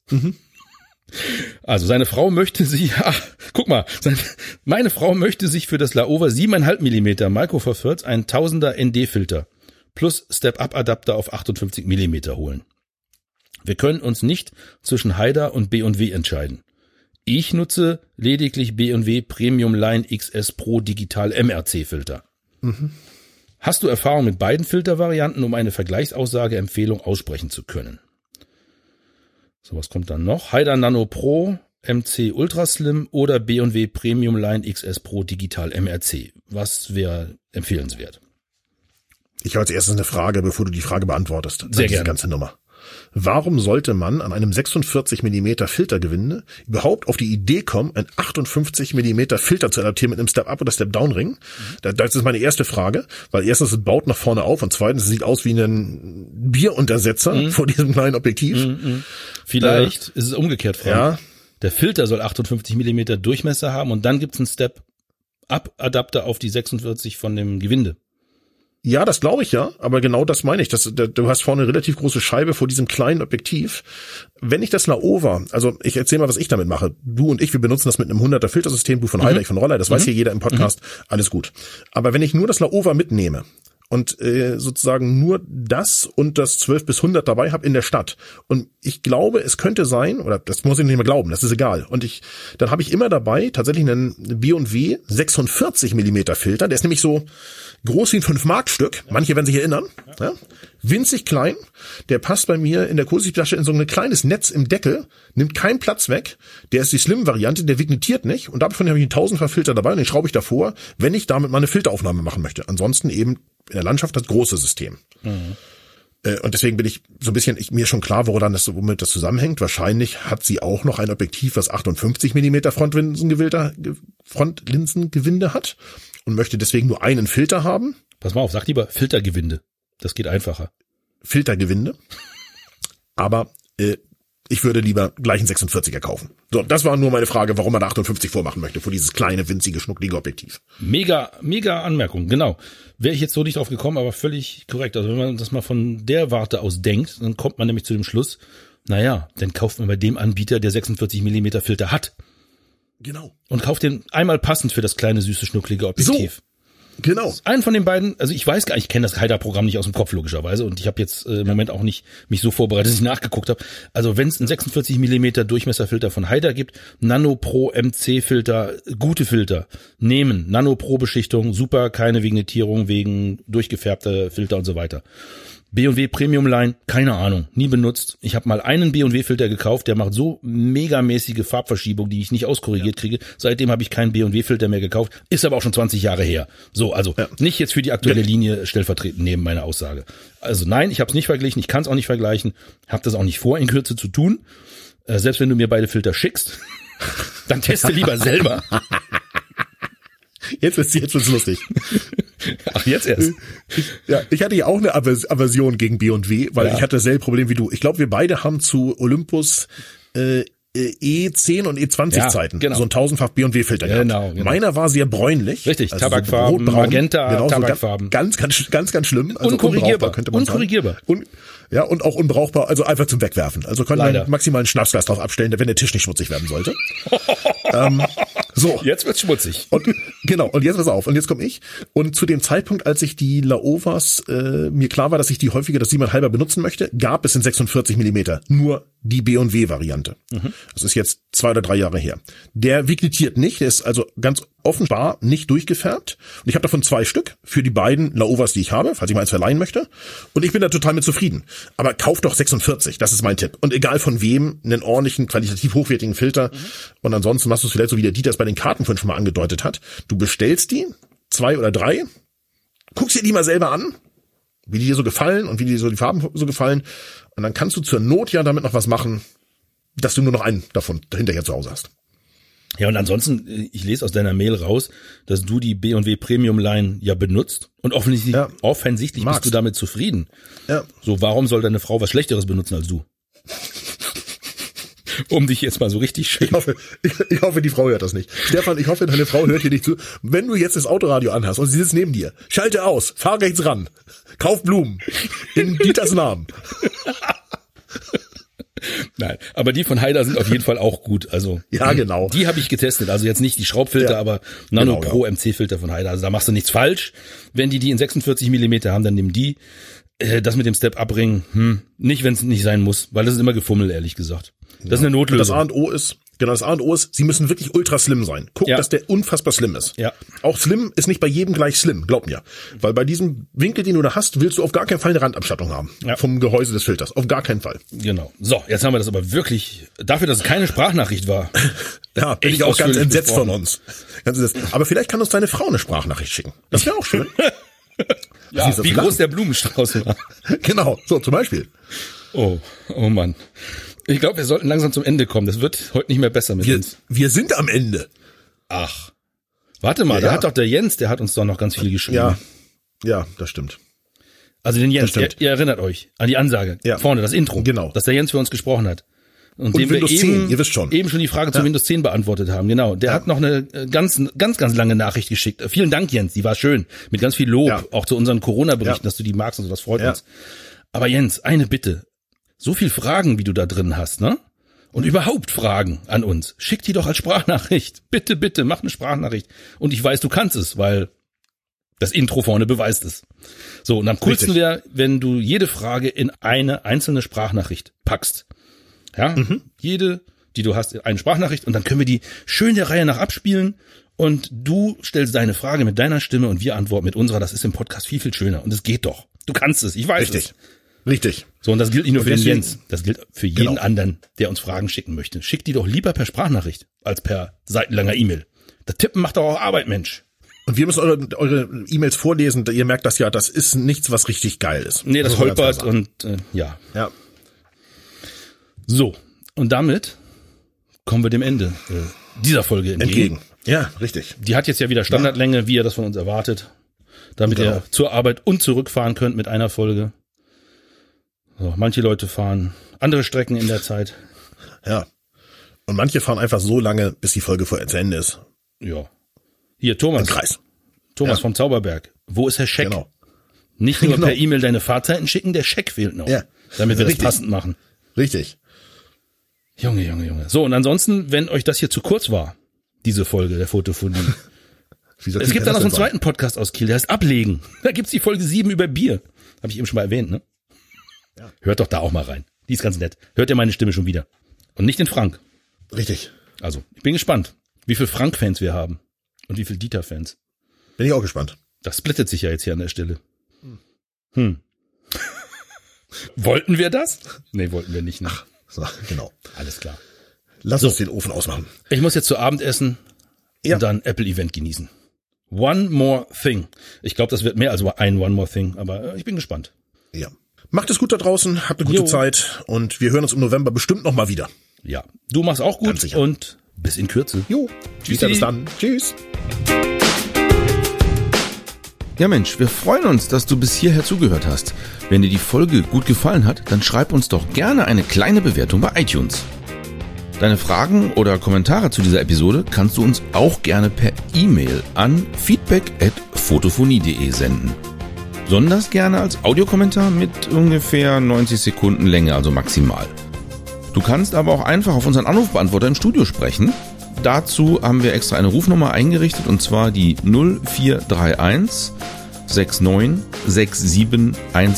Also seine Frau möchte sich, meine Frau möchte sich für das Laowa 7,5 mm Micro Four Thirds einen 1000er ND-Filter plus Step-Up-Adapter auf 58 mm holen. Wir können uns nicht zwischen Haider und B&W entscheiden. Ich nutze lediglich B&W Premium Line XS Pro Digital MRC-Filter. Hast du Erfahrung mit beiden Filtervarianten, um eine Vergleichsaussage-Empfehlung aussprechen zu können? So, was kommt dann noch? Haider Nano Pro MC Ultra Slim oder B&W Premium Line XS Pro Digital MRC? Was wäre empfehlenswert? Ich habe als erstes eine Frage, bevor du die Frage beantwortest. Sehr gerne. Diese ganze Nummer. Warum sollte man an einem 46 mm Filtergewinde überhaupt auf die Idee kommen, ein 58 mm Filter zu adaptieren mit einem Step-Up oder Step-Down-Ring? Das ist meine erste Frage, weil erstens, es baut nach vorne auf und zweitens, es sieht aus wie ein Bieruntersetzer vor diesem kleinen Objektiv. Vielleicht ist es umgekehrt, Frank. Ja. Der Filter soll 58 mm Durchmesser haben und dann gibt's einen Step-Up-Adapter auf die 46 von dem Gewinde. Ja, das glaube ich ja, aber genau das meine ich. Du hast vorne eine relativ große Scheibe vor diesem kleinen Objektiv. Wenn ich das Laowa, also ich erzähle mal, was ich damit mache. Du und ich, wir benutzen das mit einem 100er Filtersystem, du von Haider, ich von Roller, das weiß hier jeder im Podcast, alles gut. Aber wenn ich nur das Laowa mitnehme und sozusagen nur das und das 12 bis 100 dabei habe in der Stadt und ich glaube, es könnte sein, oder das muss ich nicht mehr glauben, das ist egal, und dann habe ich immer dabei tatsächlich einen B&W 46 mm Filter, der ist nämlich so groß wie ein 5-Mark-Stück, manche werden sich erinnern, ja? Winzig klein, der passt bei mir in der Kursiv-Tasche in so ein kleines Netz im Deckel, nimmt keinen Platz weg, der ist die Slim-Variante, der vignettiert nicht und davon habe ich einen 1000er Filter dabei und den schraube ich davor, wenn ich damit mal eine Filteraufnahme machen möchte. Ansonsten eben in der Landschaft das große System. Und deswegen bin ich so ein bisschen, mir schon klar, womit das zusammenhängt. Wahrscheinlich hat sie auch noch ein Objektiv, das 58 mm Frontlinsengewinde hat und möchte deswegen nur einen Filter haben. Pass mal auf, sag lieber Filtergewinde. Das geht einfacher. Filtergewinde. Aber ich würde lieber gleich einen 46er kaufen. So, das war nur meine Frage, warum man da 58 vormachen möchte, vor dieses kleine, winzige, schnucklige Objektiv. Mega Anmerkung, genau. Wäre ich jetzt so nicht drauf gekommen, aber völlig korrekt. Also wenn man das mal von der Warte aus denkt, dann kommt man nämlich zu dem Schluss, naja, dann kauft man bei dem Anbieter, der 46 mm Filter hat. Genau. Und kauft den einmal passend für das kleine, süße, schnucklige Objektiv. So. Genau. Einen von den beiden, also ich weiß gar nicht, ich kenne das Haider-Programm nicht aus dem Kopf logischerweise und ich habe jetzt im Moment auch nicht mich so vorbereitet, dass ich nachgeguckt habe. Also wenn es einen 46 mm Durchmesserfilter von Haider gibt, Nano Pro MC Filter, gute Filter, nehmen, Nano Pro Beschichtung, super, keine Vignettierung wegen durchgefärbter Filter und so weiter. B&W Premium Line, keine Ahnung, nie benutzt. Ich habe mal einen B&W Filter gekauft, der macht so megamäßige Farbverschiebung, die ich nicht auskorrigiert kriege. Seitdem habe ich keinen B&W Filter mehr gekauft, ist aber auch schon 20 Jahre her. So, also nicht jetzt für die aktuelle Linie stellvertretend nehmen, meine Aussage. Also nein, ich habe es nicht verglichen, ich kann es auch nicht vergleichen, habe das auch nicht vor, in Kürze zu tun. Selbst wenn du mir beide Filter schickst, dann teste lieber selber. Jetzt wird's lustig. Ach, jetzt erst? Ich hatte ja auch eine Aversion gegen B&W, weil ich hatte dasselbe Problem wie du. Ich glaube, wir beide haben zu Olympus E10 und E20 Zeiten genau. so ein 1000-fach B&W-Filter gehabt. Genau. Meiner war sehr bräunlich. Richtig, also Tabakfarben, so Magenta, genau, Tabakfarben. Ganz schlimm. Also unkorrigierbar, könnte man unkorrigierbar. sagen. Und auch unbrauchbar, also einfach zum Wegwerfen. Also konnte man maximal einen Schnapsglas drauf abstellen, wenn der Tisch nicht schmutzig werden sollte. So. Jetzt wird's schmutzig. Und jetzt pass auf, und jetzt komme ich. Und zu dem Zeitpunkt, als ich die Laovas, mir klar war, dass ich die häufiger das 7,5er benutzen möchte, gab es in 46 Millimeter nur die B&W-Variante. Das ist jetzt 2 oder 3 Jahre her. Der vignettiert nicht, der ist also ganz offenbar nicht durchgefärbt. Und ich habe davon 2 Stück für die beiden Laovas, die ich habe, falls ich mal eins verleihen möchte. Und ich bin da total mit zufrieden. Aber kauf doch 46, das ist mein Tipp. Und egal von wem, einen ordentlichen, qualitativ hochwertigen Filter. Und ansonsten machst du es vielleicht so, wie der Dieter es bei den Karten vorhin schon mal angedeutet hat. Du bestellst die, 2 oder 3, guckst dir die mal selber an, wie die dir so gefallen und wie dir so die Farben so gefallen. Und dann kannst du zur Not ja damit noch was machen, dass du nur noch einen davon hinterher zu Hause hast. Ja, und ansonsten, ich lese aus deiner Mail raus, dass du die B&W Premium Line ja benutzt und offensichtlich bist du damit zufrieden. Ja. So, warum soll deine Frau was Schlechteres benutzen als du? Um dich jetzt mal so richtig schön. Ich hoffe, die Frau hört das nicht. Stefan, ich hoffe, deine Frau hört hier nicht zu. Wenn du jetzt das Autoradio anhast und sie sitzt neben dir, schalte aus, fahr rechts ran, kauf Blumen. In Dieters Namen. Nein, aber die von Haider sind auf jeden Fall auch gut. Also ja, genau. Die habe ich getestet. Also jetzt nicht die Schraubfilter, aber Nano Pro MC-Filter von Haider. Also da machst du nichts falsch. Wenn die in 46 Millimeter haben, dann nimm die. Das mit dem Step abbringen, nicht, wenn es nicht sein muss, weil das ist immer Gefummel, ehrlich gesagt. Das ist eine Notlösung. Das A und O ist, sie müssen wirklich ultra slim sein. Guck, dass der unfassbar slim ist. Ja. Auch slim ist nicht bei jedem gleich slim, glaub mir. Weil bei diesem Winkel, den du da hast, willst du auf gar keinen Fall eine Randabschattung haben. Ja. Vom Gehäuse des Filters. Auf gar keinen Fall. Genau. So, jetzt haben wir das aber wirklich, dafür, dass es keine Sprachnachricht war. Ja, bin ich auch ganz entsetzt von uns. Aber vielleicht kann uns deine Frau eine Sprachnachricht schicken. Das wäre auch schön. Ja, wie groß der Blumenstrauß war. Genau, so zum Beispiel. Oh Mann. Ich glaube, wir sollten langsam zum Ende kommen. Das wird heute nicht mehr besser mit uns. Wir sind am Ende. Ach. Warte mal, da hat doch der Jens, der hat uns doch noch ganz viel geschrieben. Ja, das stimmt. Also den Jens, ihr erinnert euch an die Ansage. Ja. Vorne, das Intro. Genau. Dass der Jens für uns gesprochen hat. Und dem Windows wir 10, ihr wisst schon. Eben schon die Frage zu Windows 10 beantwortet haben. Genau. Der hat noch eine ganz lange Nachricht geschickt. Vielen Dank, Jens. Die war schön. Mit ganz viel Lob. Auch zu unseren Corona-Berichten, dass du die magst und so. Das freut uns. Aber Jens, eine Bitte. So viel Fragen, wie du da drin hast, ne? Und überhaupt Fragen an uns. Schick die doch als Sprachnachricht. Bitte, bitte, mach eine Sprachnachricht. Und ich weiß, du kannst es, weil das Intro vorne beweist es. So, und am coolsten wäre, wenn du jede Frage in eine einzelne Sprachnachricht packst. Ja, jede, die du hast, eine Sprachnachricht und dann können wir die schön der Reihe nach abspielen und du stellst deine Frage mit deiner Stimme und wir antworten mit unserer. Das ist im Podcast viel, viel schöner und es geht doch. Du kannst es, ich weiß es. Richtig. So, und das gilt nicht nur für den Jens, das gilt für jeden anderen, der uns Fragen schicken möchte. Schick die doch lieber per Sprachnachricht als per seitenlanger E-Mail. Das Tippen macht doch auch Arbeit, Mensch. Und wir müssen eure E-Mails vorlesen. Ihr merkt das ja, das ist nichts, was richtig geil ist. Nee, das holpert und ja. So, und damit kommen wir dem Ende dieser Folge entgegen. Ja, richtig. Die hat jetzt ja wieder Standardlänge, wie ihr das von uns erwartet, damit ihr zur Arbeit und zurückfahren könnt mit einer Folge. So, manche Leute fahren andere Strecken in der Zeit. Ja. Und manche fahren einfach so lange, bis die Folge zu Ende ist. Ja. Hier, Thomas. Kreis. Thomas vom Zauberberg. Wo ist Herr Scheck? Genau. Nicht nur per E-Mail deine Fahrzeiten schicken, der Scheck fehlt noch. Ja. Damit wir das passend machen. Richtig. Junge. So, und ansonsten, wenn euch das hier zu kurz war, diese Folge der Fotophonie. Es gibt da noch so einen zweiten Podcast aus Kiel, der heißt Ablegen. Da gibt's die Folge 7 über Bier. Habe ich eben schon mal erwähnt, ne? Ja. Hört doch da auch mal rein. Die ist ganz nett. Hört ihr meine Stimme schon wieder. Und nicht den Frank. Richtig. Also, ich bin gespannt, wie viel Frank-Fans wir haben. Und wie viel Dieter-Fans. Bin ich auch gespannt. Das splittet sich ja jetzt hier an der Stelle. Wollten wir das? Nee, wollten wir nicht. Ne? Ach, so, genau. Alles klar. Lass uns den Ofen ausmachen. Ich muss jetzt zu Abend essen und dann Apple-Event genießen. One More Thing. Ich glaube, das wird mehr als ein One More Thing, aber ich bin gespannt. Ja. Macht es gut da draußen, habt eine gute Zeit und wir hören uns im November bestimmt noch mal wieder. Ja, du machst auch gut und bis in Kürze. Jo, tschüss, bis dann. Tschüss. Ja Mensch, wir freuen uns, dass du bis hierher zugehört hast. Wenn dir die Folge gut gefallen hat, dann schreib uns doch gerne eine kleine Bewertung bei iTunes. Deine Fragen oder Kommentare zu dieser Episode kannst du uns auch gerne per E-Mail an feedback@fotophonie.de senden. Besonders gerne als Audiokommentar mit ungefähr 90 Sekunden Länge, also maximal. Du kannst aber auch einfach auf unseren Anrufbeantworter im Studio sprechen. Dazu haben wir extra eine Rufnummer eingerichtet und zwar die 0431 69 67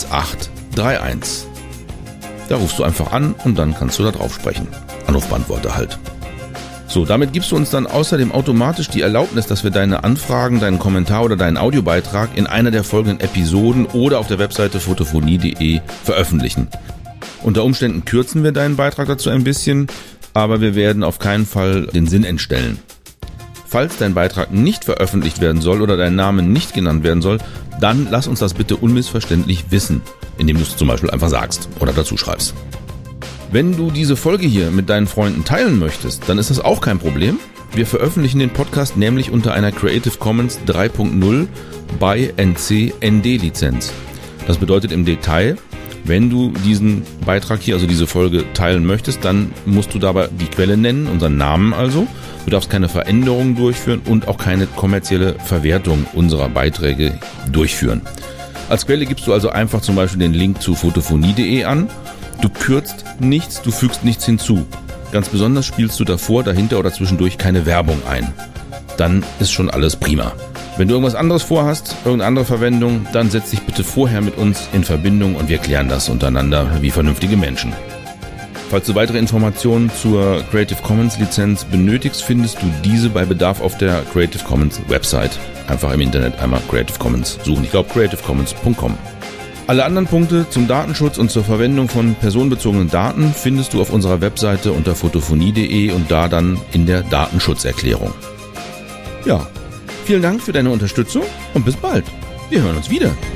1831. Da rufst du einfach an und dann kannst du da drauf sprechen. Anrufbeantworter halt. So, damit gibst du uns dann außerdem automatisch die Erlaubnis, dass wir deine Anfragen, deinen Kommentar oder deinen Audiobeitrag in einer der folgenden Episoden oder auf der Webseite fotophonie.de veröffentlichen. Unter Umständen kürzen wir deinen Beitrag dazu ein bisschen, aber wir werden auf keinen Fall den Sinn entstellen. Falls dein Beitrag nicht veröffentlicht werden soll oder dein Name nicht genannt werden soll, dann lass uns das bitte unmissverständlich wissen, indem du es zum Beispiel einfach sagst oder dazu schreibst. Wenn du diese Folge hier mit deinen Freunden teilen möchtest, dann ist das auch kein Problem. Wir veröffentlichen den Podcast nämlich unter einer Creative Commons 3.0 by NC-ND Lizenz. Das bedeutet im Detail, wenn du diesen Beitrag hier, also diese Folge teilen möchtest, dann musst du dabei die Quelle nennen, unseren Namen also. Du darfst keine Veränderungen durchführen und auch keine kommerzielle Verwertung unserer Beiträge durchführen. Als Quelle gibst du also einfach zum Beispiel den Link zu fotophonie.de an. Du kürzt nichts, du fügst nichts hinzu. Ganz besonders spielst du davor, dahinter oder zwischendurch keine Werbung ein. Dann ist schon alles prima. Wenn du irgendwas anderes vorhast, irgendeine andere Verwendung, dann setz dich bitte vorher mit uns in Verbindung und wir klären das untereinander wie vernünftige Menschen. Falls du weitere Informationen zur Creative Commons Lizenz benötigst, findest du diese bei Bedarf auf der Creative Commons Website. Einfach im Internet einmal Creative Commons suchen. Ich glaube creativecommons.com. Alle anderen Punkte zum Datenschutz und zur Verwendung von personenbezogenen Daten findest du auf unserer Webseite unter fotophonie.de und da dann in der Datenschutzerklärung. Ja, vielen Dank für deine Unterstützung und bis bald. Wir hören uns wieder.